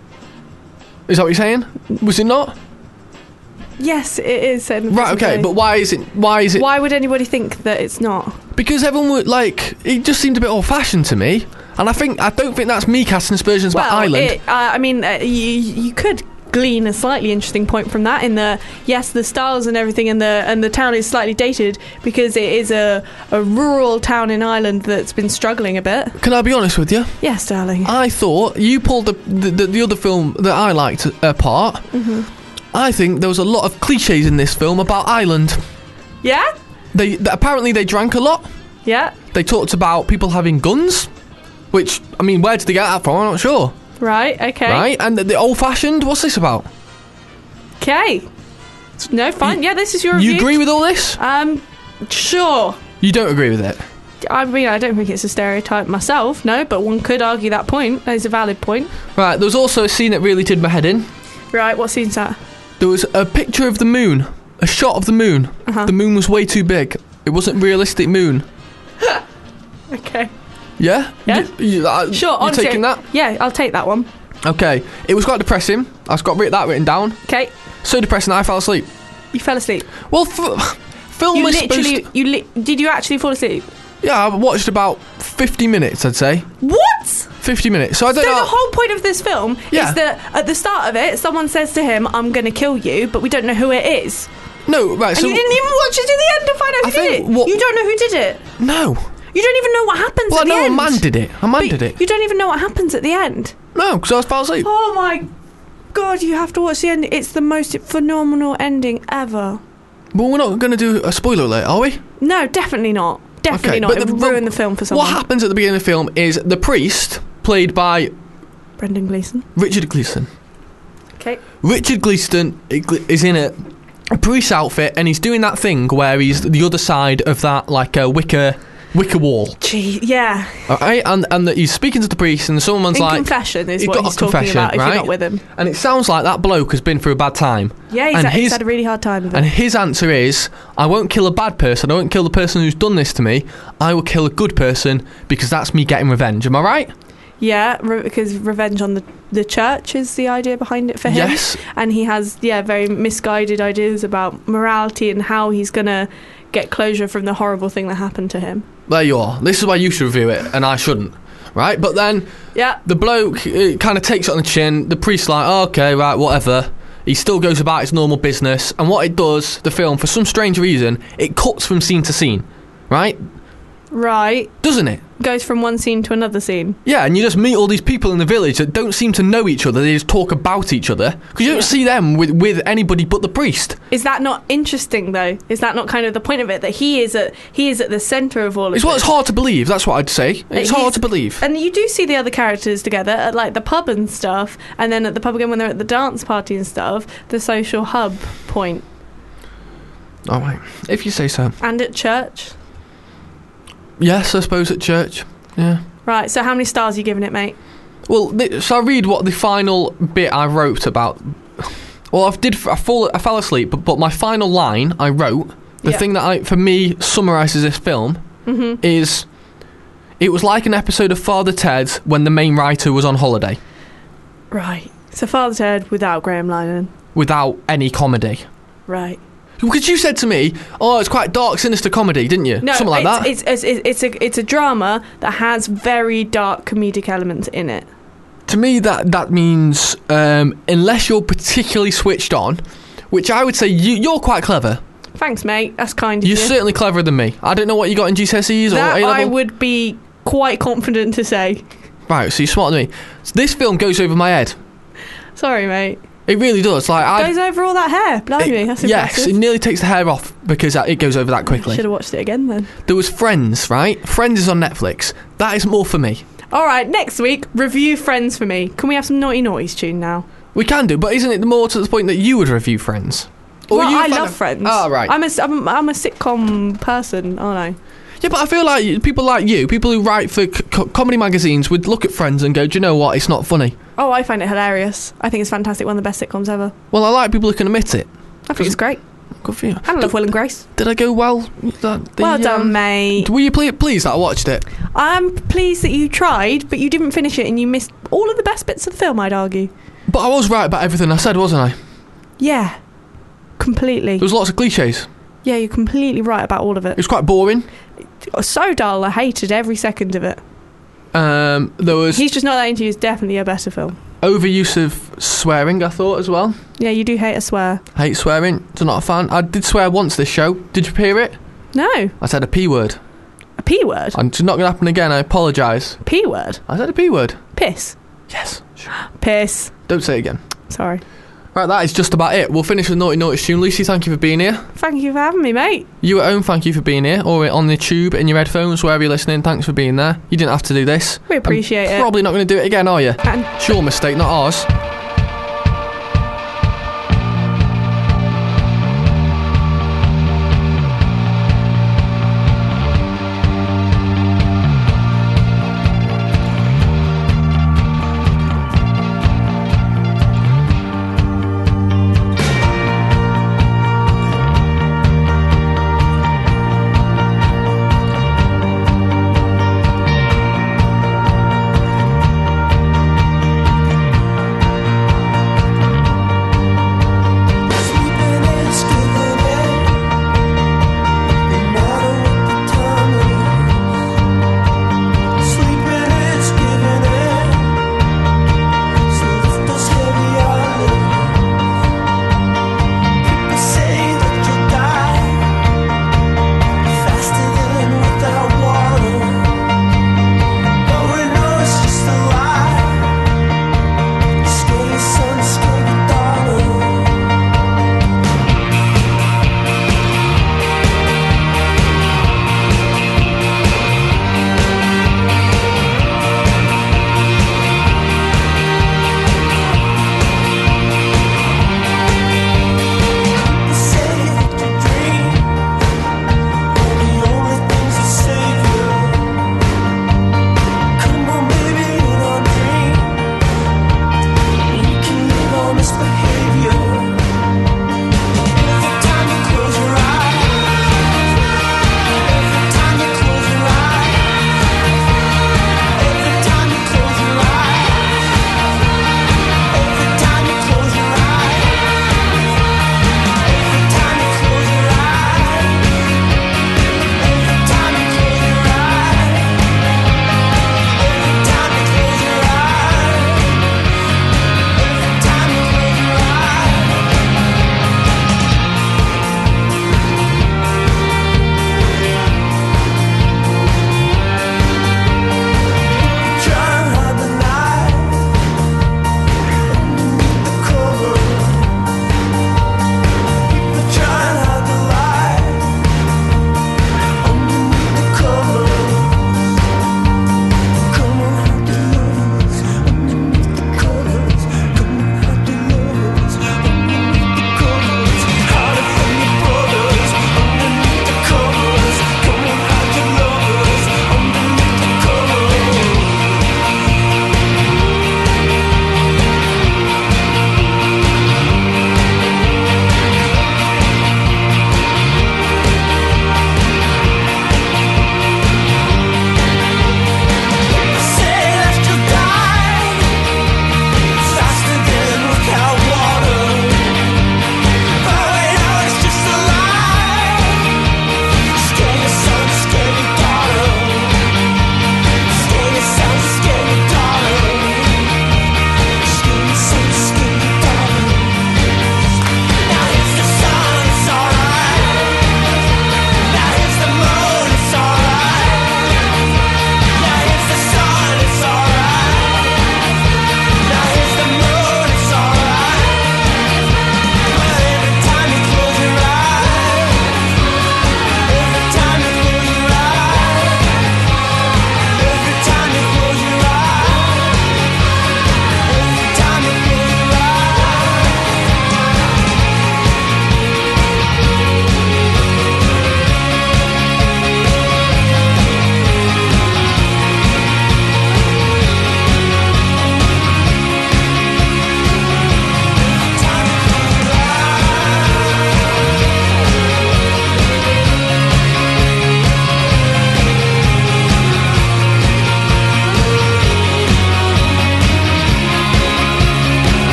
Is that what you're saying? Was it not? Yes, it is. Set in the Right. present Okay. day. But why is it? Why is it? Why would anybody think that it's not? Because everyone would like. It just seemed a bit old-fashioned to me, and I think I don't think that's me casting aspersions about well, Ireland. It, uh, I mean, uh, you you could glean a slightly interesting point from that. In the yes, the styles and everything, and the and the town is slightly dated because it is a a rural town in Ireland that's been struggling a bit. Can I be honest with you? Yes, darling. I thought you pulled the the, the, the other film that I liked apart. Mm-hmm. I think there was a lot of cliches in this film about Ireland. Yeah. They, they apparently they drank a lot. Yeah. They talked about people having guns, which I mean, where did they get that from? I'm not sure. Right. Okay. Right, and the, the old-fashioned. What's this about? Okay. No, fine. Yeah, this is your review. You agree with all this? Um, sure. You don't agree with it? I mean, I don't think it's a stereotype myself, no, but one could argue that point. That is a valid point. Right, there was also a scene that really did my head in. Right, what scene's that? There was a picture of the moon, a shot of the moon. Uh-huh. The moon was way too big. It wasn't realistic moon. Okay. Yeah? Yeah. You, you, uh, Sure, you honestly, taking that? Yeah, I'll take that one. Okay. It was quite depressing. I've got writ- that written down. Okay. So depressing I fell asleep. You fell asleep. Well, f- film You is supposed literally, to... you li- did you actually fall asleep? Yeah, I watched about fifty minutes, I'd say. What? fifty minutes. So I don't So know... the whole point of this film Yeah. is that at the start of it, someone says to him, "I'm going to kill you," but we don't know who it is. No, right, And so... you didn't even watch it to the end to find out I who did think it. what- You don't know who did it. No. You don't even know what happens Well, at I the know end. a man did it. A man But did it. You don't even know what happens at the end. No, because I was fell asleep. Oh my god, you have to watch the end. It's the most phenomenal ending ever. But we're not going to do a spoiler alert, are we? No, definitely not. Definitely Okay, not. but It would the- ruin the film for someone. What happens at the beginning of the film is the priest, played by Brendan Gleeson. Richard Gleeson. Okay. Richard Gleeson is in a, a priest outfit, and he's doing that thing where he's the other side of that, like a wicker wicker wall. Gee, yeah. Alright, and and the, he's speaking to the priest, and someone's In like, confession is he what got he's a talking confession, about if right? you're not with him. And it sounds like that bloke has been through a bad time. Yeah, he's, and had, he's his, had a really hard time with And it. his answer is, I won't kill a bad person, I won't kill the person who's done this to me, I will kill a good person because that's me getting revenge. Am I right? Yeah, re- because revenge on the, the church is the idea behind it for him. Yes. And he has, yeah, very misguided ideas about morality and how he's going to get closure from the horrible thing that happened to him. There you are. This is why you should review it, and I shouldn't. Right? But then Yeah. the bloke kind of takes it on the chin. The priest's like, oh, okay, right, whatever. He still goes about his normal business. And what it does, the film, for some strange reason, it cuts from scene to scene. Right? Right. Doesn't it? Goes from one scene to another scene. Yeah, and you just meet all these people in the village that don't seem to know each other. They just talk about each other. Because you don't Yeah. see them with, with anybody but the priest. Is that not interesting, though? Is that not kind of the point of it, that he is at he is at the centre of all of It's this? what's hard to believe. That's what I'd say. It's He's- hard to believe. And you do see the other characters together at like the pub and stuff, and then at the pub again when they're at the dance party and stuff, the social hub point, All right. If you say so. and at church. Yes, I suppose at church. Yeah. Right, so how many stars are you giving it, mate? Well, th- so I read what the final bit I wrote about. Well, I did. I fall. I fell asleep, but, but my final line I wrote, the Yeah. thing that I, for me summarises this film, Mm-hmm. is it was like an episode of Father Ted when the main writer was on holiday, Right. So Father Ted without Graham Linehan. without any comedy. Right. Because you said to me, "Oh, it's quite dark, sinister comedy," didn't you? No, Something like that. it's, It's, it's, it's, a, it's a drama that has very dark comedic elements in it. To me, that that means um, unless you're particularly switched on, which I would say you, you're quite clever. Thanks, mate. That's kind of You're you. certainly cleverer than me. I don't know what you got in G C S Es or That A level. I would be quite confident to say. Right, so you're smarter than me. So this film goes over my head. Sorry, mate. It really does. Like I. Goes over all that hair. Blimey, that's Yes, impressive. it nearly takes the hair off because it goes over that quickly. Should have watched it again then. There was Friends, right? Friends is on Netflix. That is more for me. All right, next week, review Friends for me. Can we have some Naughty Naughties tune now? We can do, but isn't it more to the point that you would review Friends? Or well, you I find love it- Friends. Oh, right. I'm a, I'm, I'm a sitcom person, aren't I? Yeah, but I feel like you- people like you, people who write for c- co- comedy magazines, would look at Friends and go, "Do you know what? It's not funny." Oh, I find it hilarious. I think it's fantastic. One of the best sitcoms ever. Well, I like people who can admit it. I think it's great. Good for you. And I love Will and Grace. Did I go well? That, the, Well done, um, mate. Were you ple- pleased that I watched it? I'm pleased that you tried, but you didn't finish it and you missed all of the best bits of the film, I'd argue. But I was right about everything I said, wasn't I? Yeah. Completely. There was lots of cliches. Yeah, you're completely right about all of It it. was quite boring. It was so dull, I hated every second of it. Um, there was He's Just Not That Into You is definitely a better film. overuse of swearing, I thought, as well. Yeah, you do hate a swear. Hate swearing. So not a fan. I did swear once this show. Did you hear it? No. I said a P word. A P word? And it's not going to happen again. I apologise. P word? I said a P word. Piss? Yes. Piss. Don't say it again. Sorry. Right, that is just about it. We'll finish with Naughty Naughty tune. Lucy, thank you for being here. Thank you for having me, mate. You at home, thank you for being here. Or on the tube, in your headphones, wherever you're listening, thanks for being there. You didn't have to do this. We appreciate I'm it. Probably not going to do it again, are you? And It's your mistake, not ours.